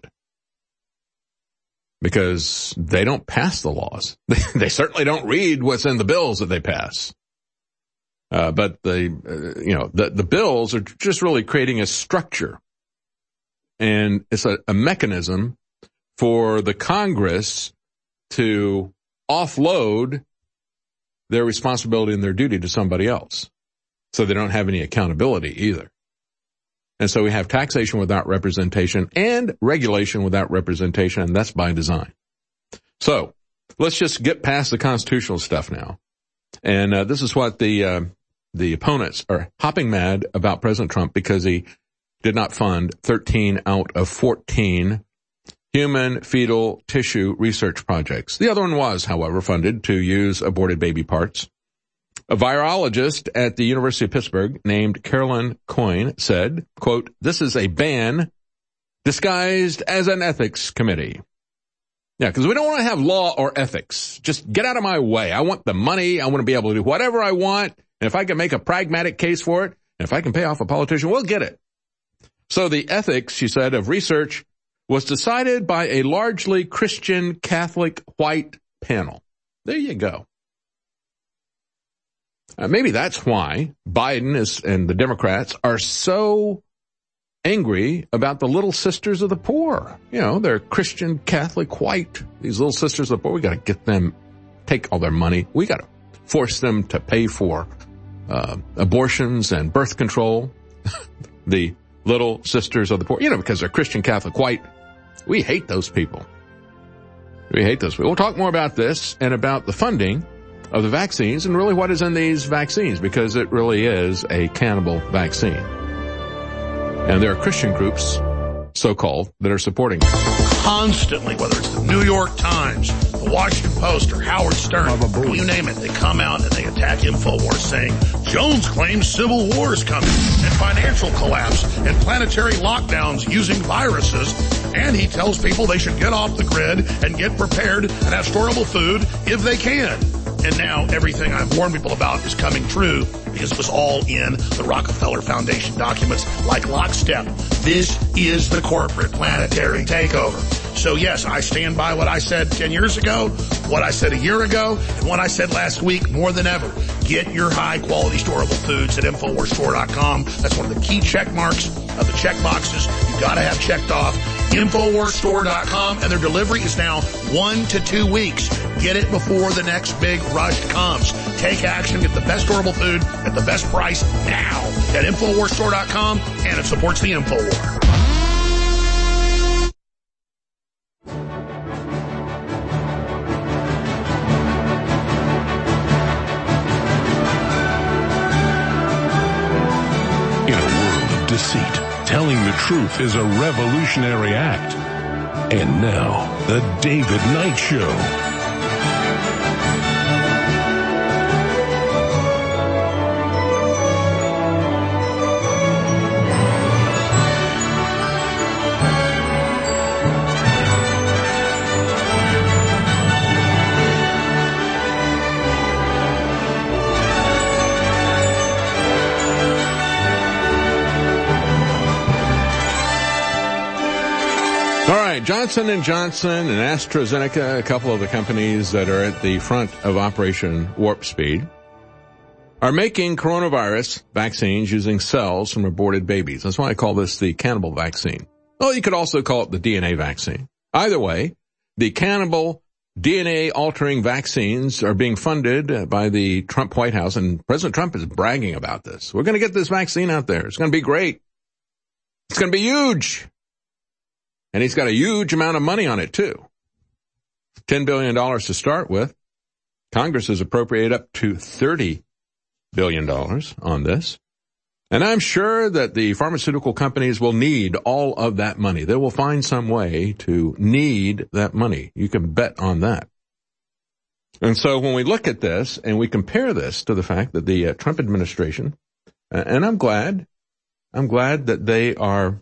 Because they don't pass the laws. They certainly don't read what's in the bills that they pass. But the bills are just really creating a structure. And it's a mechanism for the Congress to offload their responsibility and their duty to somebody else. So they don't have any accountability either. And so we have taxation without representation and regulation without representation, and that's by design. So let's just get past the constitutional stuff now. And this is what the opponents are hopping mad about President Trump because he did not fund 13 out of 14 human fetal tissue research projects. The other one was, however, funded to use aborted baby parts. A virologist at the University of Pittsburgh named Carolyn Coyne said, quote, this is a ban disguised as an ethics committee. Yeah, because we don't want to have law or ethics. Just get out of my way. I want the money. I want to be able to do whatever I want. And if I can make a pragmatic case for it, and if I can pay off a politician, we'll get it. So the ethics, she said, of research was decided by a largely Christian, Catholic, white panel. There you go. Maybe that's why Biden and the Democrats are so angry about the Little Sisters of the Poor. You know, they're Christian, Catholic, white. These Little Sisters of the Poor, we got to get them, take all their money. We got to force them to pay for abortions and birth control. The Little Sisters of the Poor, you know, because they're Christian, Catholic, white. We hate those people. We hate those people. We'll talk more about this and about the funding of the vaccines and really what is in these vaccines, because it really is a cannibal vaccine. And there are Christian groups, so-called, that are supporting it. Constantly, whether it's the New York Times, the Washington Post, or Howard Stern, you name it, they come out and they attack InfoWars saying, Jones claims civil war is coming, and financial collapse, and planetary lockdowns using viruses, and he tells people they should get off the grid and get prepared and have storable food if they can. And now everything I've warned people about is coming true because it was all in the Rockefeller Foundation documents like lockstep. This is the corporate planetary takeover. So yes, I stand by what I said 10 years ago, what I said a year ago, and what I said last week more than ever. Get your high quality storable foods at InfoWarsStore.com. That's one of the key check marks of the check boxes you've got to have checked off. InfoWarsStore.com, and their delivery is now 1 to 2 weeks. Get it before the next big rush comes. Take action, get the best storable food at the best price now at InfoWarsStore.com, and it supports the InfoWar. In a world of deceit, telling the truth is a revolutionary act. And now, the David Knight Show. Johnson & Johnson and AstraZeneca, a couple of the companies that are at the front of Operation Warp Speed, are making coronavirus vaccines using cells from aborted babies. That's why I call this the cannibal vaccine. Well, you could also call it the DNA vaccine. Either way, the cannibal DNA-altering vaccines are being funded by the Trump White House, and President Trump is bragging about this. We're going to get this vaccine out there. It's going to be great. It's going to be huge. And he's got a huge amount of money on it, too. $10 billion to start with. Congress has appropriated up to $30 billion on this. And I'm sure that the pharmaceutical companies will need all of that money. They will find some way to need that money. You can bet on that. And so when we look at this and we compare this to the fact that the Trump administration, and I'm glad that they are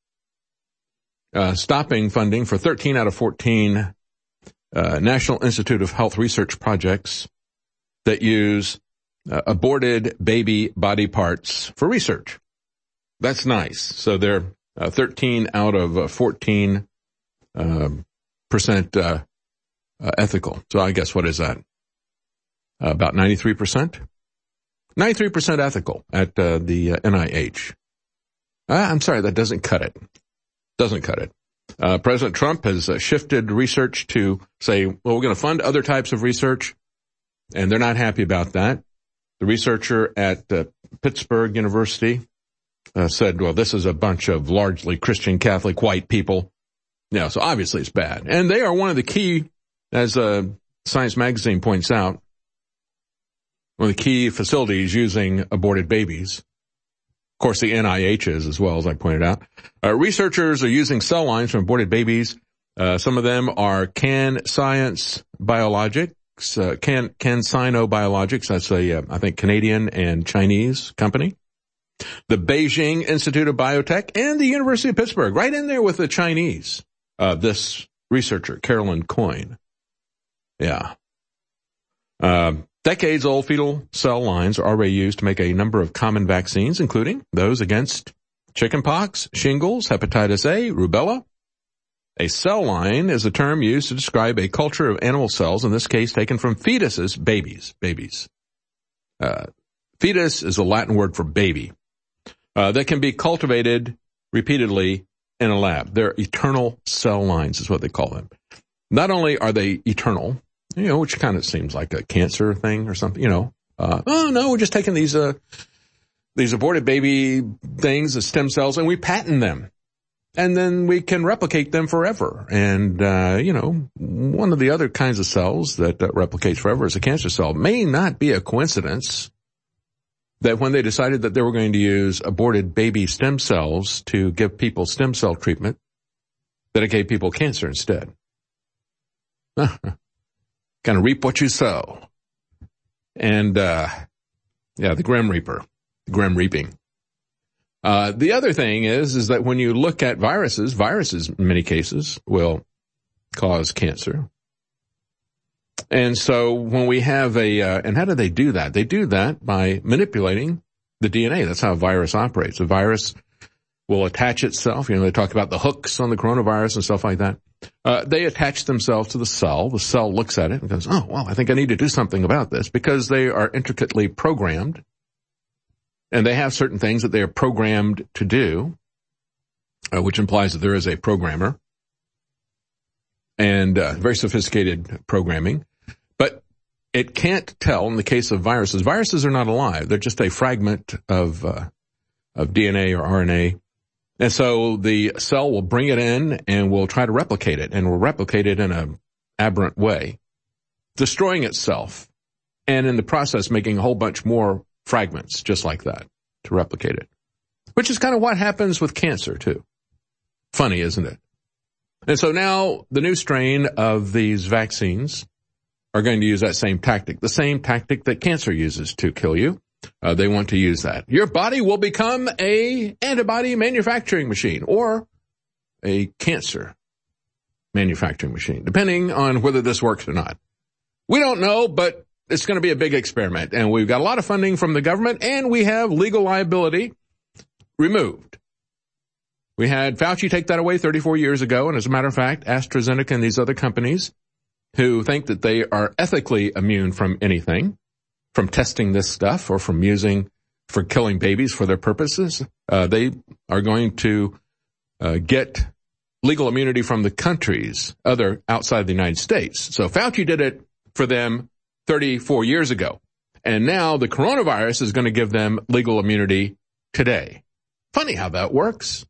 stopping funding for 13 out of 14 National Institute of Health research projects that use aborted baby body parts for research. That's nice. So they're 13 out of 14 percent ethical. So I guess what is that? About 93%? 93% ethical at the NIH. I'm sorry, that doesn't cut it. Doesn't cut it. President Trump has shifted research to say, well, we're going to fund other types of research, and they're not happy about that. The researcher at Pittsburgh University said, well, this is a bunch of largely Christian, Catholic, white people. Yeah, so obviously it's bad. And they are one of the key, as Science Magazine points out, one of the key facilities using aborted babies. Of course, the NIH is as well, as I pointed out. Researchers are using cell lines from aborted babies. Some of them are CanSino Biologics. That's a, I think, Canadian and Chinese company. the Beijing Institute of Biotech, and the University of Pittsburgh, right in there with the Chinese. This researcher, Carolyn Coyne. Yeah. Decades-old fetal cell lines are already used to make a number of common vaccines, including those against chickenpox, shingles, hepatitis A, rubella. A cell line is a term used to describe a culture of animal cells, in this case taken from fetuses, babies. Fetus is a Latin word for baby, that can be cultivated repeatedly in a lab. They're eternal cell lines is what they call them. Not only are they eternal, which kind of seems like a cancer thing or something, oh no, we're just taking these aborted baby things, the stem cells, and we patent them. And then we can replicate them forever. And, one of the other kinds of cells that replicates forever is a cancer cell. May not be a coincidence that when they decided that they were going to use aborted baby stem cells to give people stem cell treatment, that it gave people cancer instead. Kind of reap what you sow. And, the Grim Reaper, Grim Reaping. The other thing is that when you look at viruses in many cases will cause cancer. And so when we have and how do they do that? They do that by manipulating the DNA. That's how a virus operates. A virus will attach itself. They talk about the hooks on the coronavirus and stuff like that. They attach themselves to the cell. The cell looks at it and goes, oh, well, I think I need to do something about this, because they are intricately programmed. And they have certain things that they are programmed to do, which implies that there is a programmer and very sophisticated programming. But it can't tell in the case of viruses. Viruses are not alive. They're just a fragment of DNA or RNA. And so the cell will bring it in and will try to replicate it, and will replicate it in an aberrant way, destroying itself, and in the process making a whole bunch more fragments just like that to replicate it, which is kind of what happens with cancer too. Funny, isn't it? And so now the new strain of these vaccines are going to use that same tactic, the same tactic that cancer uses to kill you. They want to use that. Your body will become a antibody manufacturing machine or a cancer manufacturing machine, depending on whether this works or not. We don't know, but it's going to be a big experiment, and we've got a lot of funding from the government, and we have legal liability removed. We had Fauci take that away 34 years ago, and as a matter of fact, AstraZeneca and these other companies who think that they are ethically immune from anything, from testing this stuff or from using for killing babies for their purposes, they are going to get legal immunity from the countries other outside the United States. So Fauci did it for them 34 years ago. And now the coronavirus is going to give them legal immunity today. Funny how that works.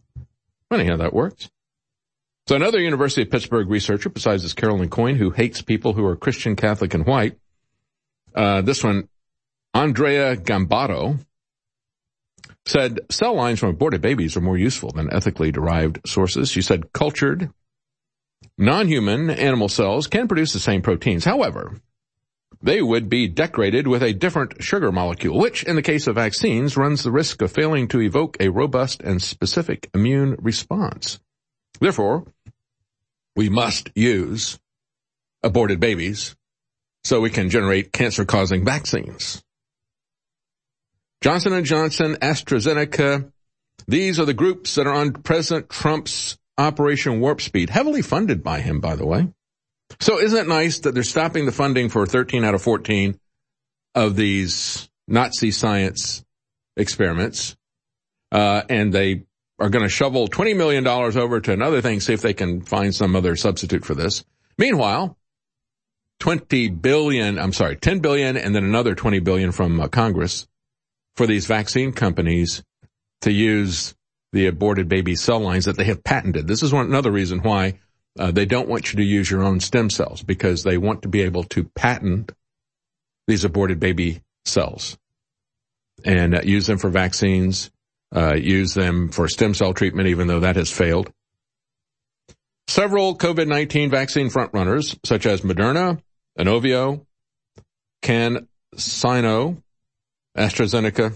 So another University of Pittsburgh researcher, besides this Carolyn Coyne, who hates people who are Christian, Catholic, and white, this one, Andrea Gambato, said cell lines from aborted babies are more useful than ethically derived sources. She said cultured, non-human animal cells can produce the same proteins. However, they would be decorated with a different sugar molecule, which, in the case of vaccines, runs the risk of failing to evoke a robust and specific immune response. Therefore, we must use aborted babies so we can generate cancer-causing vaccines. Johnson & Johnson, AstraZeneca, these are the groups that are on President Trump's Operation Warp Speed, heavily funded by him, by the way. So isn't it nice that they're stopping the funding for 13 out of 14 of these Nazi science experiments, and they are going to shovel $20 million over to another thing, see if they can find some other substitute for this. Meanwhile, $10 billion, and then another $20 billion from Congress for these vaccine companies to use the aborted baby cell lines that they have patented. This is another reason why they don't want you to use your own stem cells, because they want to be able to patent these aborted baby cells and use them for vaccines, use them for stem cell treatment, even though that has failed. Several COVID-19 vaccine frontrunners, such as Moderna, Inovio, CanSino, AstraZeneca,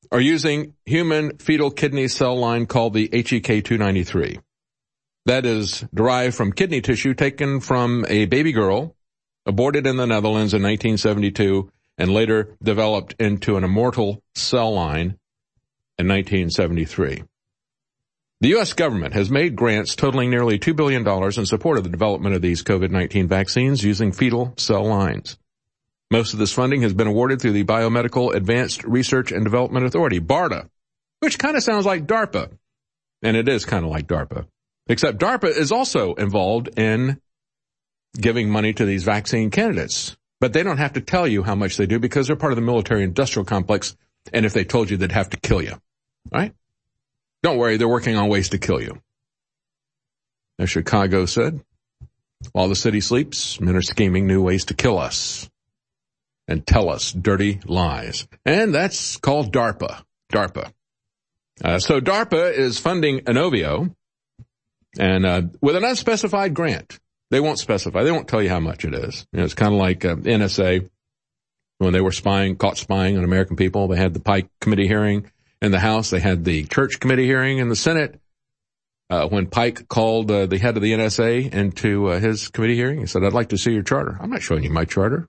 are using human fetal kidney cell line called the HEK293. That is derived from kidney tissue taken from a baby girl aborted in the Netherlands in 1972 and later developed into an immortal cell line in 1973. The U.S. government has made grants totaling nearly $2 billion in support of the development of these COVID-19 vaccines using fetal cell lines. Most of this funding has been awarded through the Biomedical Advanced Research and Development Authority, BARDA, which kind of sounds like DARPA. And it is kind of like DARPA. Except DARPA is also involved in giving money to these vaccine candidates. But they don't have to tell you how much they do because they're part of the military-industrial complex, and if they told you, they'd have to kill you. Right? Don't worry, they're working on ways to kill you. As Chicago said, while the city sleeps, men are scheming new ways to kill us and tell us dirty lies. And that's called DARPA. DARPA. So DARPA is funding Inovio, and with an unspecified grant. They won't specify. They won't tell you how much it is. You know, it's kind of like NSA when they were caught spying on American people. They had the Pike committee hearing in the House. They had the Church committee hearing in the Senate. When Pike called the head of the NSA into his committee hearing, he said, "I'd like to see your charter." "I'm not showing you my charter."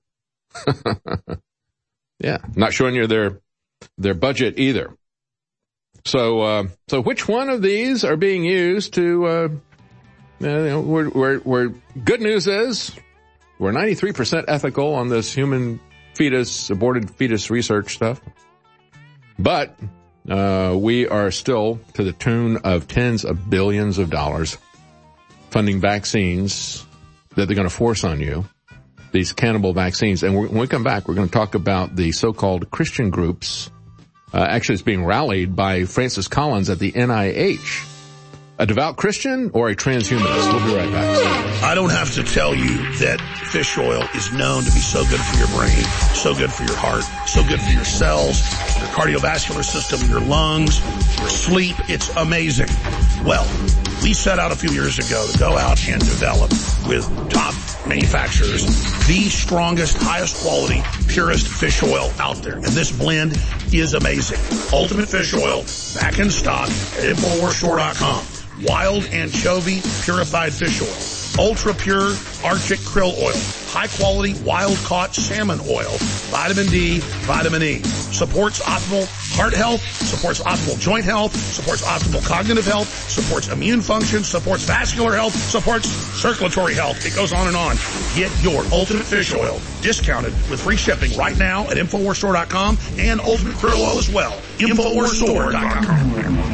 Yeah, not showing you their budget either. So which one of these are being used to? We're good news is we're 93% ethical on this human aborted fetus research stuff, but we are still to the tune of tens of billions of dollars funding vaccines that they're going to force on you, these cannibal vaccines. And when we come back, we're going to talk about the so-called Christian groups. Actually, it's being rallied by Francis Collins at the NIH. A devout Christian or a transhumanist? We'll be right back. I don't have to tell you that fish oil is known to be so good for your brain, so good for your heart, so good for your cells, your cardiovascular system, your lungs, your sleep. It's amazing. Well, we set out a few years ago to go out and develop with top manufacturers the strongest, highest quality, purest fish oil out there. And this blend is amazing. Ultimate Fish Oil, back in stock at InfoWarsStore.com. Wild anchovy purified fish oil, ultra pure Arctic krill oil, high quality wild caught salmon oil, vitamin D, vitamin E, supports optimal heart health, supports optimal joint health, supports optimal cognitive health, supports immune function, supports vascular health, supports circulatory health. It goes on and on. Get your Ultimate Fish Oil discounted with free shipping right now at InfoWarsStore.com and Ultimate Krill Oil as well. InfoWarsStore.com.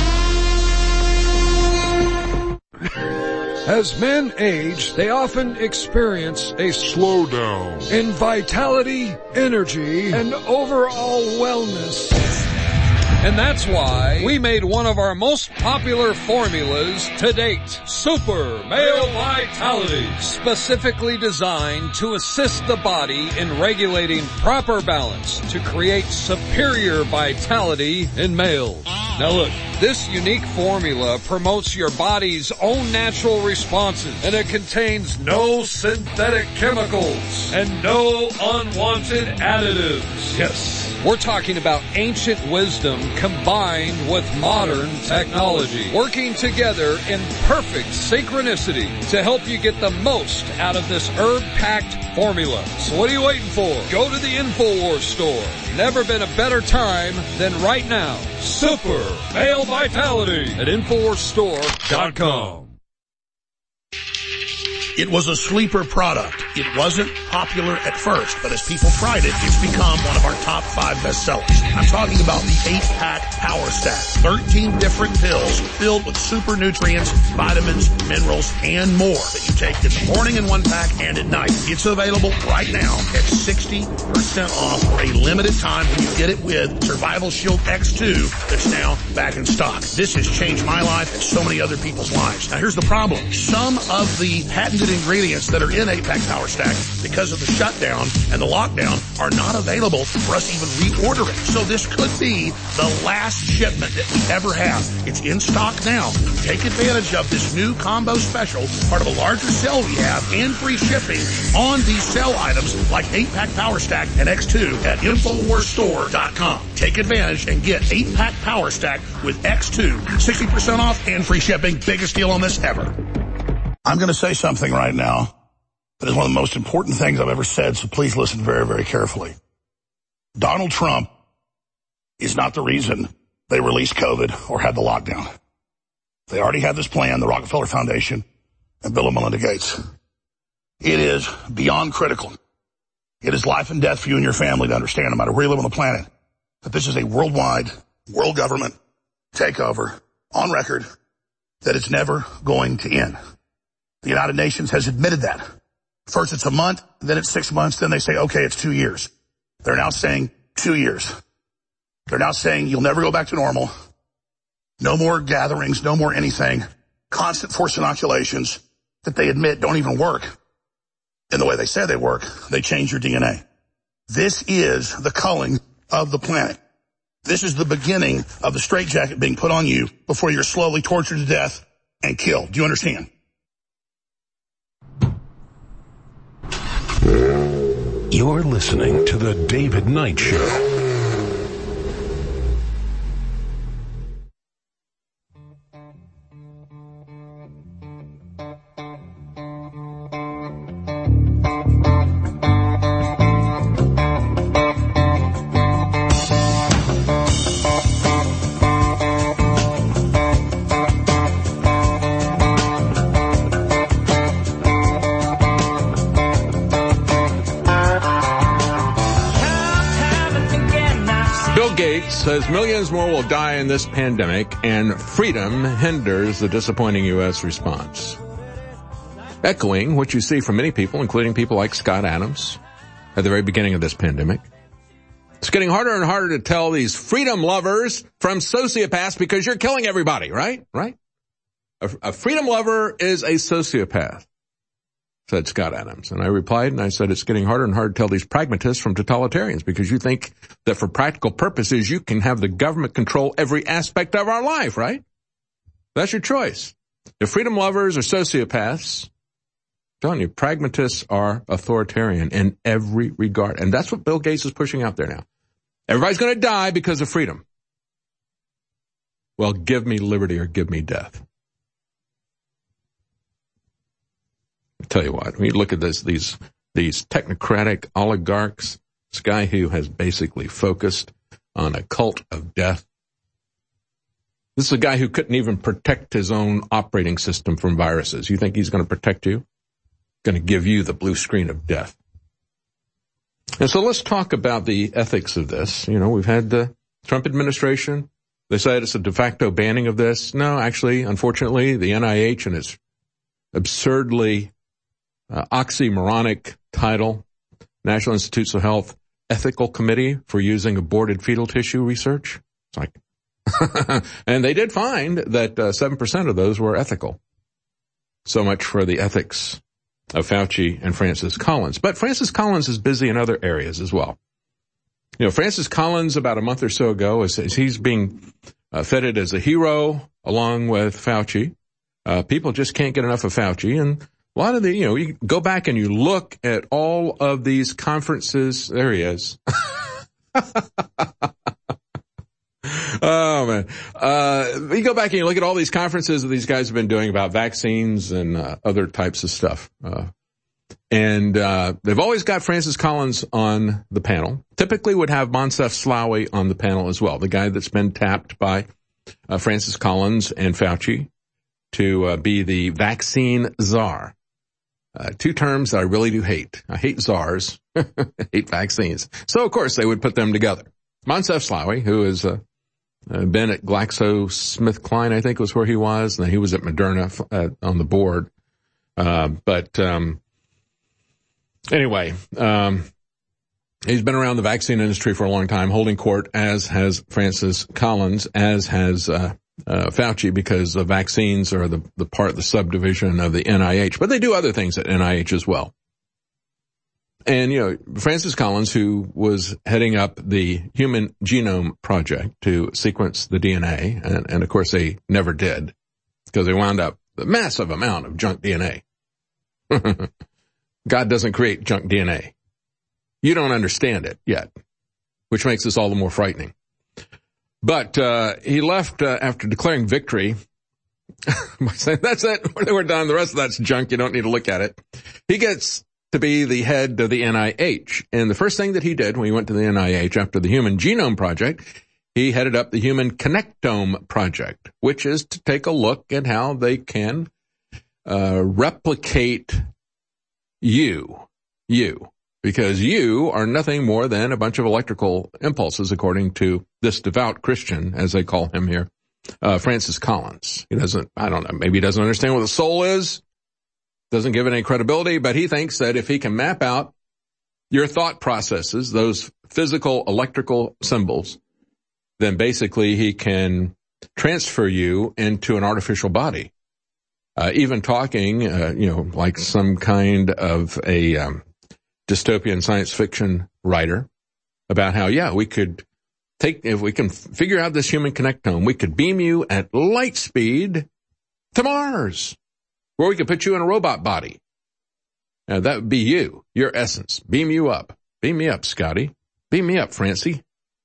As men age, they often experience a slowdown in vitality, energy, and overall wellness. And that's why we made one of our most popular formulas to date, Super Male Vitality, specifically designed to assist the body in regulating proper balance to create superior vitality in males. Now look, this unique formula promotes your body's own natural responses, and it contains no synthetic chemicals and no unwanted additives. Yes, we're talking about ancient wisdom combined with modern technology, working together in perfect synchronicity to help you get the most out of this herb-packed formula. So what are you waiting for? Go to the InfoWars store. Never been a better time than right now. Super Male Vitality at InfoWarsStore.com. It was a sleeper product. It wasn't popular at first, but as people tried it, it's become one of our top 5 bestsellers. I'm talking about the 8-pack Power Stack. 13 different pills filled with super nutrients, vitamins, minerals, and more that you take in the morning in 1 pack and at night. It's available right now at 60% off for a limited time when you get it with Survival Shield X2 that's now back in stock. This has changed my life and so many other people's lives. Now here's the problem. Some of the patented good ingredients that are in 8-Pack Power Stack because of the shutdown and the lockdown are not available for us to even reorder it. So this could be the last shipment that we ever have. It's in stock now. Take advantage of this new combo special, part of a larger sale we have, and free shipping on these sale items like 8-Pack Power Stack and X2 at InfoWarsStore.com. Take advantage and get 8-Pack Power Stack with X2. 60% off and free shipping. Biggest deal on this ever. I'm going to say something right now that is one of the most important things I've ever said, so please listen very, very carefully. Donald Trump is not the reason they released COVID or had the lockdown. They already had this plan, the Rockefeller Foundation and Bill and Melinda Gates. It is beyond critical. It is life and death for you and your family to understand, no matter where you live on the planet, that this is a worldwide, world government takeover on record, that it's never going to end. The United Nations has admitted that. First it's a month, then it's 6 months, then they say, okay, it's 2 years. They're now saying 2 years. They're now saying you'll never go back to normal. No more gatherings, no more anything. Constant forced inoculations that they admit don't even work in the way they say they work. They change your DNA. This is the culling of the planet. This is the beginning of the straitjacket being put on you before you're slowly tortured to death and killed. Do you understand? You're listening to The David Knight Show. Says millions more will die in this pandemic, and freedom hinders the disappointing U.S. response. Echoing what you see from many people, including people like Scott Adams, at the very beginning of this pandemic. It's getting harder and harder to tell these freedom lovers from sociopaths because you're killing everybody, right? Right? A freedom lover is a sociopath, said Scott Adams. And I replied and I said, it's getting harder and harder to tell these pragmatists from totalitarians because you think that for practical purposes you can have the government control every aspect of our life, right? That's your choice. If freedom lovers are sociopaths, I'm telling you, pragmatists are authoritarian in every regard. And that's what Bill Gates is pushing out there now. Everybody's going to die because of freedom. Well, give me liberty or give me death. I'll tell you what, when you look at this, these technocratic oligarchs, this guy who has basically focused on a cult of death. This is a guy who couldn't even protect his own operating system from viruses. You think he's going to protect you? Going to give you the blue screen of death. And so let's talk about the ethics of this. You know, we've had the Trump administration. They said it's a de facto banning of this. No, actually, unfortunately, the NIH and its absurdly oxymoronic title, National Institutes of Health Ethical Committee for Using Aborted Fetal Tissue Research. It's like, and they did find that 7% of those were ethical. So much for the ethics of Fauci and Francis Collins. But Francis Collins is busy in other areas as well. You know, Francis Collins, about a month or so ago, as he's being feted as a hero along with Fauci. People just can't get enough of Fauci. And a lot of the, you go back and you look at all of these conferences. There he is. Oh, man. You go back and you look at all these conferences that these guys have been doing about vaccines and other types of stuff. And they've always got Francis Collins on the panel. Typically would have Moncef Slaoui on the panel as well, the guy that's been tapped by Francis Collins and Fauci to be the vaccine czar. Two terms that I really do hate. I hate czars, hate vaccines. So, of course, they would put them together. Moncef Slaoui, who has been at GlaxoSmithKline, I think was where he was, and then he was at Moderna on the board. Anyway, he's been around the vaccine industry for a long time, holding court, as has Francis Collins, as has Fauci because the vaccines are the part, the subdivision of the NIH. But they do other things at NIH as well. And, Francis Collins, who was heading up the Human Genome Project to sequence the DNA, and of course they never did, because they wound up with a massive amount of junk DNA. God doesn't create junk DNA. You don't understand it yet, which makes this all the more frightening. But he left after declaring victory. That's it. We're done. The rest of that's junk. You don't need to look at it. He gets to be the head of the NIH. And the first thing that he did when he went to the NIH after the Human Genome Project, he headed up the Human Connectome Project, which is to take a look at how they can replicate you, because you are nothing more than a bunch of electrical impulses, according to this devout Christian, as they call him here, Francis Collins. He doesn't, I don't know, maybe he doesn't understand what the soul is, doesn't give it any credibility, but he thinks that if he can map out your thought processes, those physical electrical symbols, then basically he can transfer you into an artificial body. Even talking, like some kind of a dystopian science fiction writer about how, we could if we can figure out this human connectome, we could beam you at light speed to Mars, where we could put you in a robot body. Now, that would be you, your essence. Beam you up. Beam me up, Scotty. Beam me up, Francis.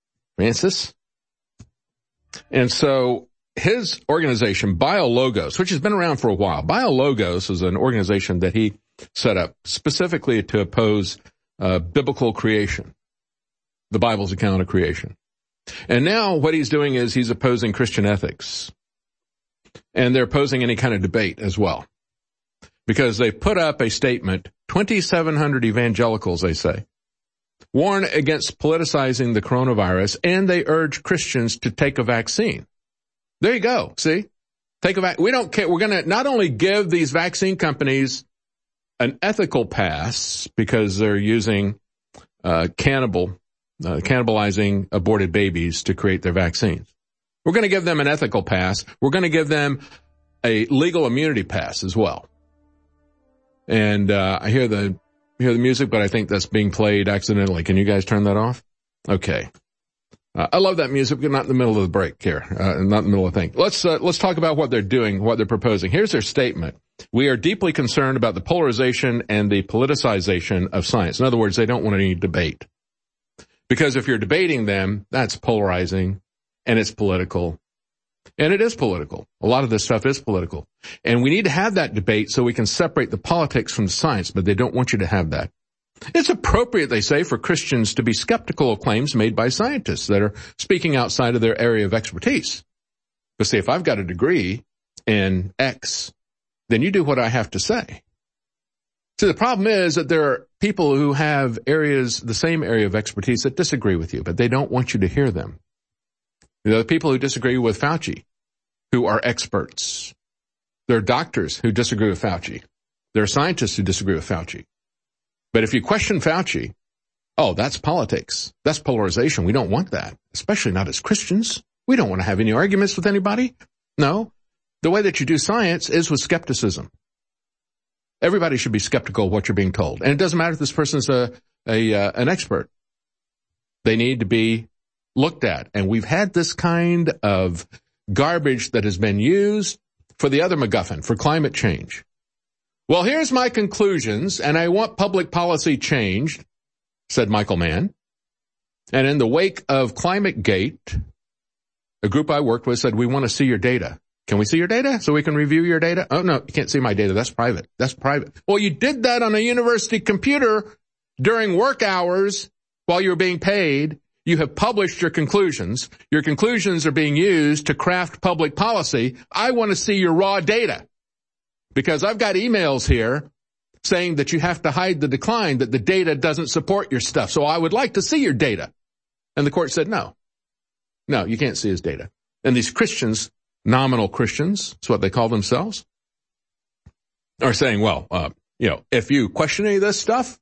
And so his organization, BioLogos, which has been around for a while, BioLogos is an organization that he set up specifically to oppose biblical creation, the Bible's account of creation. And now what he's doing is he's opposing Christian ethics. And they're opposing any kind of debate as well. Because they put up a statement, 2,700 evangelicals, they say, warn against politicizing the coronavirus, and they urge Christians to take a vaccine. There you go. See? Take a vaccine. We don't care. We're going to not only give these vaccine companies an ethical pass because they're using cannibalizing aborted babies to create their vaccines. We're going to give them an ethical pass. We're going to give them a legal immunity pass as well. And I hear the music, but I think that's being played accidentally. Can you guys turn that off? Okay. I love that music, but not in the middle of the break here, not in the middle of the thing. Let's talk about what they're doing, what they're proposing. Here's their statement. We are deeply concerned about the polarization and the politicization of science. In other words, they don't want any debate. Because if you're debating them, that's polarizing, and it's political. And it is political. A lot of this stuff is political. And we need to have that debate so we can separate the politics from the science, but they don't want you to have that. It's appropriate, they say, for Christians to be skeptical of claims made by scientists that are speaking outside of their area of expertise. But see, if I've got a degree in X, then you do what I have to say. See, the problem is that there are people who have the same area of expertise that disagree with you, but they don't want you to hear them. There are people who disagree with Fauci, who are experts. There are doctors who disagree with Fauci. There are scientists who disagree with Fauci. But if you question Fauci, that's politics. That's polarization. We don't want that, especially not as Christians. We don't want to have any arguments with anybody. No. The way that you do science is with skepticism. Everybody should be skeptical of what you're being told. And it doesn't matter if this person's an expert. They need to be looked at. And we've had this kind of garbage that has been used for the other MacGuffin, for climate change. Well, here's my conclusions, and I want public policy changed, said Michael Mann. And in the wake of ClimateGate, a group I worked with said, we want to see your data. Can we see your data so we can review your data? Oh, no, you can't see my data. That's private. That's private. Well, you did that on a university computer during work hours while you were being paid. You have published your conclusions. Your conclusions are being used to craft public policy. I want to see your raw data because I've got emails here saying that you have to hide the decline, that the data doesn't support your stuff. So I would like to see your data. And the court said, no, you can't see his data. And these Christians, nominal Christians, that's what they call themselves, are saying, if you question any of this stuff,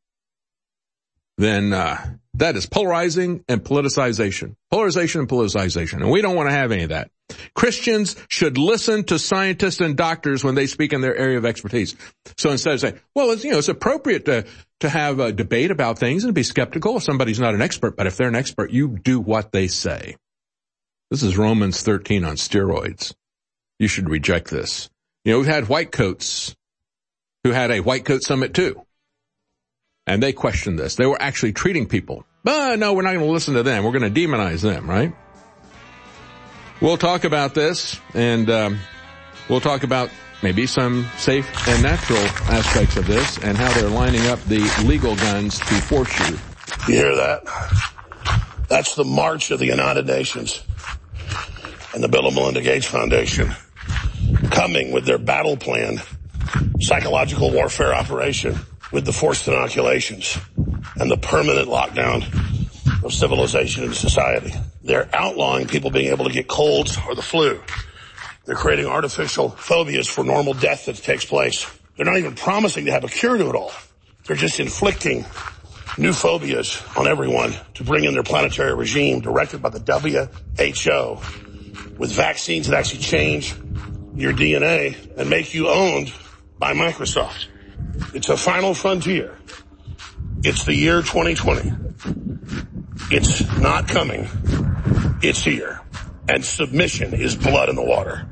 then that is polarizing and politicization. Polarization and politicization. And we don't want to have any of that. Christians should listen to scientists and doctors when they speak in their area of expertise. So instead of saying, well, it's appropriate to have a debate about things and be skeptical if somebody's not an expert, but if they're an expert, you do what they say. This is Romans 13 on steroids. You should reject this. We've had white coats who had a white coat summit too. And they questioned this. They were actually treating people. But no, we're not going to listen to them. We're going to demonize them, right? We'll talk about this, and we'll talk about maybe some safe and natural aspects of this and how they're lining up the legal guns to force you. You hear that? That's the march of the United Nations and the Bill and Melinda Gates Foundation coming with their battle plan, psychological warfare operation, with the forced inoculations and the permanent lockdown of civilization and society. They're outlawing people being able to get colds or the flu. They're creating artificial phobias for normal death that takes place. They're not even promising to have a cure to it all. They're just inflicting new phobias on everyone to bring in their planetary regime directed by the WHO with vaccines that actually change your DNA and make you owned by Microsoft. It's a final frontier. It's the year 2020. It's not coming. It's here. And submission is blood in the water.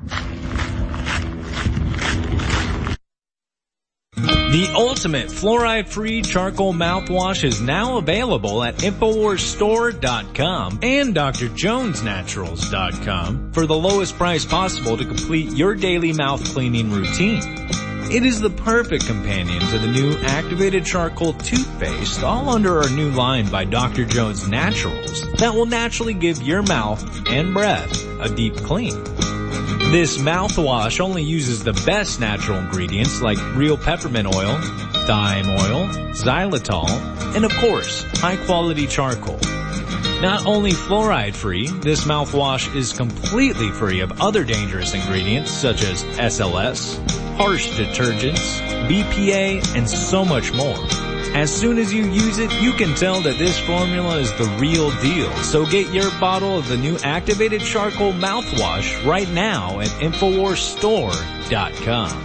The ultimate fluoride-free charcoal mouthwash is now available at InfoWarsStore.com and DrJonesNaturals.com for the lowest price possible to complete your daily mouth cleaning routine. It is the perfect companion to the new activated charcoal toothpaste, all under our new line by Dr. Jones Naturals, that will naturally give your mouth and breath a deep clean. This mouthwash only uses the best natural ingredients like real peppermint oil, thyme oil, xylitol, and of course, high-quality charcoal. Not only fluoride-free, this mouthwash is completely free of other dangerous ingredients such as SLS, harsh detergents, BPA, and so much more. As soon as you use it, you can tell that this formula is the real deal. So get your bottle of the new activated charcoal mouthwash right now at InfoWarsStore.com.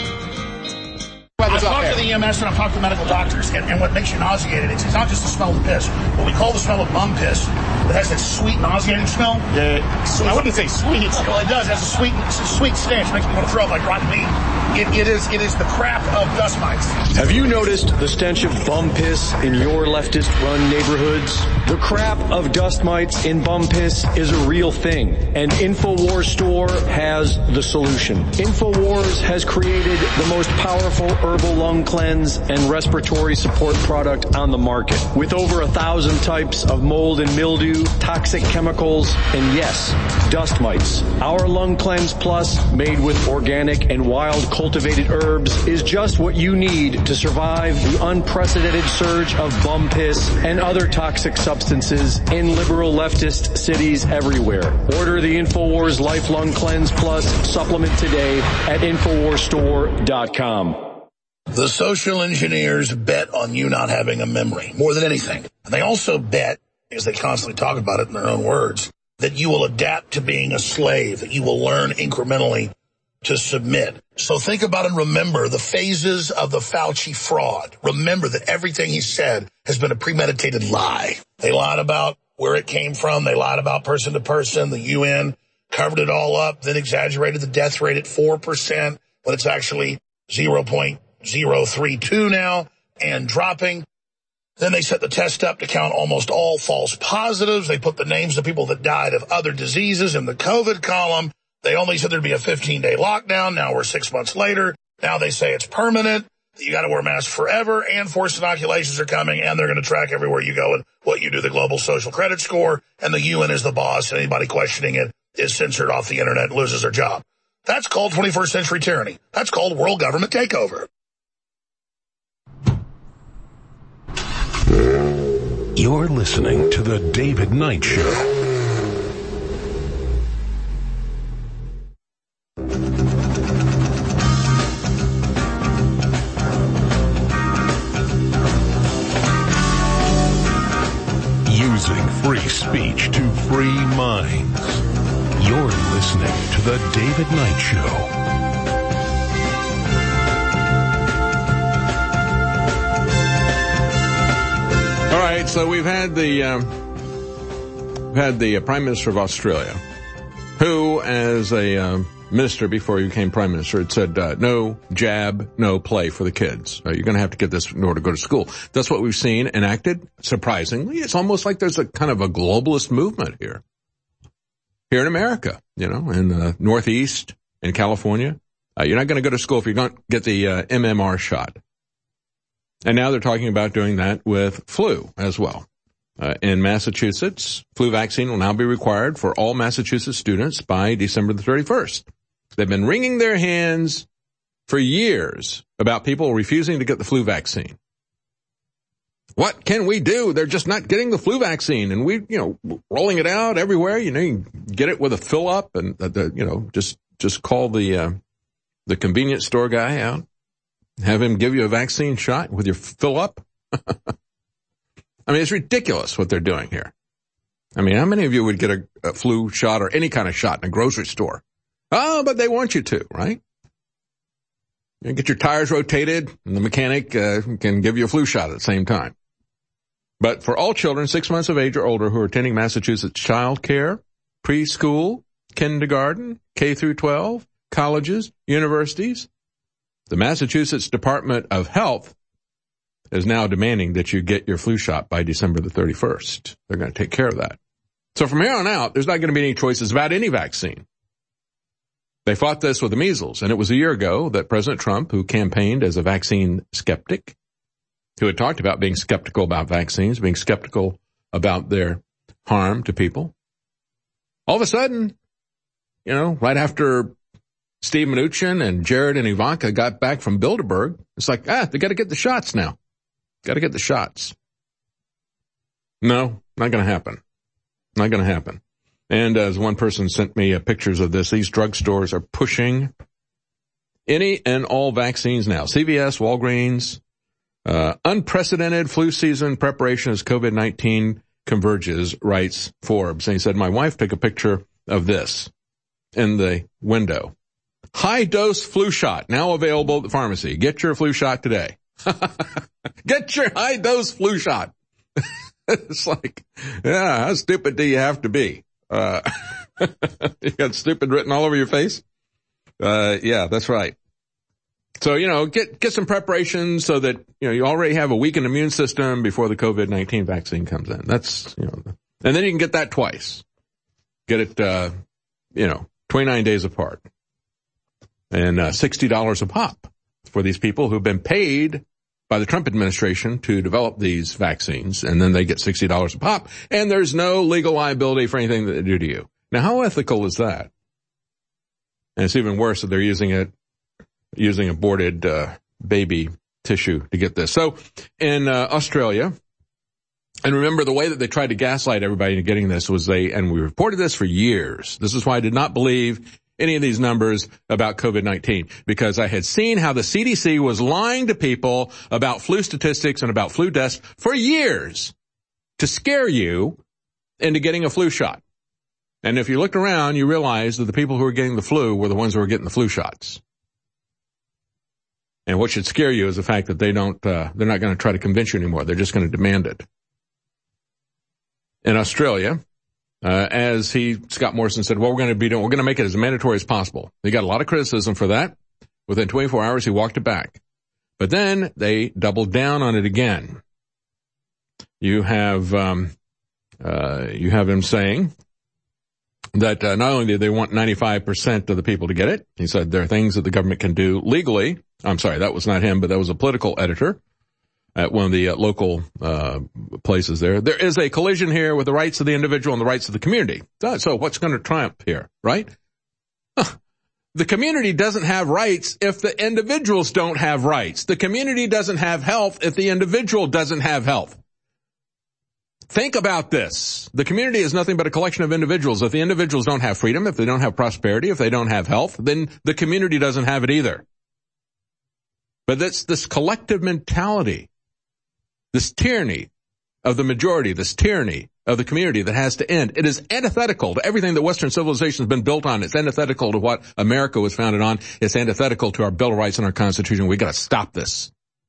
I've talked to the EMS and I've talked to medical doctors, and what makes you nauseated, it's not just the smell of piss. What we call the smell of bum piss. It has that sweet, nauseating smell. Yeah, I wouldn't say sweet. Well, it does. It has a sweet stench. It makes me want to throw up like rotten meat. It is the crap of dust mites. Have you noticed the stench of bum piss in your leftist-run neighborhoods? The crap of dust mites in bum piss is a real thing, and InfoWars Store has the solution. InfoWars has created the most powerful herbal lung cleanse and respiratory support product on the market, with over 1,000 types of mold and mildew, toxic chemicals, and yes, dust mites. Our Lung Cleanse Plus, made with organic and wild cultivated herbs, is just what you need to survive the unprecedented surge of bum piss and other toxic substances in liberal leftist cities everywhere. Order the InfoWars Life Lung Cleanse Plus supplement today at InfoWarsStore.com. The social engineers bet on you not having a memory more than anything. And they also bet, because they constantly talk about it in their own words, that you will adapt to being a slave, that you will learn incrementally to submit. So think about and remember the phases of the Fauci fraud. Remember that everything he said has been a premeditated lie. They lied about where it came from. They lied about person to person. The UN covered it all up, then exaggerated the death rate at 4%, but it's actually 0.032 now and dropping. Then they set the test up to count almost all false positives. They put the names of people that died of other diseases in the COVID column. They only said there'd be a 15-day lockdown. Now we're 6 months later. Now they say it's permanent. You got to wear masks forever, and forced inoculations are coming, and they're going to track everywhere you go and what you do, the global social credit score, and the UN is the boss, and anybody questioning it is censored off the internet and loses their job. That's called 21st century tyranny. That's called world government takeover. You're listening to The David Knight Show. Using free speech to free minds. You're listening to The David Knight Show. All right, so we've had the Prime Minister of Australia, who, as a minister before he became Prime Minister, had said, no jab, no play for the kids. You're going to have to get this in order to go to school. That's what we've seen enacted. Surprisingly, it's almost like there's a kind of a globalist movement here in America, in the Northeast, in California. You're not going to go to school if you don't get the MMR shot. And now they're talking about doing that with flu as well. In Massachusetts, flu vaccine will now be required for all Massachusetts students by December the 31st. They've been wringing their hands for years about people refusing to get the flu vaccine. What can we do? They're just not getting the flu vaccine, and we, rolling it out everywhere. You can get it with a fill up, and just call the convenience store guy out, have him give you a vaccine shot with your fill up. I mean, it's ridiculous what they're doing here. I mean, how many of you would get a flu shot or any kind of shot in a grocery store? Oh, but they want you to, right? You get your tires rotated, and the mechanic can give you a flu shot at the same time. But for all children 6 months of age or older who are attending Massachusetts child care, preschool, kindergarten, K through 12, colleges, universities, the Massachusetts Department of Health is now demanding that you get your flu shot by December the 31st. They're going to take care of that. So from here on out, there's not going to be any choices about any vaccine. They fought this with the measles, and it was a year ago that President Trump, who campaigned as a vaccine skeptic, who had talked about being skeptical about vaccines, being skeptical about their harm to people, all of a sudden, right after Steve Mnuchin and Jared and Ivanka got back from Bilderberg, it's like, they got to get the shots now. Got to get the shots. No, not going to happen. Not going to happen. And as one person sent me pictures of this, these drugstores are pushing any and all vaccines now. CVS, Walgreens, unprecedented flu season preparation as COVID-19 converges, writes Forbes. And he said, my wife took a picture of this in the window. High-dose flu shot now available at the pharmacy. Get your flu shot today. Get your high-dose flu shot. It's like, how stupid do you have to be? You got stupid written all over your face? Yeah, that's right. So, get some preparation so that, you already have a weakened immune system before the COVID-19 vaccine comes in. That's, and then you can get that twice. Get it, 29 days apart. And $60 a pop for these people who've been paid by the Trump administration to develop these vaccines, and then they get $60 a pop, and there's no legal liability for anything that they do to you. Now, how ethical is that? And it's even worse that they're using aborted baby tissue to get this. So in Australia, and remember the way that they tried to gaslight everybody into getting this was and we reported this for years. This is why I did not believe any of these numbers about COVID-19, because I had seen how the CDC was lying to people about flu statistics and about flu deaths for years to scare you into getting a flu shot. And if you looked around, you realized that the people who were getting the flu were the ones who were getting the flu shots. And what should scare you is the fact that they're not going to try to convince you anymore. They're just going to demand it. In Australia, Scott Morrison said, we're going to make it as mandatory as possible. They got a lot of criticism for that. Within 24 hours, he walked it back. But then they doubled down on it again. You have him saying that not only do they want 95% of the people to get it, he said there are things that the government can do legally. I'm sorry, that was not him, but that was a political editor at one of the local places there. There is a collision here with the rights of the individual and the rights of the community. So what's going to triumph here, right? The community doesn't have rights if the individuals don't have rights. The community doesn't have health if the individual doesn't have health. Think about this. The community is nothing but a collection of individuals. If the individuals don't have freedom, if they don't have prosperity, if they don't have health, then the community doesn't have it either. But that's this collective mentality, this tyranny of the majority, this tyranny of the community that has to end. It is antithetical to everything that Western civilization has been built on. It's antithetical to what America was founded on. It's antithetical to our Bill of Rights and our Constitution. We got to stop this.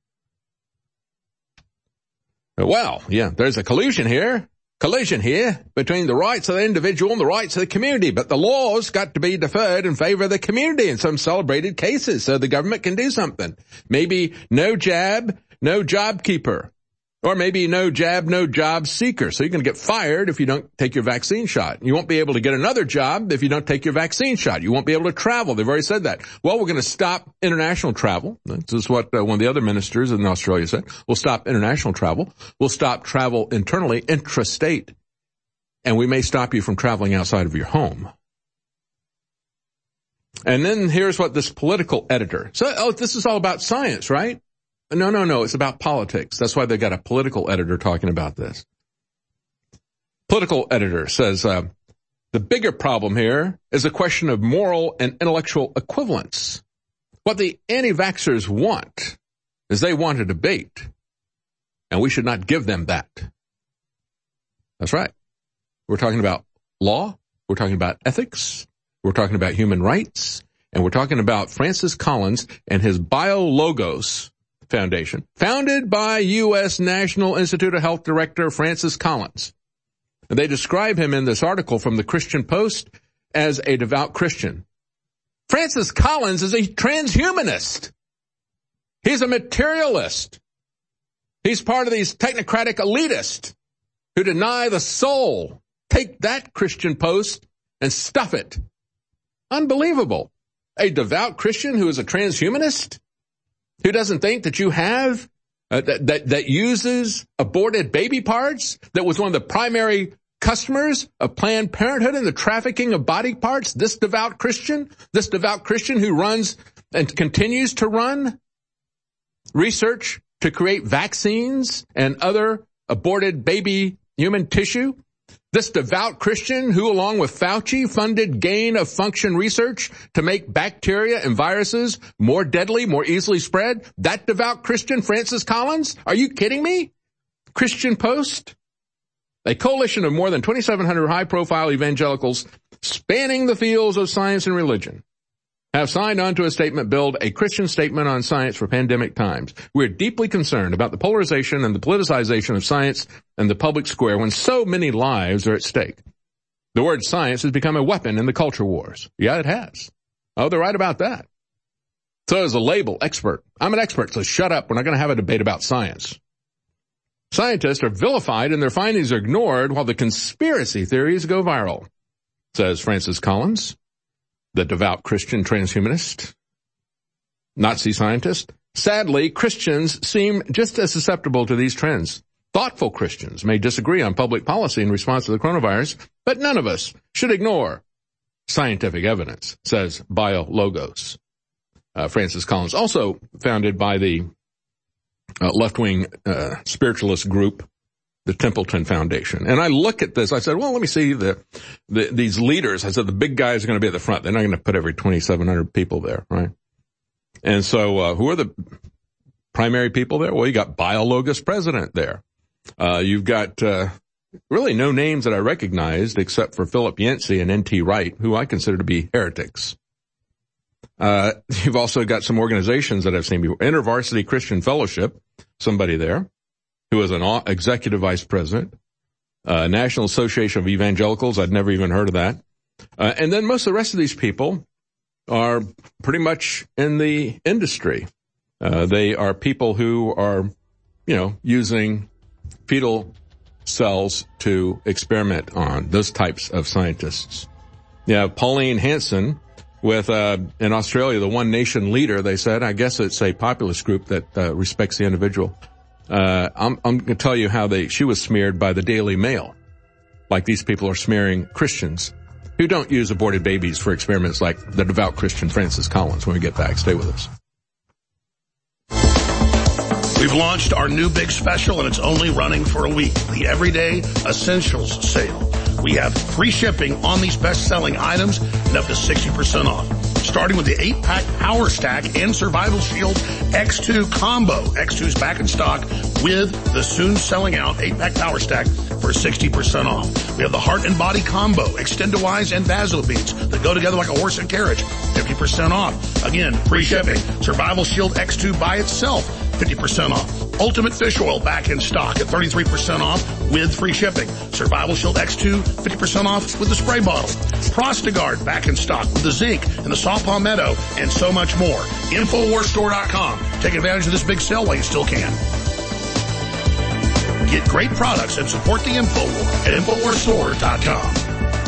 Well, yeah, there's a collision here between the rights of the individual and the rights of the community. But the laws got to be deferred in favor of the community in some celebrated cases so the government can do something. Maybe no jab, no job keeper. Or maybe no jab, no job seeker. So you're going to get fired if you don't take your vaccine shot. You won't be able to get another job if you don't take your vaccine shot. You won't be able to travel. They've already said that. Well, we're going to stop international travel. This is what one of the other ministers in Australia said. We'll stop international travel. We'll stop travel internally, intrastate. And we may stop you from traveling outside of your home. And then here's what this political editor. So, this is all about science, right? No. It's about politics. That's why they got a political editor talking about this. Political editor says, the bigger problem here is a question of moral and intellectual equivalence. What the anti-vaxxers want is they want a debate, and we should not give them that. That's right. We're talking about law. We're talking about ethics. We're talking about human rights. And we're talking about Francis Collins and his BioLogos Foundation, founded by U.S. National Institute of Health Director Francis Collins. And they describe him in this article from the Christian Post as a devout Christian. Francis Collins is a transhumanist. He's a materialist. He's part of these technocratic elitists who deny the soul. Take that, Christian Post, and stuff it. Unbelievable. A devout Christian who is a transhumanist? Who doesn't think that you have, that uses aborted baby parts, that was one of the primary customers of Planned Parenthood in the trafficking of body parts? This devout Christian who runs and continues to run research to create vaccines and other aborted baby human tissue? This devout Christian who, along with Fauci, funded gain-of-function research to make bacteria and viruses more deadly, more easily spread? That devout Christian, Francis Collins? Are you kidding me? Christian Post? A coalition of more than 2,700 high-profile evangelicals spanning the fields of science and religion have signed on to a statement billed a Christian statement on science for pandemic times. We're deeply concerned about the polarization and the politicization of science and the public square when so many lives are at stake. The word science has become a weapon in the culture wars. Yeah, it has. Oh, they're right about that. So as a label, expert. I'm an expert, so shut up. We're not going to have a debate about science. Scientists are vilified and their findings are ignored while the conspiracy theories go viral, says Francis Collins, the devout Christian transhumanist, Nazi scientist. Sadly, Christians seem just as susceptible to these trends. Thoughtful Christians may disagree on public policy in response to the coronavirus, but none of us should ignore scientific evidence, says BioLogos. Francis Collins, also founded by the left-wing spiritualist group, the Templeton Foundation. And I look at this, I said, well, let me see these leaders. I said, the big guys are going to be at the front. They're not going to put every 2,700 people there, right? And so, who are the primary people there? Well, you got BioLogos president there. You've got, really no names that I recognized except for Philip Yancey and N.T. Wright, who I consider to be heretics. You've also got some organizations that I've seen before. InterVarsity Christian Fellowship, somebody there, who is an executive vice president. National Association of Evangelicals, I'd never even heard of that. And then most of the rest of these people are pretty much in the industry. They are people who are, using fetal cells to experiment on, those types of scientists. Yeah, Pauline Hanson with, in Australia, the One Nation leader, they said. I guess it's a populist group that respects the individual. I'm going to tell you how she was smeared by the Daily Mail. Like these people are smearing Christians who don't use aborted babies for experiments like the devout Christian Francis Collins. When we get back, stay with us. We've launched our new big special, and it's only running for a week. The Everyday Essentials Sale. We have free shipping on these best-selling items and up to 60% off. Starting with the 8-pack Power Stack and Survival Shield X2 combo. X2's back in stock with the soon selling out 8-pack Power Stack for 60% off. We have the Heart and Body Combo, Extendawise and Vasobeats that go together like a horse and carriage, 50% off. Again, free shipping. Survival Shield X2 by itself, 50% off. Ultimate Fish Oil back in stock at 33% off with free shipping. Survival Shield X2, 50% off with the spray bottle. Prostagard back in stock with the zinc and the saw palmetto and so much more. InfoWarsStore.com. Take advantage of this big sale while you still can. Get great products and support the InfoWar at InfoWarsStore.com.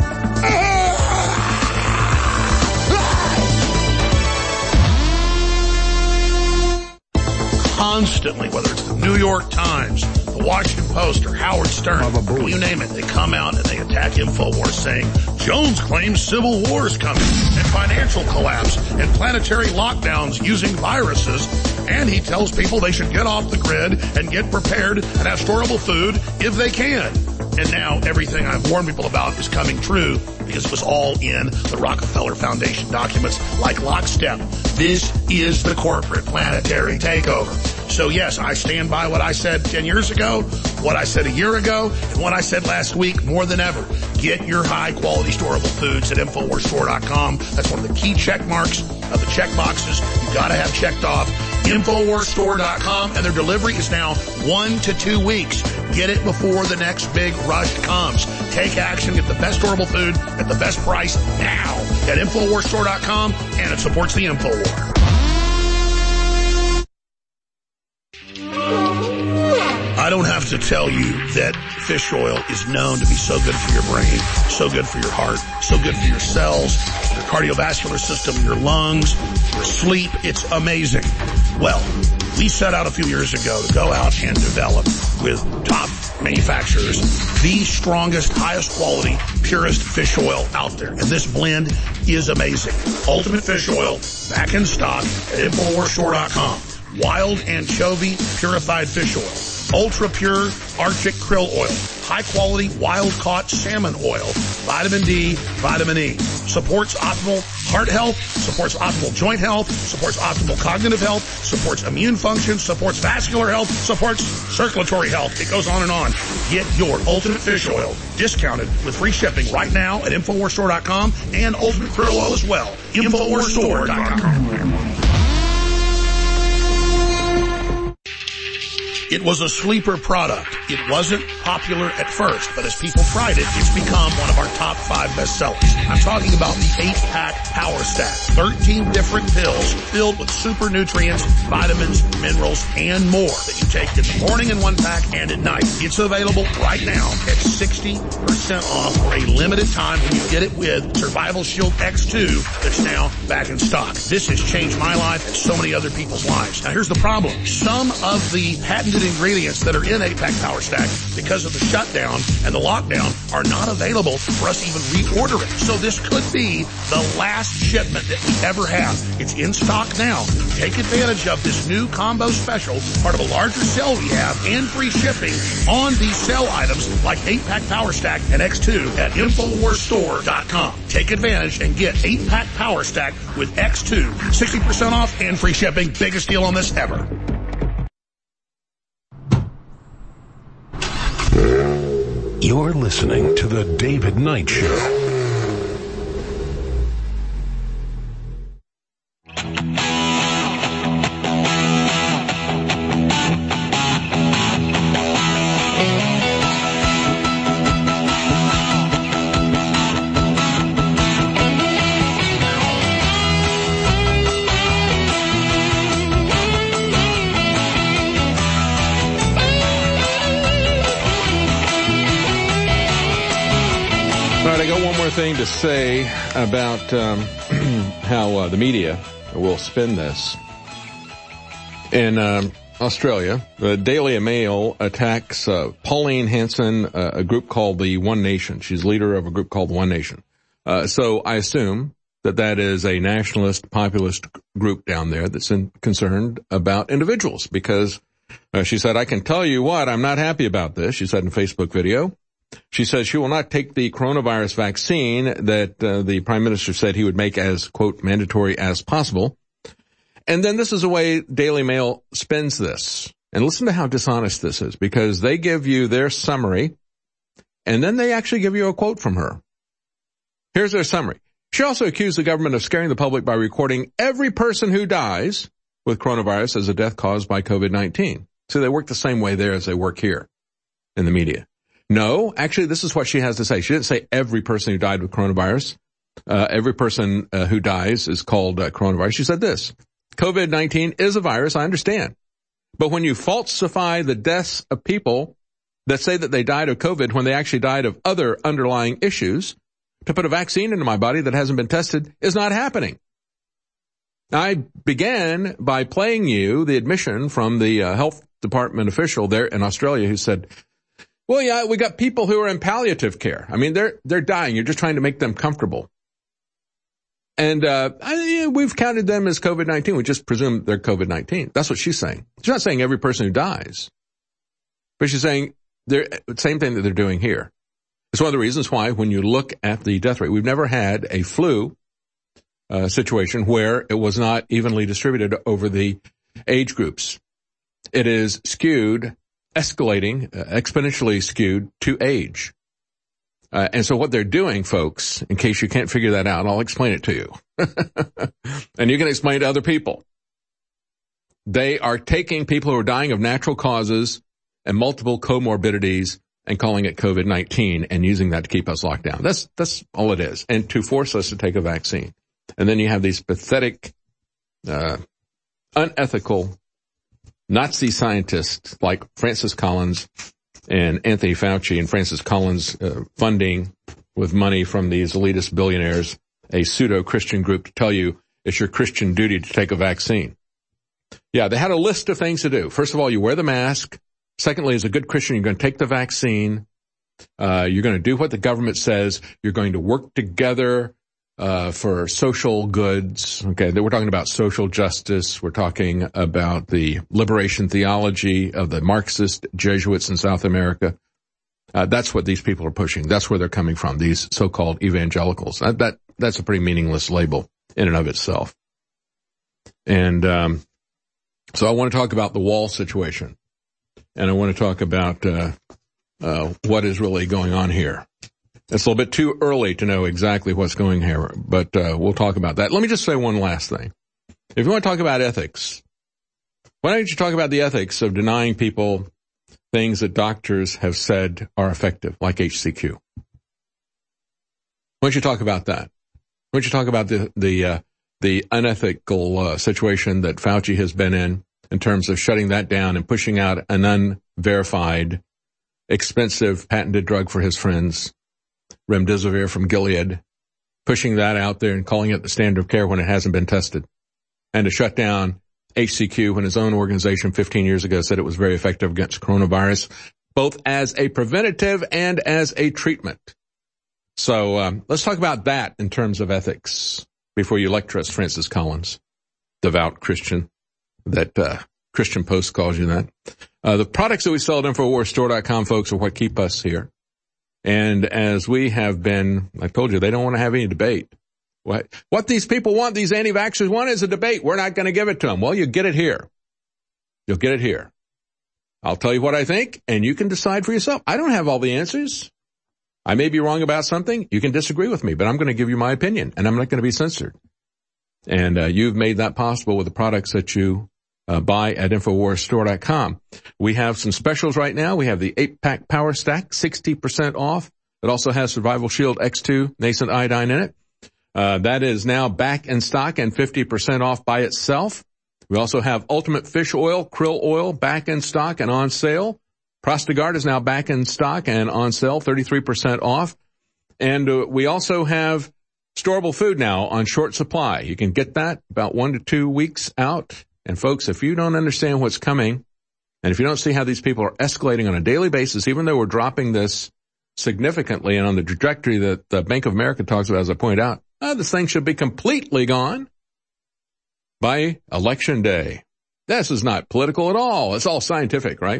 Constantly, whether it's the New York Times, the Washington Post, or Howard Stern, you name it, they come out and they attack InfoWars saying, Jones claims civil war is coming, and financial collapse, and planetary lockdowns using viruses, and he tells people they should get off the grid and get prepared and have storable food if they can. And now everything I've warned people about is coming true because it was all in the Rockefeller Foundation documents like lockstep. This is the corporate planetary takeover. So yes, I stand by what I said 10 years ago, what I said a year ago, and what I said last week more than ever. Get your high quality storable foods at InfoWarsStore.com. That's one of the key check marks of the check boxes you've got to have checked off. InfoWarsStore.com, and their delivery is now 1 to 2 weeks. Get it before the next big rush comes. Take action, get the best storable food at the best price now at InfoWarsStore.com, and it supports the InfoWar. I don't have to tell you that fish oil is known to be so good for your brain, so good for your heart, so good for your cells, your cardiovascular system, your lungs, your sleep. It's amazing. Well, we set out a few years ago to go out and develop with top manufacturers the strongest, highest quality, purest fish oil out there. And this blend is amazing. Ultimate Fish Oil, back in stock at InfoWarsStore.com. Wild anchovy purified fish oil. Ultra pure Arctic krill oil, high quality wild caught salmon oil, vitamin D, vitamin E, supports optimal heart health, supports optimal joint health, supports optimal cognitive health, supports immune function, supports vascular health, supports circulatory health. It goes on and on. Get your Ultimate Fish Oil discounted with free shipping right now at InfoWarsStore.com and Ultimate Krill Oil as well. InfoWarsStore.com. It was a sleeper product. It wasn't popular at first, but as people tried it, it's become one of our top 5 bestsellers. I'm talking about the 8-pack Power Stack. 13 different pills filled with super nutrients, vitamins, minerals, and more that you take in the morning in 1 pack and at night. It's available right now at 60% off for a limited time when you get it with Survival Shield X2 that's now back in stock. This has changed my life and so many other people's lives. Now here's the problem. Some of the patented ingredients that are in 8-pack Power Stack because of the shutdown and the lockdown are not available for us to even reorder it. So this could be the last shipment that we ever have. It's in stock now. Take advantage of this new combo special, part of a larger sale we have, and free shipping on these sale items like 8-pack Power Stack and X2 at InfoWarsStore.com. Take advantage and get 8-pack Power Stack with X2, 60% off and free shipping. Biggest deal on this ever. You're listening to The David Knight Show. Thing to say about how the media will spin this. In Australia, the Daily Mail attacks Pauline Hanson, a group called the One Nation. She's leader of a group called One Nation. So I assume that is a nationalist, populist group down there that's concerned about individuals because she said, I can tell you what, I'm not happy about this, she said in a Facebook video. She says she will not take the coronavirus vaccine that the Prime Minister said he would make as, quote, mandatory as possible. And then this is the way Daily Mail spins this. And listen to how dishonest this is, because they give you their summary, and then they actually give you a quote from her. Here's their summary. She also accused the government of scaring the public by recording every person who dies with coronavirus as a death caused by COVID-19. So they work the same way there as they work here in the media. No, actually, this is what she has to say. She didn't say every person who died with coronavirus. Every person who dies is called coronavirus. She said this: COVID-19 is a virus, I understand. But when you falsify the deaths of people that say that they died of COVID when they actually died of other underlying issues, to put a vaccine into my body that hasn't been tested is not happening. I began by playing you the admission from the health department official there in Australia who said, well, yeah, we got people who are in palliative care. I mean, they're dying. You're just trying to make them comfortable. And we've counted them as COVID-19. We just presume they're COVID-19. That's what she's saying. She's not saying every person who dies, but she's saying the same thing that they're doing here. It's one of the reasons why when you look at the death rate, we've never had a flu situation where it was not evenly distributed over the age groups. It is skewed, escalating, exponentially skewed to age. And so what they're doing, folks, in case you can't figure that out, I'll explain it to you. And you can explain it to other people. They are taking people who are dying of natural causes and multiple comorbidities and calling it COVID-19 and using that to keep us locked down. That's all it is. And to force us to take a vaccine. And then you have these pathetic, unethical Nazi scientists like Francis Collins and Anthony Fauci, and Francis Collins funding with money from these elitist billionaires, a pseudo-Christian group to tell you it's your Christian duty to take a vaccine. Yeah, they had a list of things to do. First of all, you wear the mask. Secondly, as a good Christian, you're going to take the vaccine. You're going to do what the government says. You're going to work together for social goods. Okay, we're talking about social justice. We're talking about the liberation theology of the Marxist Jesuits in South America. That's what these people are pushing. That's where they're coming from, these so-called evangelicals. That's a pretty meaningless label in and of itself. And so I want to talk about the wall situation. And I want to talk about what is really going on here. It's a little bit too early to know exactly what's going here, but we'll talk about that. Let me just say one last thing. If you want to talk about ethics, why don't you talk about the ethics of denying people things that doctors have said are effective, like HCQ? Why don't you talk about that? Why don't you talk about the unethical situation that Fauci has been in terms of shutting that down and pushing out an unverified, expensive, patented drug for his friends, Remdesivir from Gilead, pushing that out there and calling it the standard of care when it hasn't been tested, and to shut down HCQ when his own organization 15 years ago said it was very effective against coronavirus, both as a preventative and as a treatment. So let's talk about that in terms of ethics before you lecture us, Francis Collins, devout Christian. That Christian Post calls you that. The products that we sell at InfoWarsStore.com, folks, are what keep us here. And as we have been, I told you, they don't want to have any debate. What these people want, these anti-vaxxers want, is a debate. We're not going to give it to them. Well, you get it here. You'll get it here. I'll tell you what I think, and you can decide for yourself. I don't have all the answers. I may be wrong about something. You can disagree with me, but I'm going to give you my opinion, and I'm not going to be censored. And you've made that possible with the products that you buy at InfoWarsStore.com. We have some specials right now. We have the 8-pack Power Stack, 60% off. It also has Survival Shield X2 nascent iodine in it. That is now back in stock and 50% off by itself. We also have Ultimate Fish Oil, Krill Oil, back in stock and on sale. Prostagard is now back in stock and on sale, 33% off. And we also have storable food now on short supply. You can get that about 1 to 2 weeks out. And folks, if you don't understand what's coming, and if you don't see how these people are escalating on a daily basis, even though we're dropping this significantly and on the trajectory that the Bank of America talks about, as I point out, this thing should be completely gone by Election Day. This is not political at all. It's all scientific, right?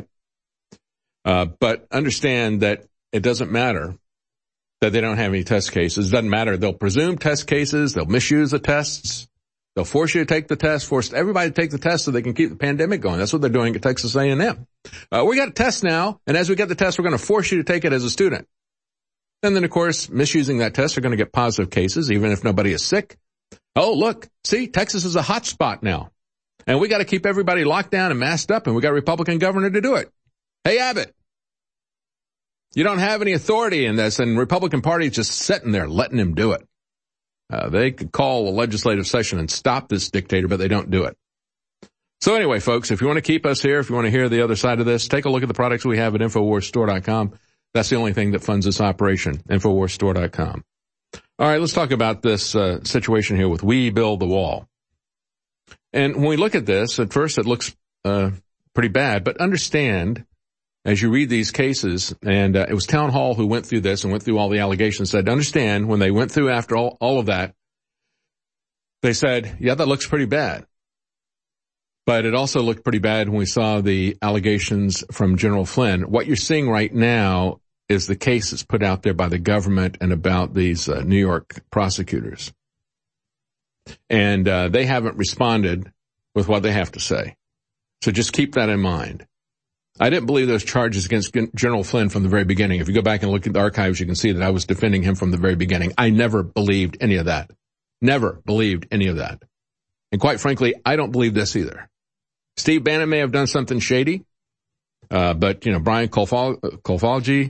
But understand that it doesn't matter that they don't have any test cases. It doesn't matter. They'll presume test cases. They'll misuse the tests. They'll force you to take the test, force everybody to take the test so they can keep the pandemic going. That's what they're doing at Texas A&M. We got a test now, and as we get the test, we're going to force you to take it as a student. And then, of course, misusing that test, are going to get positive cases, even if nobody is sick. Oh, look, see, Texas is a hot spot now. And we got to keep everybody locked down and masked up, and we got a Republican governor to do it. Hey, Abbott, you don't have any authority in this, and Republican Party is just sitting there letting him do it. They could call a legislative session and stop this dictator, but they don't do it. So anyway, folks, if you want to keep us here, if you want to hear the other side of this, take a look at the products we have at InfoWarsStore.com. That's the only thing that funds this operation, InfoWarsStore.com. All right, let's talk about this situation here with We Build the Wall. And when we look at this, at first it looks pretty bad, but understand, as you read these cases, and it was Town Hall who went through this and went through all the allegations, said, understand, when they went through after all of that, they said, yeah, that looks pretty bad. But it also looked pretty bad when we saw the allegations from General Flynn. What you're seeing right now is the cases put out there by the government and about these New York prosecutors. And they haven't responded with what they have to say. So just keep that in mind. I didn't believe those charges against General Flynn from the very beginning. If you go back and look at the archives, you can see that I was defending him from the very beginning. I never believed any of that. Never believed any of that. And quite frankly, I don't believe this either. Steve Bannon may have done something shady, but, Brian Kolfage,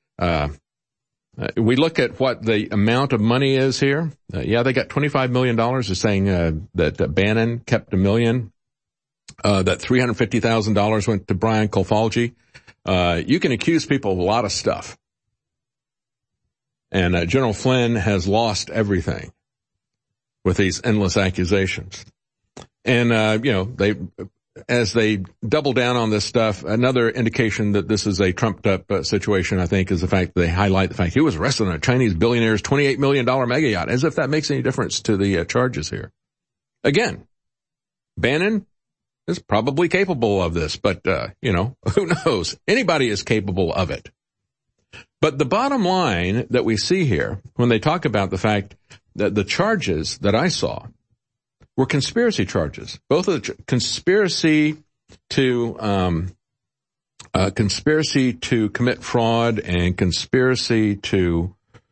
we look at what the amount of money is here. They got $25 million. They're saying that Bannon kept $1 million. That $350,000 went to Brian Kolfage. You can accuse people of a lot of stuff. And General Flynn has lost everything with these endless accusations. And, as they double down on this stuff, another indication that this is a trumped-up situation, I think, is the fact that they highlight the fact he was arrested on a Chinese billionaire's $28 million mega yacht, as if that makes any difference to the charges here. Again, Bannon is probably capable of this, but, who knows? Anybody is capable of it. But the bottom line that we see here, when they talk about the fact that the charges that I saw were conspiracy charges, both of the conspiracy to commit fraud and conspiracy to,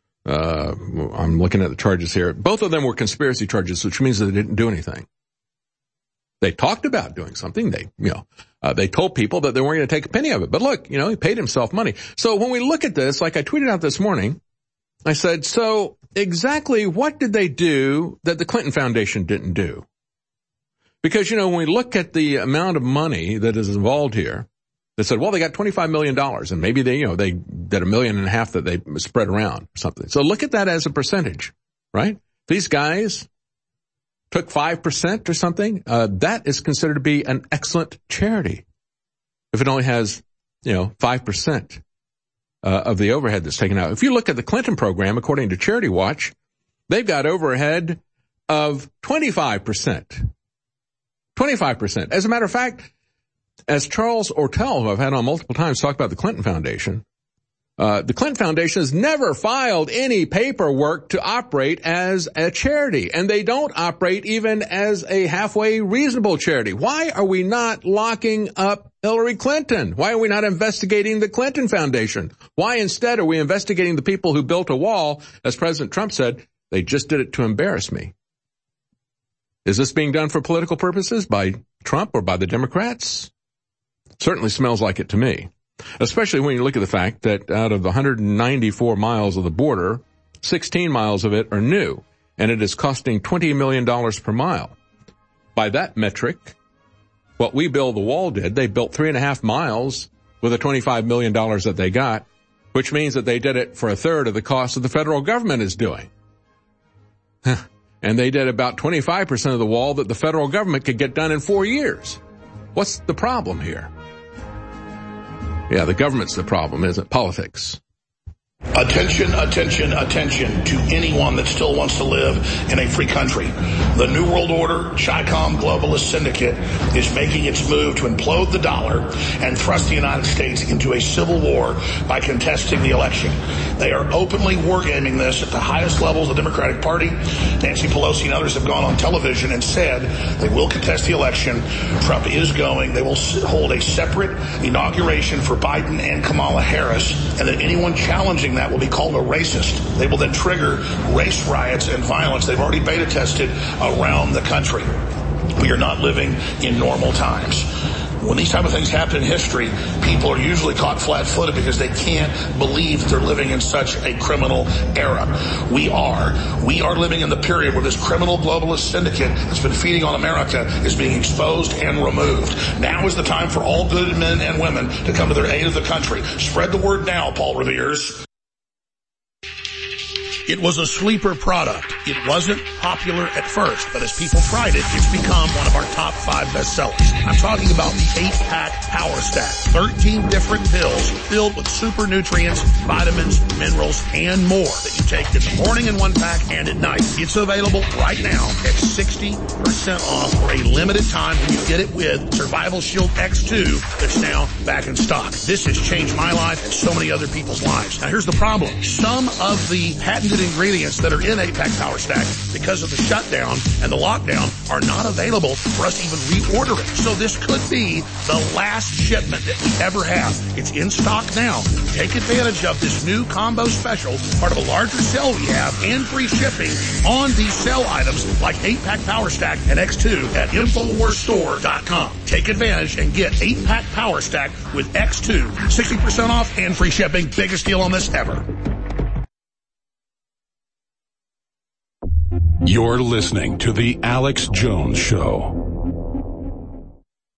I'm looking at the charges here. Both of them were conspiracy charges, which means that they didn't do anything. They talked about doing something. They told people that they weren't going to take a penny of it. But look, he paid himself money. So when we look at this, like I tweeted out this morning, I said, so exactly what did they do that the Clinton Foundation didn't do? Because, when we look at the amount of money that is involved here, they said, well, they got $25 million and maybe they did $1.5 million that they spread around or something. So look at that as a percentage, right? These guys took 5% or something. That is considered to be an excellent charity. If it only has, 5%. Of the overhead that's taken out. If you look at the Clinton program, according to Charity Watch, they've got overhead of 25%. 25%. As a matter of fact, as Charles Ortel, who I've had on multiple times, talk about the Clinton Foundation has never filed any paperwork to operate as a charity, and they don't operate even as a halfway reasonable charity. Why are we not locking up Hillary Clinton? Why are we not investigating the Clinton Foundation? Why instead are we investigating the people who built a wall? As President Trump said, they just did it to embarrass me. Is this being done for political purposes by Trump or by the Democrats? Certainly smells like it to me. Especially when you look at the fact that out of the 194 miles of the border, 16 miles of it are new, and it is costing $20 million per mile. By that metric, what We Build the Wall did, they built 3.5 miles with the $25 million that they got, which means that they did it for a third of the cost that the federal government is doing. And they did about 25% of the wall that the federal government could get done in 4 years. What's the problem here? Yeah, the government's the problem, isn't it? Politics. Attention, attention, attention to anyone that still wants to live in a free country. The New World Order, Chi-Com globalist syndicate is making its move to implode the dollar and thrust the United States into a civil war by contesting the election. They are openly wargaming this at the highest levels of the Democratic Party. Nancy Pelosi and others have gone on television and said they will contest the election. Trump is going. They will hold a separate inauguration for Biden and Kamala Harris, and that anyone challenging that will be called a racist. They will then trigger race riots and violence. They've already beta tested around the country. We are not living in normal times. When these type of things happen in history, people are usually caught flat-footed because they can't believe that they're living in such a criminal era. We are living in the period where this criminal globalist syndicate that's been feeding on America is being exposed and removed. Now is the time for all good men and women to come to their aid of the country. Spread the word now, Paul Revere's. It was a sleeper product. It wasn't popular at first, but as people tried it, it's become one of our top 5 bestsellers. I'm talking about the 8-pack Power Stack. 13 different pills filled with super nutrients, vitamins, minerals, and more that you take in the morning in 1 pack and at night. It's available right now at 60% off for a limited time when you get it with Survival Shield X2 that's now back in stock. This has changed my life and so many other people's lives. Now here's the problem. Some of the patented ingredients that are in 8-pack Power Stack, because of the shutdown and the lockdown, are not available for us to even reorder it. So this could be the last shipment that we ever have. It's in stock now. Take advantage of this new combo special, part of a larger sale we have, and free shipping on these sale items like 8-pack Power Stack and X2 at InfoWarsStore.com. Take advantage and get 8-pack Power Stack with X2, 60% off and free shipping. Biggest deal on this ever. You're listening to The Alex Jones Show.